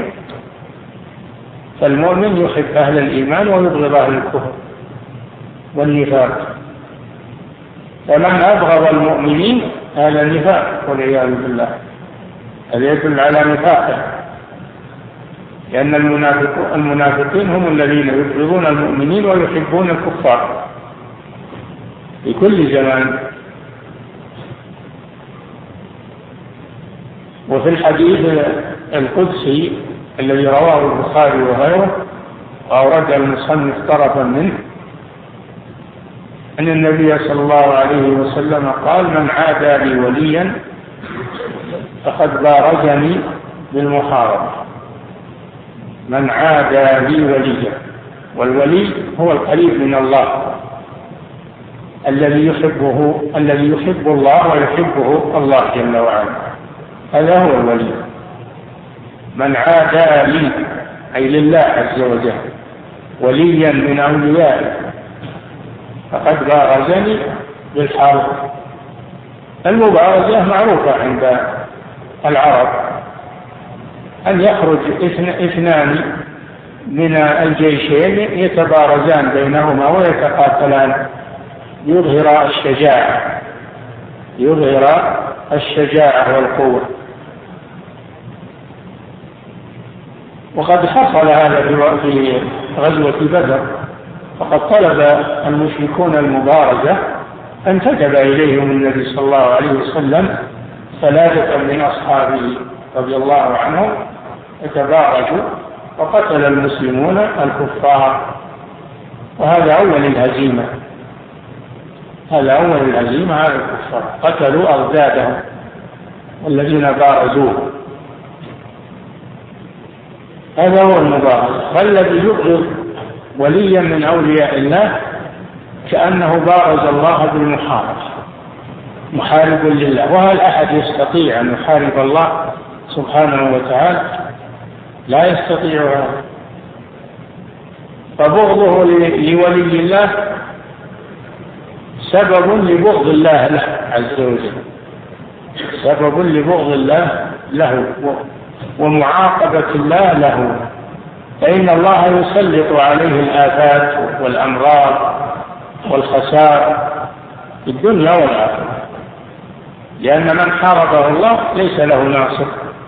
فالمؤمن يحب أهل الإيمان ويبغض أهل الكفر والنفاق، ومن أبغض المؤمنين أهل النفاق والعياذ بالله هذا يدل على نفاقه، لأن المنافقين هم الذين يبغضون المؤمنين ويحبون الكفار في كل زمان. وفي الحديث القدسي الذي رواه البخاري وغيره وأورد المصنف طرفا منه أن النبي صلى الله عليه وسلم قال: من عادى لي وليا فقد بارزني بالمحاربة. من عادى لي وليا، والولي هو القريب من الله الذي يحبه الذي يحب الله ويحبه الله جل وعلا، هذا هو الولي. من عادى لي أي لله عز وجل وليا من أوليائه فقد بارزني بالحرب. المبارزة معروفة عند العرب، أن يخرج اثنان من الجيشين يتبارزان بينهما ويتقاتلان، يظهر الشجاعة يظهر الشجاعة والقوة. وقد حصل هذا في غزوة بدر، فقد طلب المشركون المبارزة فانتدب إليهم النبي صلى الله عليه وسلم ثلاثة من أصحابه رضي الله عنهم يتبارزوا، وقتل المسلمون الكفار، وهذا أول الهزيمة هذا أول الهزيمة على الكفار، قتلوا أضدادهم والذين بارزوه. هذا هو المبارزة. والذي يبغض وليا من أولياء الله كأنه بارز الله بالمحاربة، محارب لله. وهل أحد يستطيع أن يحارب الله سبحانه وتعالى؟ لا يستطيع هذا. فبغضه لولي الله سبب لبغض الله له عز وجل، سبب لبغض الله له ومعاقبة الله له، فإن الله يسلط عليه الآفات والأمراض والخسار في الدنيا والآخرة، لأن من حاربه الله ليس له ناصر.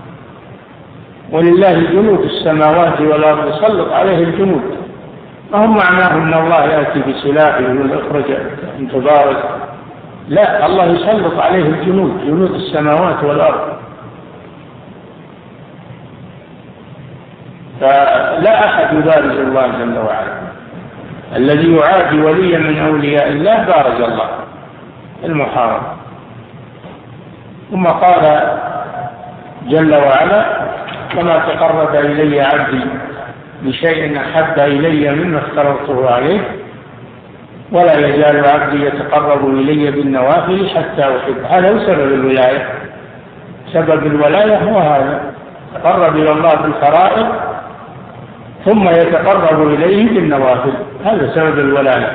ولله جنود السماوات والأرض يسلط عليه الجنود، ما هم معناه أن الله يأتي بسلاحه ويخرج من تبارز، لا، الله يسلط عليه الجنود، جنود السماوات والأرض. فلا أحد يبارز الله جل وعلا. الذي يعادي وليا من أولياء الله بارز الله المحارب. ثم قال جل وعلا: وما تقرب إلي عبدي بشيء أحب إلي مما افترضته عليه ولا يزال عبدي يتقرب إلي بالنوافل حتى أحب. هذا هو سبب الولاية. سبب الولاية هو هذا، تقرب إلى الله بالفرائض ثم يتقرب إليه بالنوافل، هذا سبب الولاية.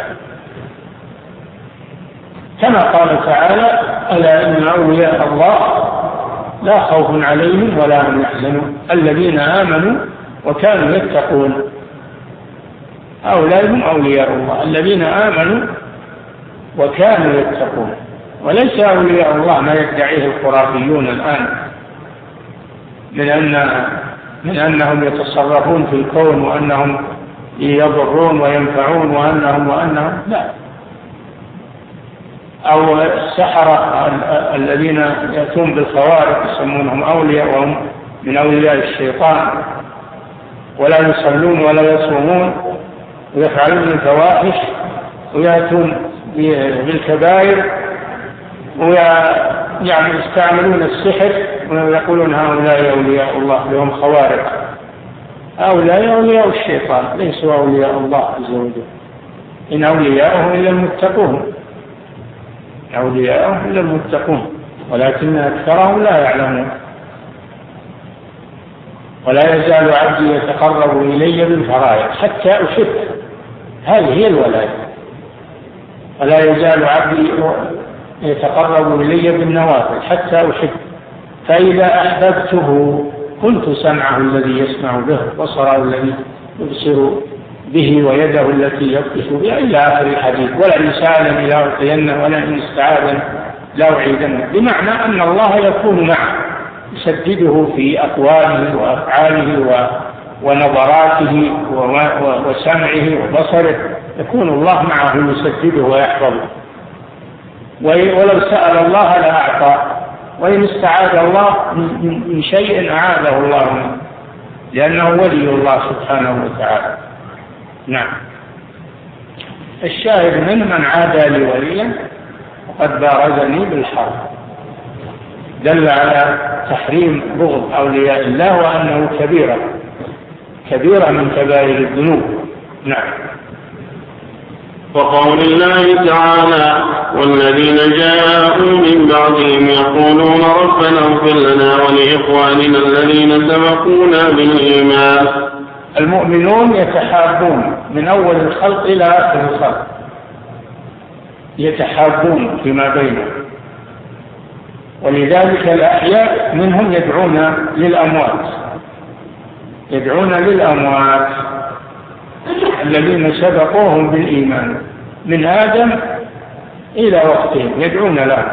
كما قال تعالى: ألا إن أولياء الله لا خوف عليهم ولا هم يحزنون الذين آمنوا وكانوا يتقون. هؤلاء هم أولياء الله الذين آمنوا وكانوا يتقون، وليس أولياء الله ما يدعيه الخرافيون الآن من أن من أنهم يتصرفون في الكون وأنهم يضرون وينفعون وأنهم وأنهم لا، أو السحرة الذين يأتون بالخوارق يسمونهم أولياء وهم من أولياء الشيطان، ولا يصلون ولا يصومون ويفعلون الفواحش ويأتون بالكبائر ويعني يستعملون السحر ويقولون هؤلاء أولياء الله لهم خوارق. هؤلاء أولياء الشيطان ليسوا أولياء الله عز وجل. إن أولياءه إلا المتقون، أولياءه إلا المتقون ولكن أكثرهم لا يعلمون. ولا يزال عبدي يتقرب إلي بالفرائض حتى أحب، هذه هي الولاية. ولا يزال عبدي يتقرب إلي بالنوافل حتى أحب، فإذا أحببته كنت سمعه الذي يسمع به، بصره الذي يبصر به، ويده التي يبطش بها، إلى آخر الحديث. ولئن سألني لأعطينه ولئن استعاذني لأعيذنه، بمعنى أن الله يكون معه يسدده في أقواله وأفعاله ونظراته وسمعه وبصره، يكون الله معه يسدده ويحفظه. ولو سأل الله لأعطى، وإن استعاذ الله من شيء أعاذه الله منه، لأنه ولي الله سبحانه وتعالى. نعم. الشاهد منه من عادى لي وليا وقد بارزني بالحرب، دل على تحريم بغض أولياء الله وأنه كبيرة كبيرة من كبائر الذنوب. نعم. وقول الله تعالى والذين جاءوا من بعدهم يقولون ربنا اغفر لنا ولإخواننا الذين سبقونا بالإيمان. المؤمنون يتحابون من أول الخلق إلى آخر الخلق، يتحابون فيما بينهم، ولذلك الأحياء منهم يدعون للأموات يدعون للأموات الذين سبقوهم بالإيمان من آدم إلى وقتهم، يدعون لهم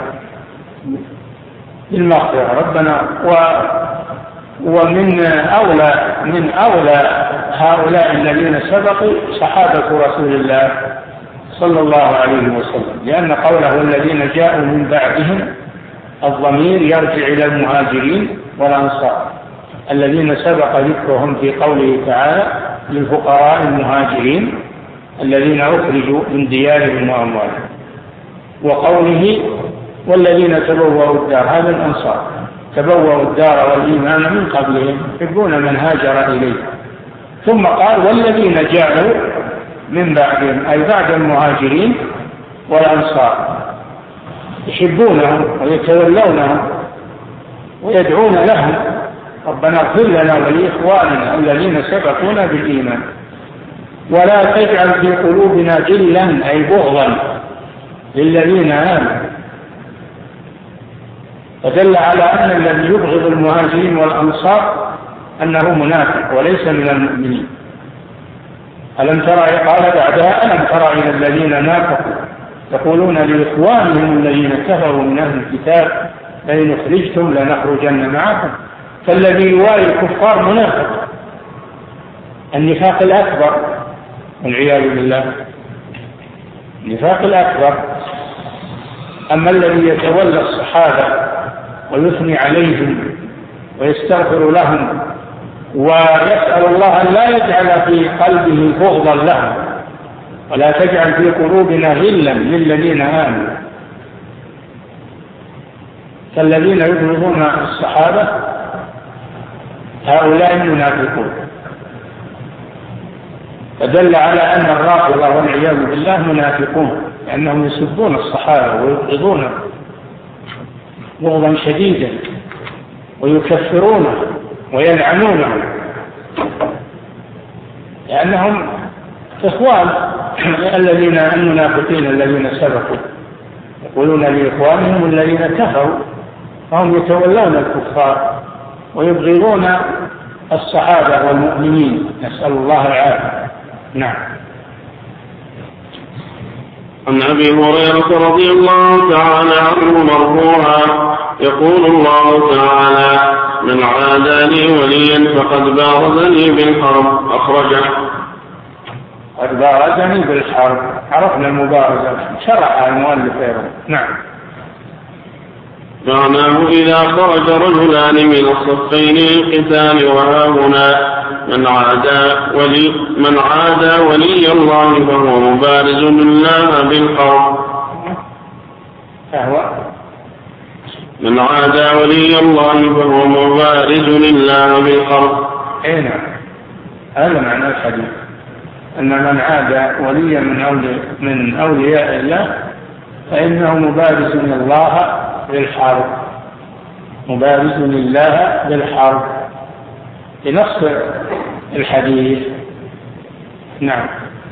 بالمغفرة ربنا. و ومن أولى من أولى هؤلاء الذين سبقوا صحابة رسول الله صلى الله عليه وسلم، لأن قوله الذين جاءوا من بعدهم الضمير يرجع إلى المهاجرين والأنصار الذين سبق ذكرهم في قوله تعالى للفقراء المهاجرين الذين أخرجوا من ديارهم وأموالهم، وقوله والذين تبوأوا الدار، هذا الأنصار تبوأوا الدار والإيمان من قبلهم يحبون من هاجر إليه. ثم قال والذين جاءوا من بعدهم، أي بعد المهاجرين والأنصار، يحبونهم ويتولونهم ويدعون لهم ربنا اغفر لنا ولإخواننا الذين سبقونا بالإيمان ولا تجعل في قلوبنا غلا أي بغضا للذين آمنوا. فدل على أن الذي يبغض المهاجرين والأنصار أنه منافق وليس من المؤمنين. ألم ترى قال بعدها ألم ترى إلى الذين نافقوا يقولون لإخوانهم الذين كفروا من أهل الكتاب لئن أخرجتم لنخرجن معكم. فالذي يوالي الكفار منافق، النفاق الأكبر والعياذ بالله، النفاق الأكبر. أما الذي يتولى الصحابة ويثني عليهم ويستغفر لهم ويسأل الله أن لا يجعل في قلبه بغضا لهم ولا تجعل في قلوبنا غلا للذين آمنوا، فالذين يبغضون الصحابة هؤلاء المنافقون. فدل على أن الرافضة والعياذ بالله منافقون، لأنهم يسبون الصحابة ويبغضون بغضا شديدا ويكفرونه ويلعنونهم، لأنهم إخوان الذين المنافقين الذين سبقوا يقولون لإخوانهم الذين كفروا، فهم يتولون الكفار ويبغضون الصحابة والمؤمنين، نسأل الله العافية. نعم. عن أبي هريرة رضي الله تعالى عنه مرفوعا يقول الله تعالى من عادى لي وليا فقد بارزني بالحرب، أخرجه. قد بارزني بالحرب، عرفنا المبارزة، شرح المؤلف أيضا. نعم. معناه إذا خرج رجلان من الصفين للقتال وها هنا من عادى ولي من عادى ولي الله فهو مبارز لله بالحرب. فهو من عادى ولي الله فهو مبارز لله بالحرب. أي نعم، هذا معنى الحديث، أن من عادى وليا من أولياء, من أولياء الله فإنه مبارز الله بالحرب، مبارز لله بالحرب بنص الحديث. نعم.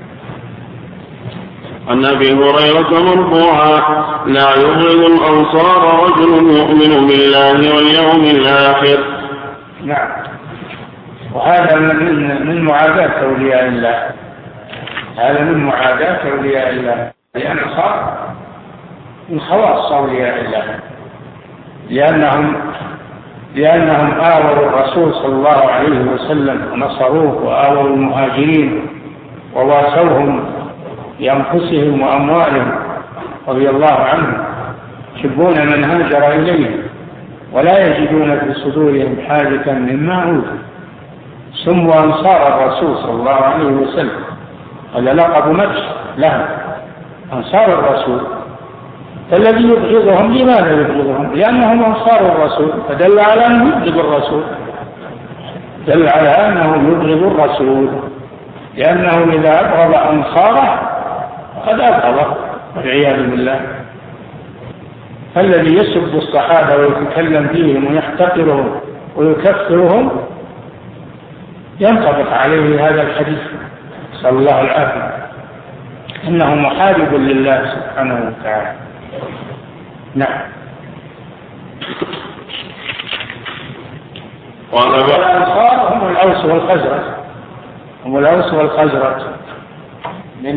عن أبي هريرة مرفوعا لا يبغض الأنصار رجل يؤمن بالله واليوم الآخر. نعم. وهذا من من معاداة أولياء الله، هذا من معاداة أولياء الله، لأن صار من خواص أولياء الله، لأنهم لأنهم آووا الرسول صلى الله عليه وسلم ونصروه، وآووا المهاجرين وواسوهم بأنفسهم وأموالهم رضي الله عنهم، يحبون من هاجر إليهم ولا يجدون في صدورهم حاجة مما أوتوا، سموا أنصار الرسول صلى الله عليه وسلم، هذا لقب مدح لهم. أنصار الرسول. فالذي يبغضهم لماذا يبغضهم؟ لأنهم أنصار الرسول، فدل على أنه يبغض الرسول، دل على أنه يبغض الرسول، لأنه إذا أبغض أنصاره فقد أبغضه والعياذ بالله. الذي يسب الصحابة ويتكلم فيهم ويحتقرهم ويكفرهم ينطبق عليه هذا الحديث، صلى الله العافية، إنه محارب لله سبحانه وتعالى. نعم. والأنصار هم الأوس والخزرج، هم الأوس والخزرج من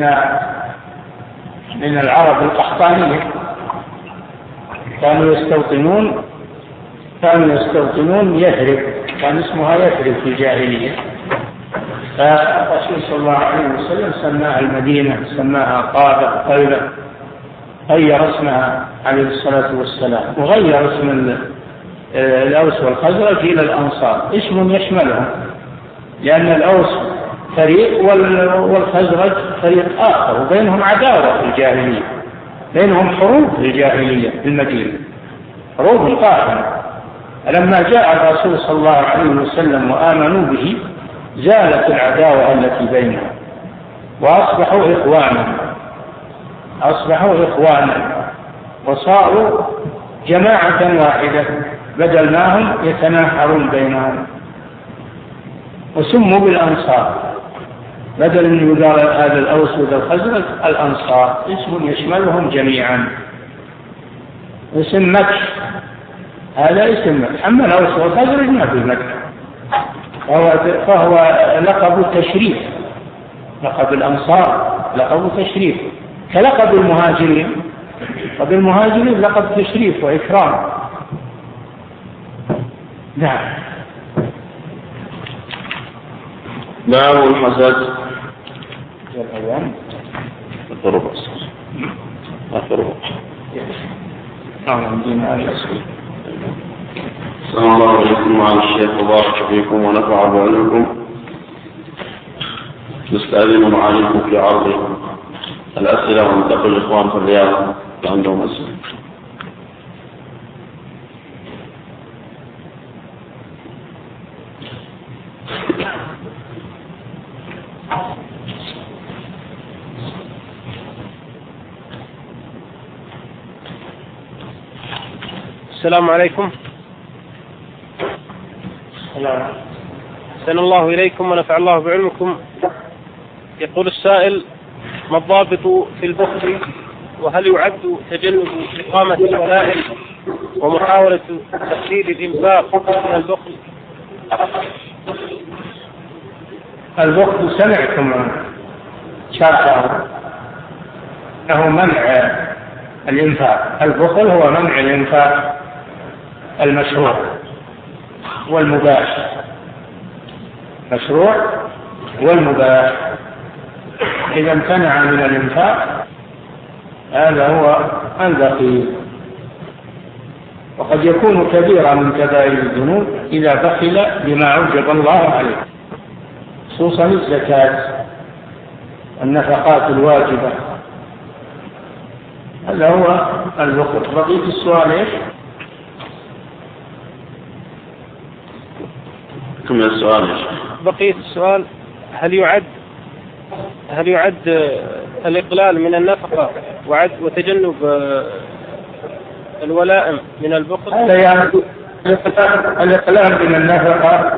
من العرب القحطانية، كانوا يستوطنون كانوا يستوطنون يثرب، كان اسمها يثرب في الجاهلية، فالرسول صلى الله عليه وسلم سماها المدينة، سماها قابة طيبة، غير اسمها عليه الصلاة والسلام، وغير اسم الأوس والخزرج إلى الأنصار، اسم يشملهم، لأن الأوس فريق والخزرج فريق آخر، وبينهم عداوة في الجاهلية، بينهم حروب في الجاهلية في المدينة، حروب قائمة. لما جاء الرسول صلى الله عليه وسلم وآمنوا به زالت العداوة التي بينهم وأصبحوا إخوانا، أصبحوا إخوانا وصاروا جماعة واحدة بدل ما هم يتناحرون بينهم، وسموا بالأنصار، بدل من يقال هذا الأوس وذا الخزرج الأنصار، اسم يشملهم جميعا. اسم مكة هذا اسم مكة، أما الأوس والخزرج ما في مكة، فهو, فهو لقب تشريف، لقب الأنصار لقب تشريف كلقب المهاجرين، وبالمهاجرين لقب تشريف وإكرام. نعم. باب الحسد. الضرب الضرب السلام الله عليكم وعلى الشيخ وبارك فيكم ونفع بعلمكم. نستأذن معاليكم في عرض الأسئلة وننتقل الإخوان في الرياض عندهم أسئلة. السلام عليكم. أحسن الله إليكم ونفع الله بعلمكم. يقول السائل: ما الضابط في البخل؟ وهل يعد تجنب إقامة الوسائل ومحاولة تقليل الإنفاق من البخل؟ البخل سمعتم شرحه، له منع الإنفاق. البخل هو منع الإنفاق المشروع والمباح، مشروع والمباح. إذا امتنع من الإنفاق هذا هو البخيل، وقد يكون كبيرا من كبائر الذنوب إذا بخل بما أوجب الله عليه، خصوصا الزكاة النفقات الواجبة، هذا هو البخل. بقية السؤال إيش؟ كم السؤال إيش؟ بقية السؤال: هل يعد هل يعد الإقلال من النفقة وعد وتجنب الولائم من البخل؟ هذا يعني الإقلال من النفقة،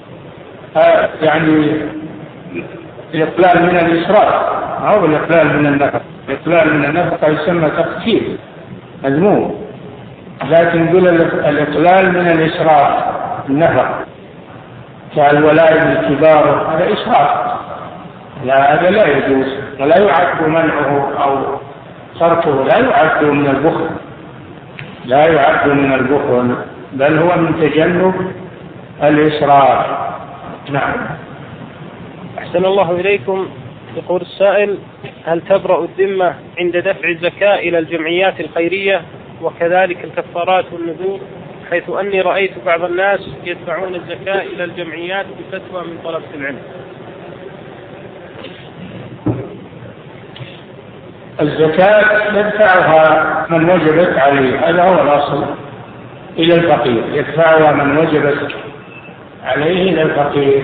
يعني الإقلال من الإسراف أو الإقلال من النفقة. الإقلال من النفقة يسمى تخفيف مذموم، لكن دون الإقلال من الإسراف النفقة كالولائم الكبار هذا إسراف، لا هذا لا يجوز ولا يعد منعه أو صرفه، لا يعد من البخل، لا يعد من البخل، بل هو من تجنب الإسراف. نعم. أحسن الله إليكم. يقول السائل: هل تبرأ الذمة عند دفع الزكاة إلى الجمعيات الخيرية وكذلك الكفارات والنذور، حيث أني رأيت بعض الناس يدفعون الزكاة إلى الجمعيات بفتوى من طلبة العلم؟ الزكاة يدفعها من وجبت عليه، هذا هو الأصل، إلى الفقير، يدفعها من وجبت عليه إلى الفقير.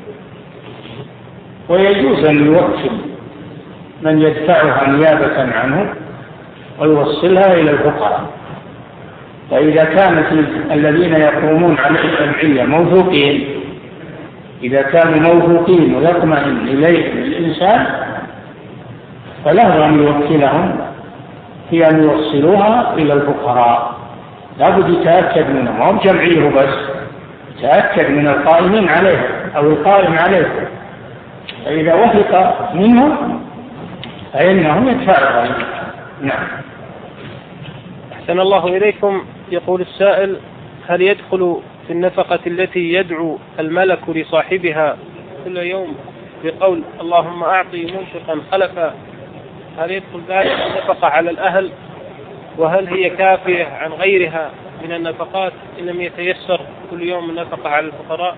ويجوز أن يوكل من يدفعها نيابة عنه ويوصلها إلى الفقراء. فإذا كانت الذين يقومون على الجمعية موثوقين، إذا كانوا موثوقين ويطمئن إليهم الإنسان، فله أن يوكلهم في أن يوصلوها إلى الفقراء. لابد يتأكد منهم، هم جمعيه بس، يتأكد من القائمين عليه أو القائم عليه، فإذا وثق منهم فإنهم يدفعوا. نعم. أحسن الله إليكم. يقول السائل: هل يدخل في النفقة التي يدعو الملك لصاحبها كل يوم بقول اللهم أعطي منفقا خلفا، هل يدخل ذلك النفقة على الأهل؟ وهل هي كافية عن غيرها من النفقات إن لم يتيسر كل يوم النفقة على الفقراء؟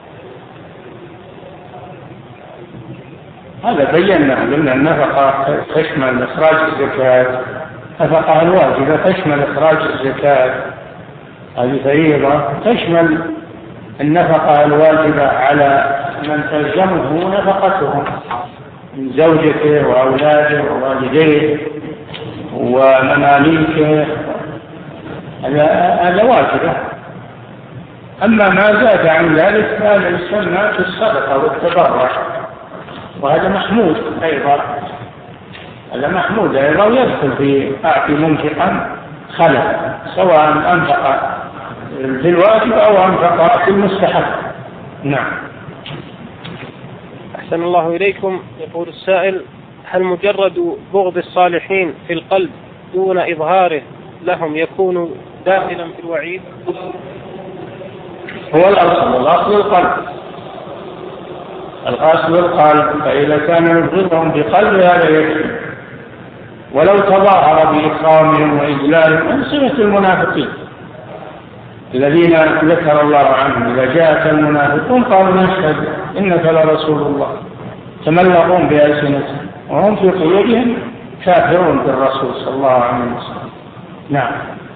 هذا بينا أن النفقة تشمل إخراج الزكاة، النفقة الواجبة تشمل إخراج الزكاة، هذه فريضة تشمل النفقة الواجبة على من تلزمه نفقته من زوجته وأولاده ووالديه ومماليكه، هذا واجبة. أما ما زاد عن ذلك فهذا يسمى في الصدقة والتبرع، وهذا محمود أيضا، هذا محمود أيضا يدخل في أعطي منفقا خلف، سواء أنفق في الواجب أو أنفق في المستحب. نعم. أحسن الله إليكم. يقول السائل: هل مجرد بغض الصالحين في القلب دون إظهاره لهم يكون داخلا في الوعيد؟ هو الأصل، الأصل القلب، الأصل القلب، فإذا كان يبغضهم بقلب هذا يكفي، ولو تظاهر بإكرامهم وإجلالهم من صفة المنافقين الذين ذكر الله عنهم: إذا جاءك المنافقون قالوا نشهد إنك لرسول الله، تملقون بألسنتهم وهم في قلوبهم كافرون بالرسول صلى الله عليه وسلم. نعم.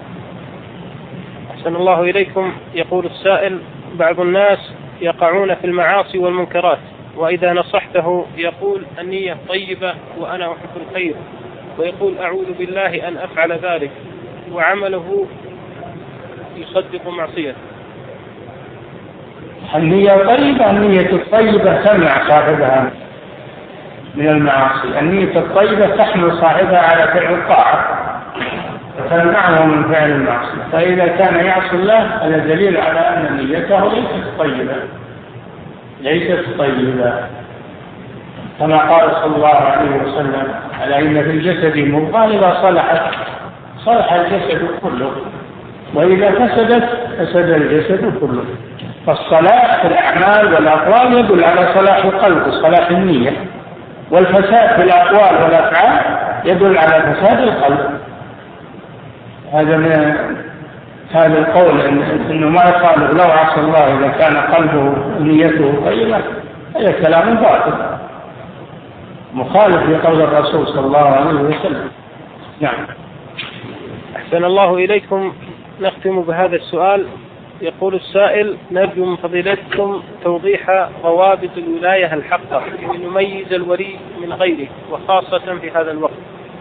أحسن الله إليكم. يقول السائل: بعض الناس يقعون في المعاصي والمنكرات، وإذا نصحته يقول النية طيبة وأنا أحب الخير، ويقول أعوذ بالله أن أفعل ذلك، وعمله يصدق معصيته. النية طيبة، النية الطيبة تمنع صاحبها من المعاصي، النية الطيبة تحمل صاحبها على فعل الطاعة فتمنعه من فعل المعصية. فإذا كان يعصي الله هذا دليل على أن نيته ليست طيبة، ليست طيبة، كما قال صلى الله عليه وسلم: ألا إن في الجسد مضغة إذا صلحت صلح الجسد كله، وإذا فسدت فسد الجسد كله. فالصلاح في الأعمال والأقوال يدل على صلاح القلب وصلاح النية، والفساد في الأقوال والأفعال يدل على فساد القلب. هذا من هذا القول إنه ما يخالف لو عصى الله إذا كان قلبه نيته طيبة، هذا كلام باطل مخالف لقول الرسول صلى الله عليه وسلم. نعم. أحسن الله إليكم. نختم بهذا السؤال. يقول السائل: نرجو من فضيلتكم توضيح ضوابط الولاية الحقة لنميز الولي من غيره، وخاصة في هذا الوقت.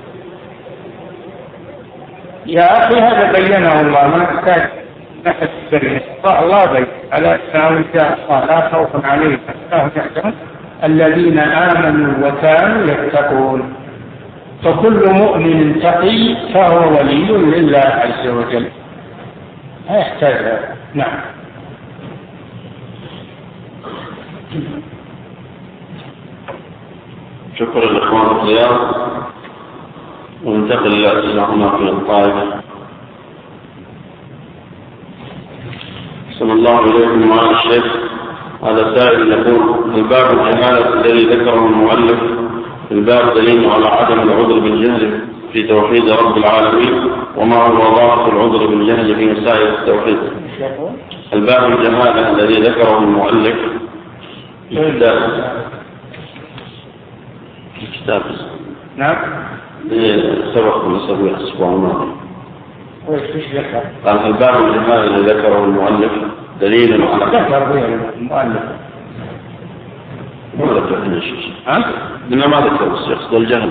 يا أخي هذا بينه الله، ما نحتاج نحن تبين الله بين على أنه لا خوف عليهم ولا هم يحزنون الذين آمنوا وكانوا يتقون. فكل مؤمن تقي فهو ولي لله عز وجل، لا يحتاج هذا. نعم. شكرا لإخوان الضياف. وننتقل إلى أسئلة هنا في الطائف. صلى الله عليكم وعلى الشيخ. هذا سائل يقول: الباب الجهالة الذي ذكره المؤلف في الباب دليل على عدم العذر بالجهل في توحيد رب العالمين، وما هو ضابط العذر بالجهل في مسائل التوحيد؟ الباب الجهالة الذي ذكره المؤلف في الكتاب نعم. سبق نسبه الأسبوع الماضي. وش ذكر؟ قال الباب الذي ذكره المؤلف دليل على ذكر به المؤلف. ما ذكر هنا شيء. ها؟ إنما ما ذكر بس يقصد الجهل.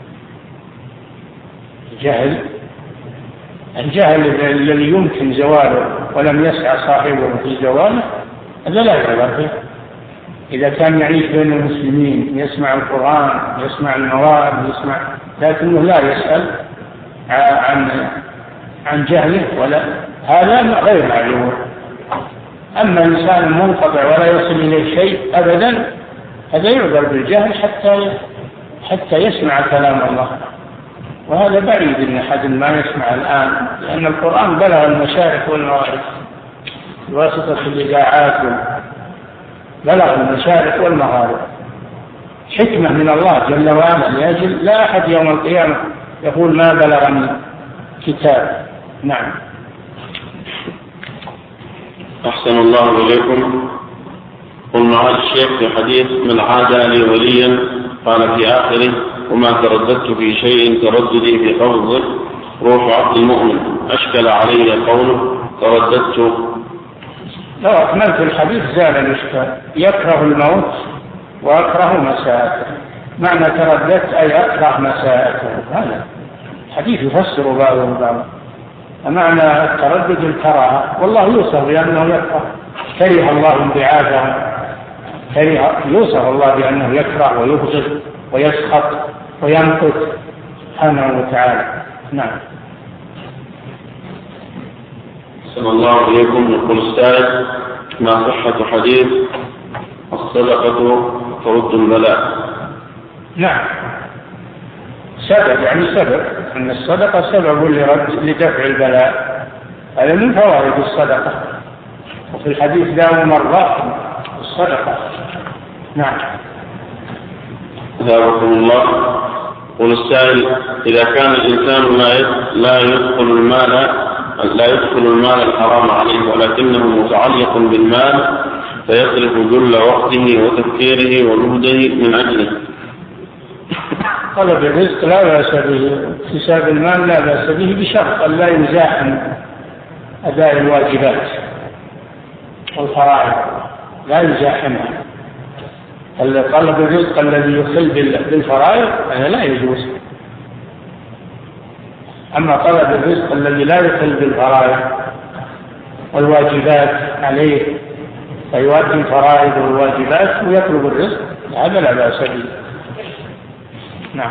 الجهل الجهل الذي يمكن زواله ولم يسعى صاحبه في زواله هذا لا يعذر فيه. إذا كان يعيش بين المسلمين يسمع القرآن يسمع المواعظ يسمع لكنه لا يسأل عن عن جهله ولا هذا غير معلوم. أما إنسان منقطع ولا يصل إليه شيء أبدا هذا يعذر بالجهل حتى حتى يسمع كلام الله، وهذا بعيد من أحد ما يسمع الآن، لأن القرآن بلغ المشارق والمغارب بواسطة الإذاعات، بلغ المشارق والمغارب. حكمة من الله جل وعلا لأجل لا أحد يوم القيامة يقول ما بلغني كتاب. نعم. أحسن الله إليكم. قلنا هذا الشيخ في حديث من عاد لي وليا قال في آخره وما ترددت في شيء ترددي في قبض روح عبد المؤمن، أشكل علي قوله ترددت. لو أكملت الحديث زال الإشكال. يكره الموت وأكره مساءته. معنى ترددت أي أكره مساءته، هذا الحديث يفسر بعضه بعضا. معنى التردد الكراهة، والله يوصف بأنه يكره، كره الله انبعاثه، كره يوصف الله بأنه يكره ويبغض ويسخط وينقت سبحانه وتعالى. نعم. صلى الله عليكم. يقول السائل ما صحة حديث الصدقة ترد البلاء؟ نعم، سبب يعني سبب أن الصدقة سبب لرد لدفع البلاء، هذا من فوائد الصدقة، وفي الحديث داووا مرضاكم الصدقة. نعم. جزاكم الله. قل السائل إذا كان الإنسان لا يدخل المال لا يدخل المال الحرام عليه ولكنه متعلق بالمال فيصرف جل وقته وتفكيره وجهده من أجله. طلب الرزق لا بأس به، اكتساب المال لا بأس به بشرط أن لا يزاحم أداء الواجبات والفرائض، لا يزاحمها. طلب الرزق الذي يخل بالفرائض هذا لا يجوز. أما طلب الرزق الذي لا يخل بالفرائض والواجبات عليه فيؤدي الفرائض والواجبات ويطلب الرزق هذا لا بأس به. نعم.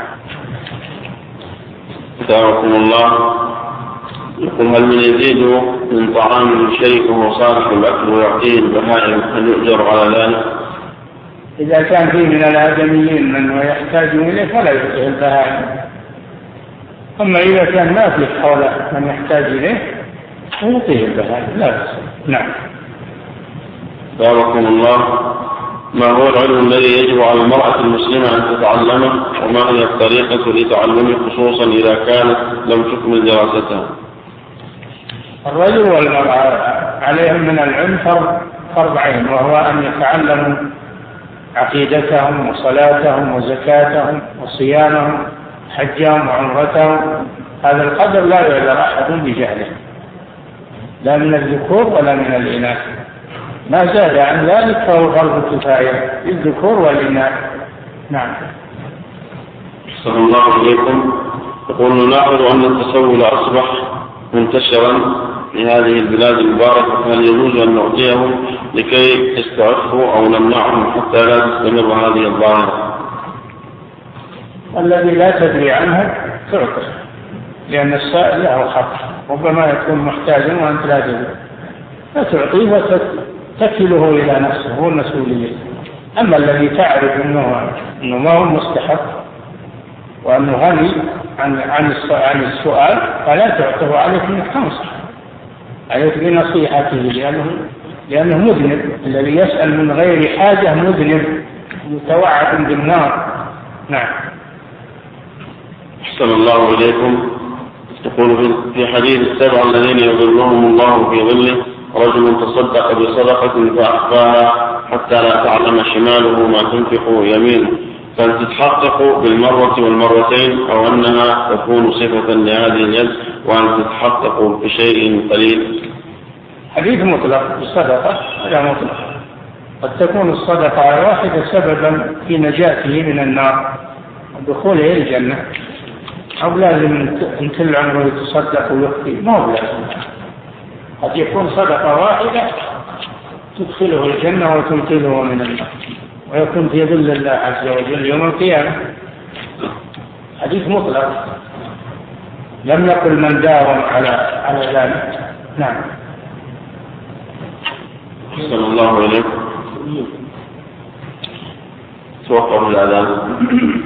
جزاكم الله. يقول هل من يزيد من طعام شيء وهو صالح الأكل ويعطيه البهائم هل يؤجر على ذلك؟ إذا كان فيه من الآدميين من يحتاج إليه فلا يعطيه البهائم، أما إذا كان ما فيه حوله من يحتاج إليه فيعطيه البهائم لا بأس. نعم. باركم الله. ما هو العلم الذي يجب على المرأة المسلمة أن تتعلمه وما هي الطريقة لتعلمه خصوصا إذا كانت لم تكمل دراستها؟ الرجل والمرأة عليهم من العلم فرض عين، وهو أن يتعلموا عقيدتهم وصلاتهم وزكاتهم وصيامهم حجهم وعمرتهم. هذا القدر لا يعذر أحد بجهله لا من الذكور ولا من الإناث. ما زاد عن ذلك فهو فرض كفاية للذكور والإناث. نعم. صلى الله عليكم. يقول نلاحظ أن التسول أصبح منتشرا في هذه البلاد المباركة، فهل يجوز أن نعطيهم لكي يستعفوا أو نمنعهم حتى لا تستمر هذه الظاهرة؟ الذي لا تدري عنه تعطي، لأن السائل له حق، ربما يكون محتاجا وأنت لا تدري، فتعطيه وتكله إلى نفسه، هو المسؤولية. أما الذي تعرف أنه, إنه ما هو مستحق وأنه غني عن, عن السؤال فلا تعطيه، عليك أنك تنصح، عليك بنصيحته، لأنه, لأنه مذنب. الذي يسأل من غير حاجة مذنب متوعد بالنار. نعم. أحسن الله إليكم. يقول في حديث السبع الذين يظلهم الله في ظله رجل تصدق بصدقة فأخفاها حتى لا تعلم شماله ما تنفق يمينه، فهل تتحقق بالمرة والمرتين أو أنها تكون صفة لهذه اليد وأن تتحقق بشيء قليل؟ حديث مطلق بالصدقة هذا مطلق، قد تكون الصدقة الواحدة سببا في نجاته من النار ودخوله الجنة، أو لازم أن كل عمره يتصدق ويخفي، ما هو لازم، قد يكون صدقة واحدة تدخله الجنة وتنقذه من النار ويكون في ظل الله عز وجل يوم القيامة. حديث مطلق، لم نقل من داوم على على ذلك. نعم. صلى الله عليكم. توقف الأذان.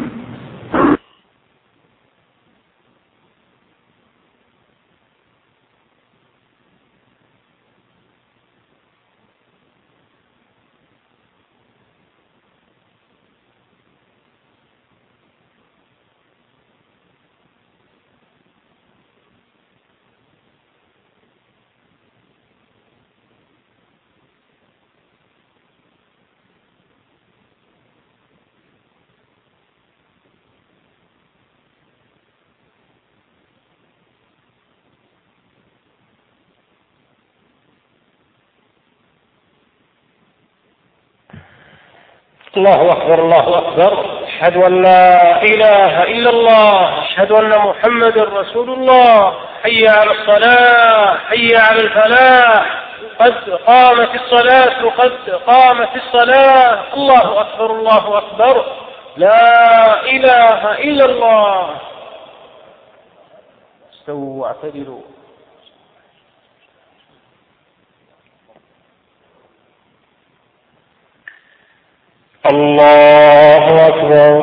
الله أكبر الله أكبر، أشهد أن لا إله إلا الله، أشهد أن محمد رسول الله، حي على الصلاة حي على الفلاح، قد قامت الصلاة قد قامت الصلاة، الله أكبر الله أكبر، لا إله إلا الله. استووا واعتدلوا. الله أكبر.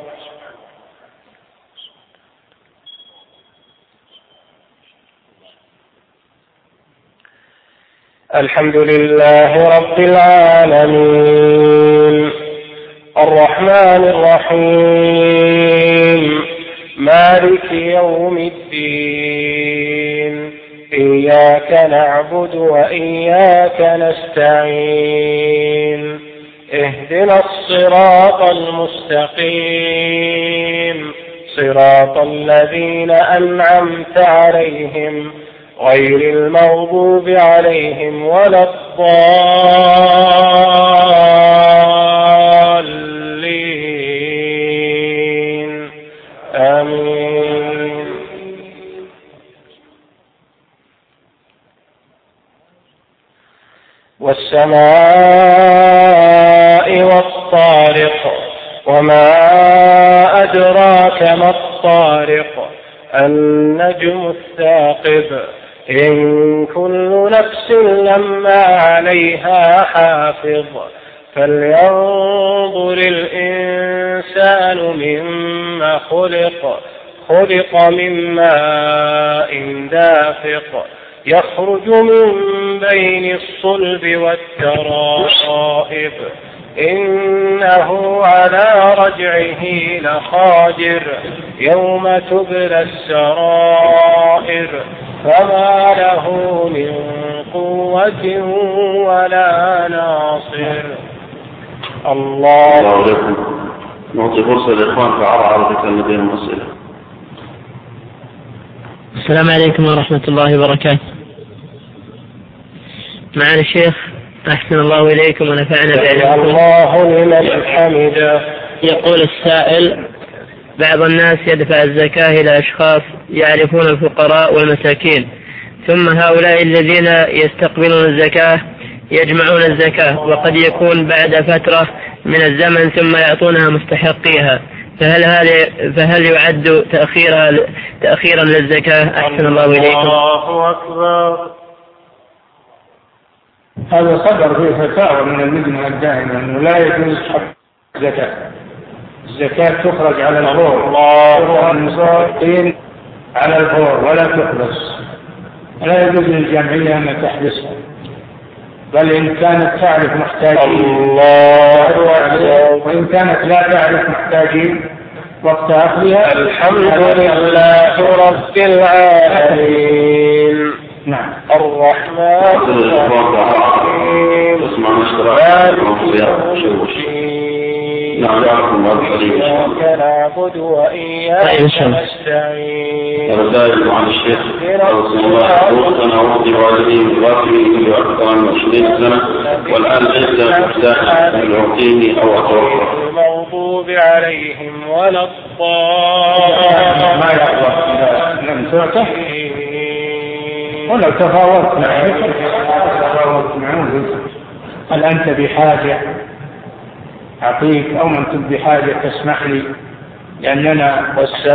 الحمد لله رب العالمين، الرحمن الرحيم، مالك يوم الدين، إياك نعبد وإياك نستعين، اهدنا الصراط المستقيم، صراط الذين أنعمت عليهم غير المغضوب عليهم ولا الضالين، آمين. والسماء والطارق، وما أدراك ما الطارق، النجم الثاقب، إن كل نفس لما عليها حافظ، فلينظر الإنسان مما خلق، خلق من ماء دافق، يخرج من بين الصلب والترائب، إنه على رجعه لقادر، يوم تبلى السرائر، فما له من قوة ولا ناصر. الله. الله عليكم. نعطي فرصة للإخوان في عرض كان لديهم أسئلة. السلام عليكم ورحمة الله وبركاته. معنا الشيخ أحسن الله إليكم ونفعنا بعلمكم. الله لمن حمده. يقول السائل: بعض الناس يدفع الزكاة إلى أشخاص يعرفون الفقراء والمساكين، ثم هؤلاء الذين يستقبلون الزكاة يجمعون الزكاة، وقد يكون بعد فترة من الزمن ثم يعطونها مستحقيها، فهل هذا فهل يعد تأخيرا تأخيرا للزكاة؟ أحسن الله إليكم. الله أكبر. هذا صدر في فتاوى من اللجنة الدائمة أنه لا يجوز حق الزكاة. الزكاة تخرج على الفور، الله المستحقين على الفور ولا تحبس، لا يجوز للجمعية أن تحبسها، بل إن كانت تعرف محتاجين الله، وإن كانت لا تعرف محتاجين وقت أخذها. الحمد لله رب العالمين. نعم. الرحمن الرحيم، مالك يوم الدين، نعم إياك نعبد وإياك نستعين. رسائل عن الشيخ رسول الله أنا أوصي والدي بواقبه كل أكثر من عشرين سنة والآن ليس محتاجا أن يعطيني أو أتوقف. المغضوب عليهم ولا ما يقرأ لم تعطه ولو تفاوضت معه هل أنت بحاجة أعطيك أو من كنت بحاجة تسمح لي لأننا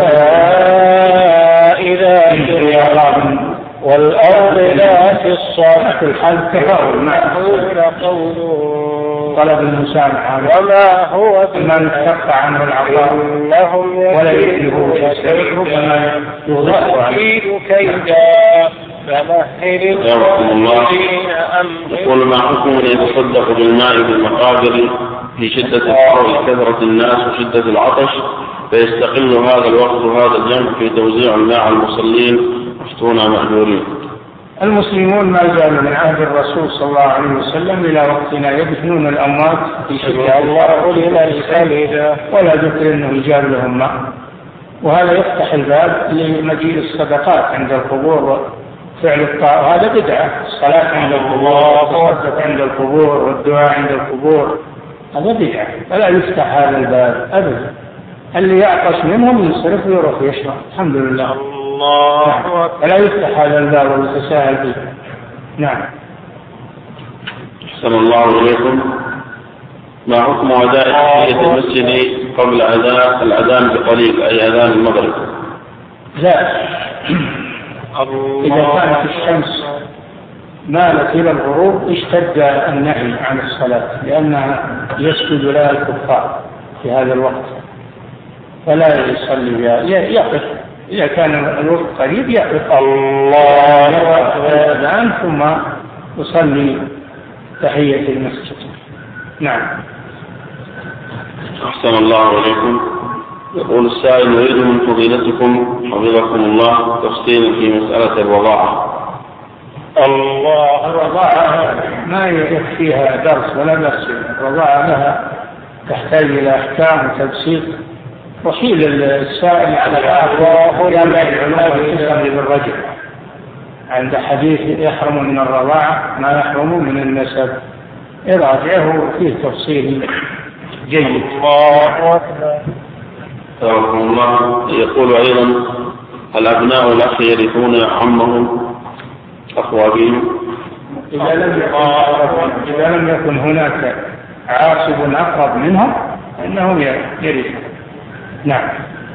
والسماء ذات الرجع والأرض ذات الصدع الحال تفاوض معقول قوله طلب المسامحة وما هو من تقطع عنه العطاء ولا يجلبه يستيقظ فما يغلق وأكيد كيدا فمهل المؤمنين يقول ما حكم أن يتصدق بالماء بالمقابر في شدة الحر وكثرة الناس وشدة العطش فيستقل هذا الوقت وهذا الجنب في توزيع الماء على المصلين مفتونا مأجورين. المسلمون ما زالوا من عهد الرسول صلى الله عليه وسلم إلى وقتنا يدفنون الأموات في شدة الحر ولا ذكر أنه يجاب لهم ماء، وهذا يفتح الباب لمجيء الصدقات عند القبور فعل الطاعة. هذا بدعة، الصلاة عند القبور والصدقة عند القبور والدعاء عند القبور هذا بدعة، فلا يفتح هذا الباب أبدا. اللي يعطش منهم يصرف ويروح يشرب الحمد لله الله، فلا يفتح هذا الباب ويتساهل به. نعم. أحسن الله إليكم. ما حكم أداء تحية المسجد قبل أداء الأذان بقليل أي أذان المغرب؟ لا، إذا كانت الشمس مالت إلى الغروب اشتد النهي عن الصلاة لأنها يسجد لها الكفار في هذا الوقت، فلا يصلي بها، يقف إذا كان الوقت قريب يقف الله الأذان ثم يصلي تحية المسجد. نعم. أحسن الله عليكم. يقول السائل نريد من فضيلتكم حفظكم الله تفصيلا في مسألة الرضاعة. الله الرضاعة ما يكفيها درس ولا درس، الرضاعة لها تحتاج إلى أحكام وتبسيط، وحيل السائل على الآخر جامع العلوم والتسمي بالرجل عند حديث يحرم من الرضاعة ما يحرم من النسب، إراجعه فيه تفصيل جيد. الله أكبر. تبارك الله. يقول أيضا الأبناء الأخ يرثون عمهم أخوابهم إذا لم يكن إذا لم يكن هناك عاصب أقرب منهم فإنهم يرثون. نعم.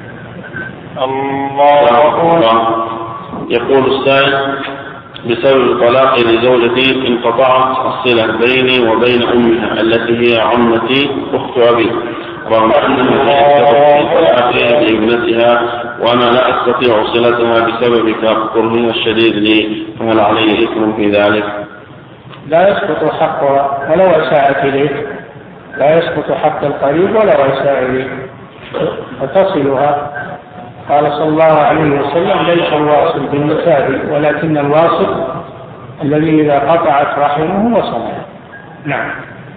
الله. يقول السائل بسبب طلاقي لزوجتي انقطعت الصلة بيني وبين أمها التي هي عمتي أخت أبي، رغم أنها تتفق بابنتها وأنا لا أستطيع صلتها بسبب كرهها الشديد لي، فهل علي إثم في ذلك؟ لا يسقط حقها ولو أساءت إليك، لا يسقط حق القريب ولو أساء إليك فتصلها. قال صلى الله عليه وسلم ليس الواصل بالمثابي ولكن الواصل الذي إذا قطعت رحمه وصلها. نعم.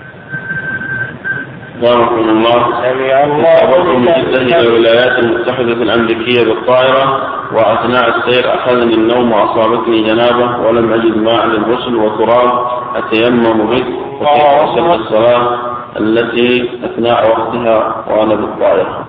بارك الله. سافرت من جدة إلى الولايات المتحدة الأمريكية بالطائرة وأثناء السير أخذني النوم وأصابتني جنابة ولم أجد ماء للغسل وتراب أتيمم به، وكيف أصلي الصلاة التي أثناء وقتها وأنا بالطائرة؟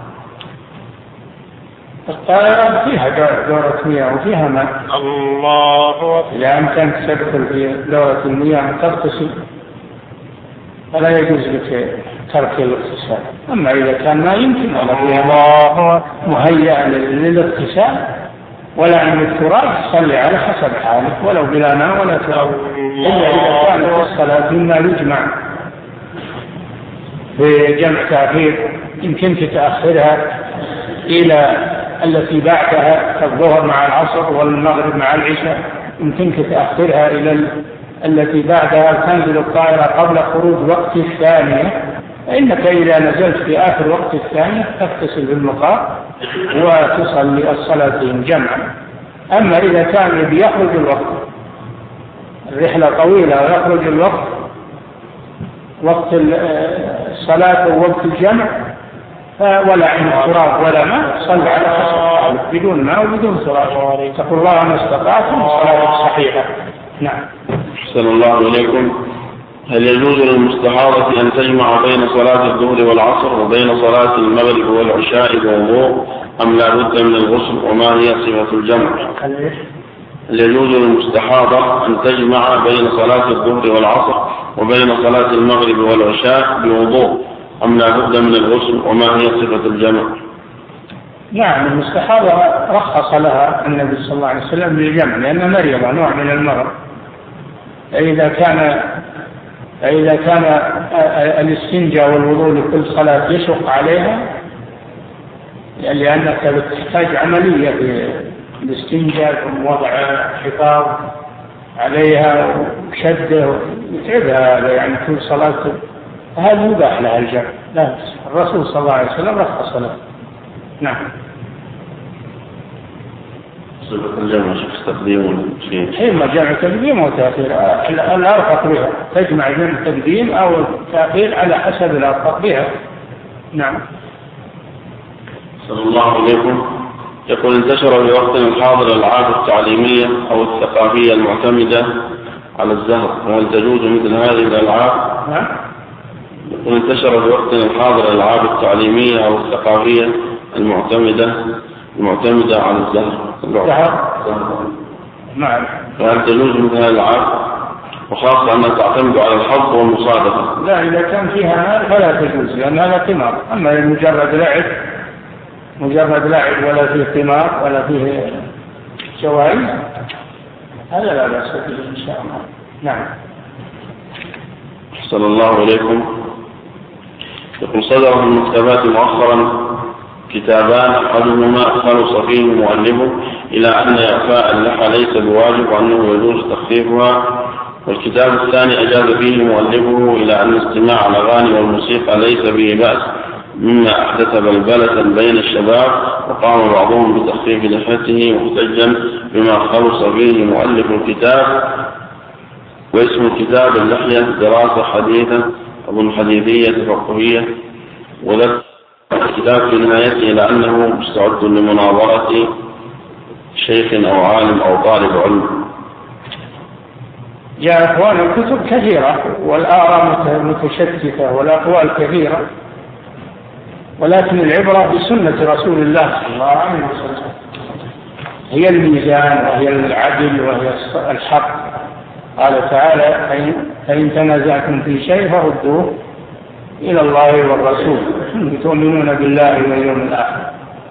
الطائرة فيها دورة مياه وفيها ماء. الله. إذا أمكنك تدخل في دورة المياه تغتسل فلا يجوز لك ترك الاغتسال. أما إذا كان ما يمكن الله مهيئا للاغتسال ولا عندك تراب صلي على حسب حالك ولو بلا ماء ولا تراب، إلا إذا كانت الصلاة مما يجمع بجمع تأخير يمكن تأخرها إلى التي بعدها كالظهر مع العصر والمغرب مع العشاء، يمكنك تأخرها إلى التي بعدها تنزل الطائرة قبل خروج وقت الثانية، فإنك إذا نزلت في آخر وقت الثانية تغتسل بالمقام وتصلي الصلاتين جمعا. أما إذا كان يخرج الوقت الرحلة طويلة ويخرج الوقت وقت الصلاة ووقت الجمع ولا عند تراب ولا ماء صل على حسب بدون ماء وبدون تراب. اتقوا الله ما استطعتم الصلاة الصحيحة. نعم. أحسن الله إليكم. هل يجوز للمستحاضة أن تجمع بين صلاة الظهر والعصر وبين صلاة المغرب والعشاء بوضوء أم لا بد من الغسل وما هي صفة الجمع؟ هل يجوز للمستحاضة أن تجمع بين صلاة الظهر والعصر وبين صلاة المغرب والعشاء بوضوء أم لا بد من الغسل وما هي صفة الجمع؟ نعم المستحاضة رخص لها النبي صلى الله عليه وسلم بالجمع لأن مريضة نوع من المرض. إذا كان إذا كان الاستنجاء والوضوء لكل صلاة يشق عليها لأنك بتحتاج عملية في الاستنجاء ووضع حفاظ عليها وشده وتعبها هذا يعني كل صلاة هذا مباح لها الجمع. لا الرسول صلى الله عليه وسلم رخص له. نعم. صفة الجمع شخص تقديم شيء. حين جمع تقديم وتأخير الأرفق بها تجمع جمع تقديم أو تأخير على حسب الأرفق بها. نعم. صلى الله عليكم. يقول انتشر في وقتنا الحاضر الألعاب التعليمية أو الثقافية المعتمدة على الزهر وهل تجوز مثل هذه الألعاب؟ نعم. يقول انتشر في وقتنا الحاضر الألعاب التعليمية أو الثقافية المعتمدة المعتمدة على الزهر. الزهر. نعم. فهل تجوز مثل هذه الألعاب وخاصة أنها تعتمد على الحظ والمصادفة؟ لا إذا كان فيها مال فلا تجوز لأن هذا قمار. أما مجرد لعب مجرد لعب ولا فيه قمار ولا فيه جوائز هذا لا بأس به إن شاء الله. نعم. صلى الله عليكم. يقول صدر في المكتبات مؤخرا كتابان أحدهما خلص فيه مؤلفه إلى أن إعفاء اللحى ليس بواجب وأنه يجوز تخفيفها، والكتاب الثاني أجاز فيه مؤلفه إلى أن استماع الأغاني والموسيقى ليس به بأس مما أحدث بلبلة بين الشباب، وقام بعضهم بتخفيف لحيته محتجا بما خلص فيه مؤلف الكتاب. واسم الكتاب اللحية دراسة حديثة أظن حديثية فقهية، وذكر الكتاب في نهايته إلى أنه مستعد لمناظرة شيخ أو عالم أو طالب علم. يا إخوان الكتب كثيرة والآراء متشتتة والأقوال كثيرة، ولكن العبرة بسنة رسول الله صلى الله عليه وسلم هي الميزان وهي العدل وهي الحق. قال تعالى فإن تنازعتم في شيء فردوه إلى الله والرسول إن تؤمنون بالله واليوم الآخر.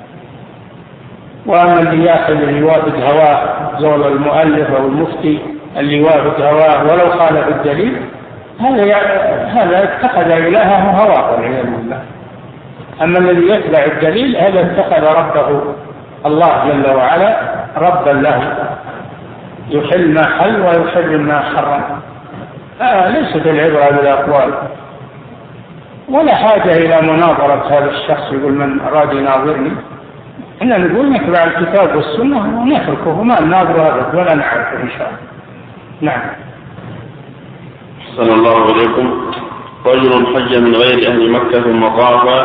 وأما اللي يأخذ اللي يوافق هواه زول المؤلف أو المفتي اللي يوافق هواه ولو خالف الدليل هذا هذا اتخذ إلهه هواه والعياذ بالله. أما الذي يتبع الدليل هذا اتخذ ربه الله جل وعلا ربا له يحل ما حل ويحرم ما حرم. آه ليست العبرة بالأقوال ولا حاجة إلى مناظرة هذا الشخص يقول من أراد يناظرني. إحنا نقول نتبع الكتاب والسنة ونتركه وما نناظر هذا ولا نعرفه إن شاء الله. نعم. صلى الله عليكم. رجل حج من غير أهل مكة ثم طاف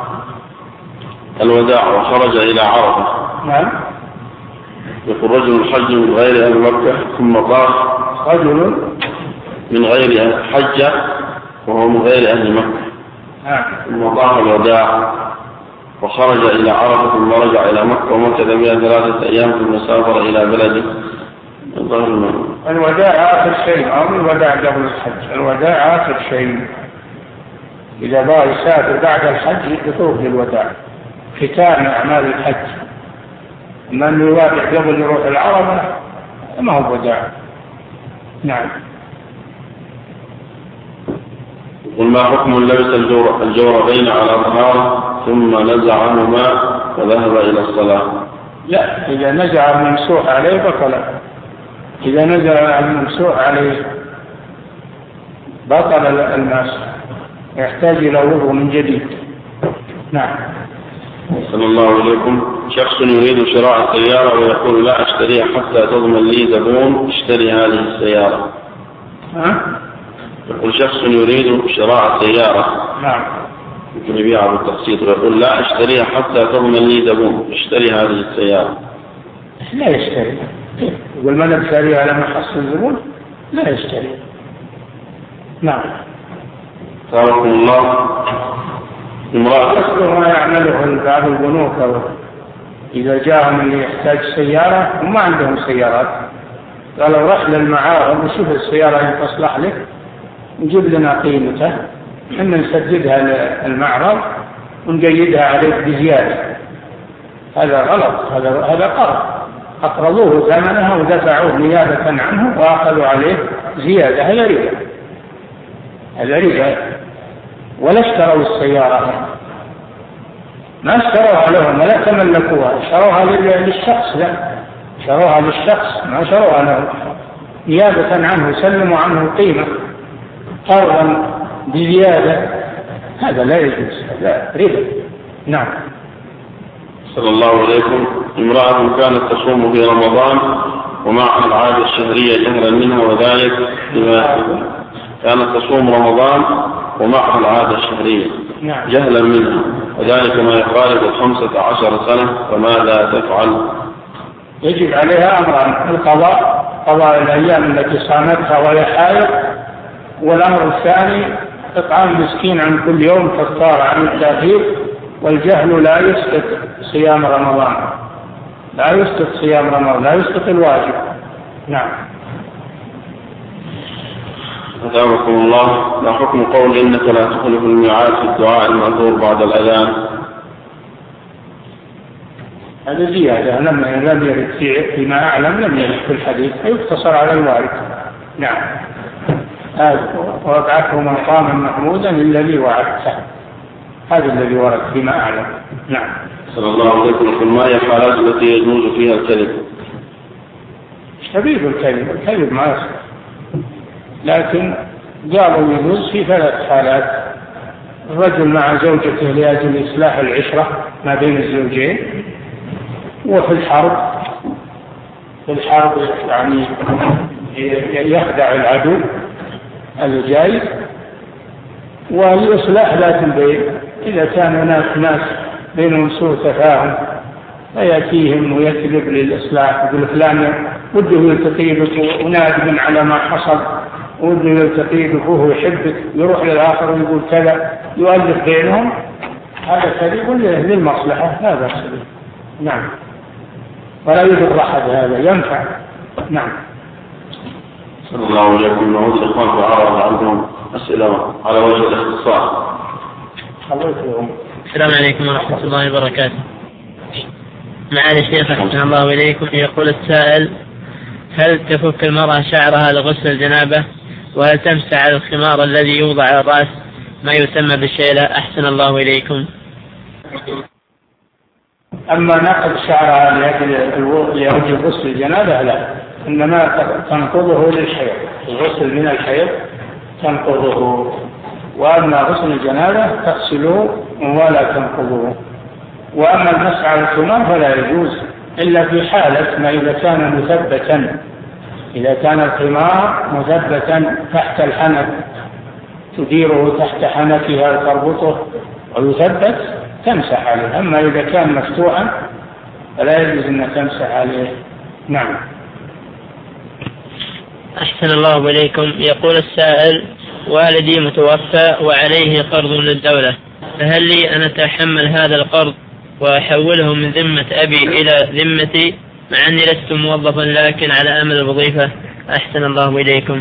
الوداع وخرج إلى عرفة. نعم. يقول رجل حج من غير أهل مكة ثم طاف رجل من غير حج وهو من غير أهل مكة نعم. ثم طاف الوداع وخرج إلى عرفة ثم رجع إلى مكة ومكث بها ثلاثة أيام ثم سافر إلى بلده. الوداع آخر شيء أو الوداع قبل الحج. الوداع آخر شيء. إذا بغى يسافر بعد الحج يطوف للوداع ختام أعمال الحج. أما أنه يوافق قبل يروح العرفة ما هو وداع. نعم. قل ما حكم لبس الجوربين على طهارة ثم نزعهما وذهب إلى الصلاة؟ لا إذا نزع الممسوح عليه بطل. إذا نزع الممسوح عليه بطل الماس يحتاج إلى وضوء من جديد. نعم. صلى الله عليكم. شخص يريد شراء السيارة ويقول لا أشتريها حتى تضمن لي زبون اشتري هذه السيارة. ها؟ يقول شخص يريد شراء السيارة نعم. يمكن يبيعها بالتقسيط ويقول لا اشتريها حتى تضمن لي زبون، اشتري هذه السيارة. لا يشتري، يقول ما نشتريها على ما حصل زبون، لا يشتري. نعم. سامحكم الله. امرأة أصل ما يعمله بعض البنوك إذا جاءهم اللي يحتاج سيارة وما عندهم سيارات، قالوا رح للمعارض وشوف السيارة اللي تصلح لك نجيب لنا قيمتها، إحنا نسددها للمعرض ونقيدها عليك بزيادة. هذا غلط، هذا هذا قرض، أقرضوه ثمنها ودفعوه نيابة عنه وأخذوا عليه زيادة، هذا ربا، هذا ربا. ولا اشتروا السيارة، ما اشتروها لهم ولا تملكوها، اشتروها للشخص، لا شروها للشخص ما شروها له، نيابة عنه سلموا عنه القيمة قرضا بزيادة، هذا لا يجوز، هذا ربا. نعم. صلى الله عليكم. امرأة كانت تصوم في رمضان ومعها العادة الشهرية جهرا منها، وذلك بما كانت تصوم رمضان ومعها العادة الشهرية نعم. جهلا منها، وذلك ما يقارب الخمسة عشر سنة، فماذا تفعل؟ يجب عليها أمران: القضاء، قضاء الأيام التي صامتها وهي حائض، والأمر الثاني إطعام مسكين عن كل يوم كفارة عن التأخير. والجهل لا يسقط صيام رمضان، لا يسقط صيام رمضان، لا يسقط الواجب. نعم. أثابكم الله. ما حكم قول إنك لا تخلف الميعاد في الدعاء المأثور بعد الأذان؟ هذا زيادة لم لم يرد فيما أعلم، لم يرد في الحديث، يقتصر على الوارد. نعم. وابعثه مقاما محمودا الذي وعدته، هذا الذي ورد فيما أعلم. نعم. صلى الله عليه وسلم. ما هي الحالات التي يجوز فيها الكذب؟ شبيه الكذب، الكذب ما يصح، لكن قالوا يجوز في ثلاث حالات: الرجل مع زوجته لأجل إصلاح العشرة ما بين الزوجين، وفي الحرب، في الحرب يعني يخدع العدو الجاي، والإصلاح ذات البين إذا كان هناك ناس بينهم سوء تفاهم فيأتيهم ويكذب للإصلاح، يقول فلان وده يلتقي بك ونادم على ما حصل، وده يلتقي بك وهو يحبك، يروح للآخر ويقول كذا، يؤلف بينهم، هذا كذب للمصلحة، هذا سبيل. نعم. ولا يضر أحد، هذا ينفع. نعم. صلى الله عليه وسلم. نعود الإخوان في عرض عندهم أسئلة على وجه الاختصار. السلام عليكم ورحمة الله وبركاته. معالي الشيخ أحسن الله إليكم، يقول السائل: هل تفك المرأة شعرها لغسل الجنابة؟ وهل تمسح على الخمار الذي يوضع على الرأس ما يسمى بالشيلة؟ أحسن الله إليكم. أما نقض شعرها لأجل غسل الجنابة لا، إنما تنقضه للحيض، الغسل من الحيض تنقضه، وأما غسل الجنابة تغسله ولا تنقضه. وأما المسح على الخمار فلا يجوز إلا في حالة ما إذا كان مثبتا، إذا كان الخمار مثبتا تحت الحنك تديره تحت حنكها وتربطه ويثبت تمسح عليه. أما إذا كان مفتوحا فلا يجوز أن تمسح عليه. نعم. أحسن الله إليكم. يقول السائل: والدي متوفى وعليه قرض للدولة، فهل لي أن أتحمل هذا القرض وأحوله من ذمة أبي إلى ذمتي مع أني لست موظفا لكن على أمل الوظيفة؟ أحسن الله إليكم.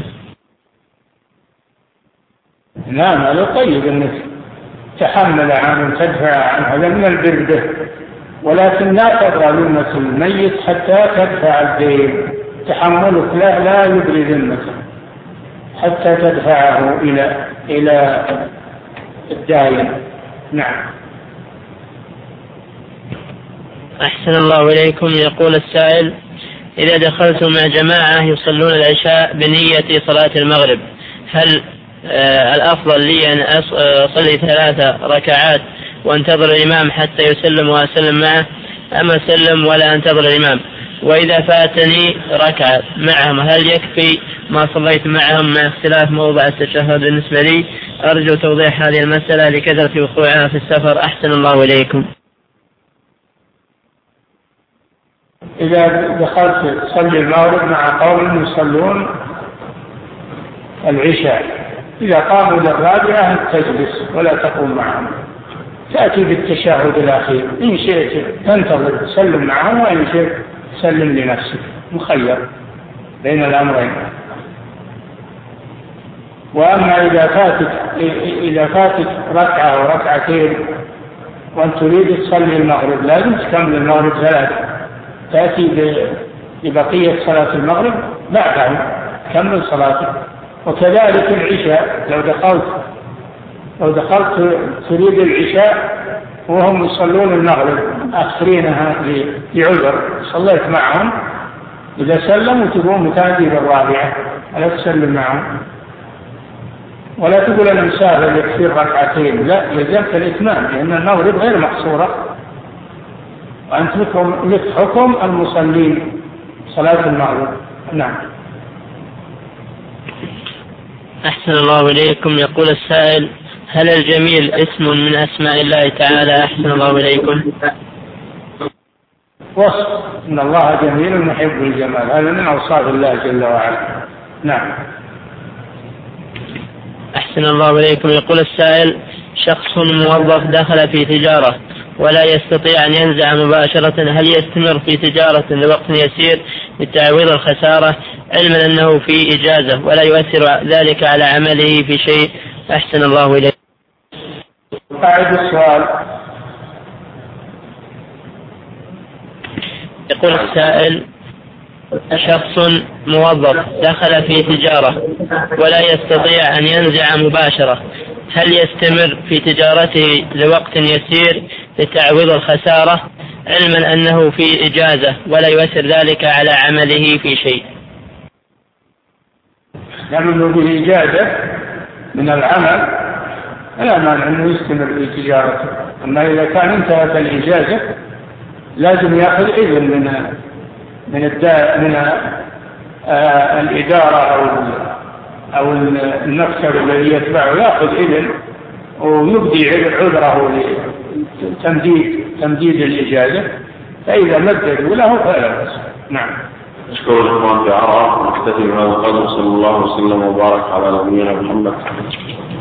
نعم، هذا طيب أنك تحمل عنه تدفع عنه، هذا من البر به، ولكن لا تبرى ذمة الميت حتى تدفع الدين. تحملك لا لا يبري ذمته حتى تدفعه إلى إلى الدائن. نعم. أحسن الله إليكم. يقول السائل: إذا دخلت مع جماعة يصلون العشاء بنية صلاة المغرب، هل آه الأفضل لي أن أصلي ثلاثة ركعات وانتظر الإمام حتى يسلم وأسلم معه، أم أسلم ولا أنتظر الإمام؟ وإذا فاتني ركعة معهم هل يكفي ما صليت معهم مع اختلاف موضع التشهد بالنسبة لي. أرجو توضيح هذه المسألة لكثرة وقوعها في السفر. أحسن الله إليكم. إذا دخلت تصلي المغرب مع قوم يصلون العشاء، إذا قاموا للرابعة تجلس ولا تقوم معهم، تأتي بالتشهد الأخير، إن شئت تنتظر تسلم معهم، وإن شئت تسلم لنفسك، مخير بين الأمرين. وأما إذا فاتت إذا فاتت ركعة أو ركعتين وأنت تريد تصلي المغرب، لازم تكمل المغرب ثلاثة، تأتي ببقية صلاة المغرب بعدها كمل صلاتك. وكذلك العشاء، لو دخلت لو دخلت تريد العشاء وهم يصلون المغرب آخرينها لعذر، صليت معهم، إذا سلموا تقوم تأتي بالرابعة ولا تسلم معهم، ولا تقول أنا مسافر يكفي ركعتين، لا، يلزمك الإتمام، لأن المغرب غير مقصورة، وأنت لك حكم المصلين صلاة المغرب. نعم. أحسن الله إليكم. يقول السائل: هل الجميل اسم من أسماء الله تعالى؟ أحسن الله إليكم. وصف إن الله جميل يحب الجمال، هذا من أوصاف الله جل وعلا. نعم. أحسن الله إليكم. يقول السائل: شخص موظف دخل في تجارة ولا يستطيع أن ينزع مباشرة، هل يستمر في تجارة لوقت يسير لتعويض الخسارة، علما أنه في إجازة ولا يؤثر ذلك على عمله في شيء؟ أحسن الله إليكم. أعد السؤال. يقول السائل: شخص موظف دخل في تجارة ولا يستطيع أن ينزع مباشرة، هل يستمر في تجارته لوقت يسير لتعويض الخسارة، علما أنه في إجازة ولا يؤثر ذلك على عمله في شيء؟ لأنه به إجازة من العمل لا مانع أنه يستمر في تجارته، أما إذا كان انتهت الإجازة لازم يأخذ إذن من من الدا من آه الإدارة أو أو المكتب الذي يتبعه، يأخذ إذن ويبدي عذره لتمديد تمديد الإجازة، فإذا مددوا له فلا بأس. نعم. أشكر الإخوان في عرب، نكتفي بهذا القدر. صلى الله وسلم وبارك على نبينا محمد.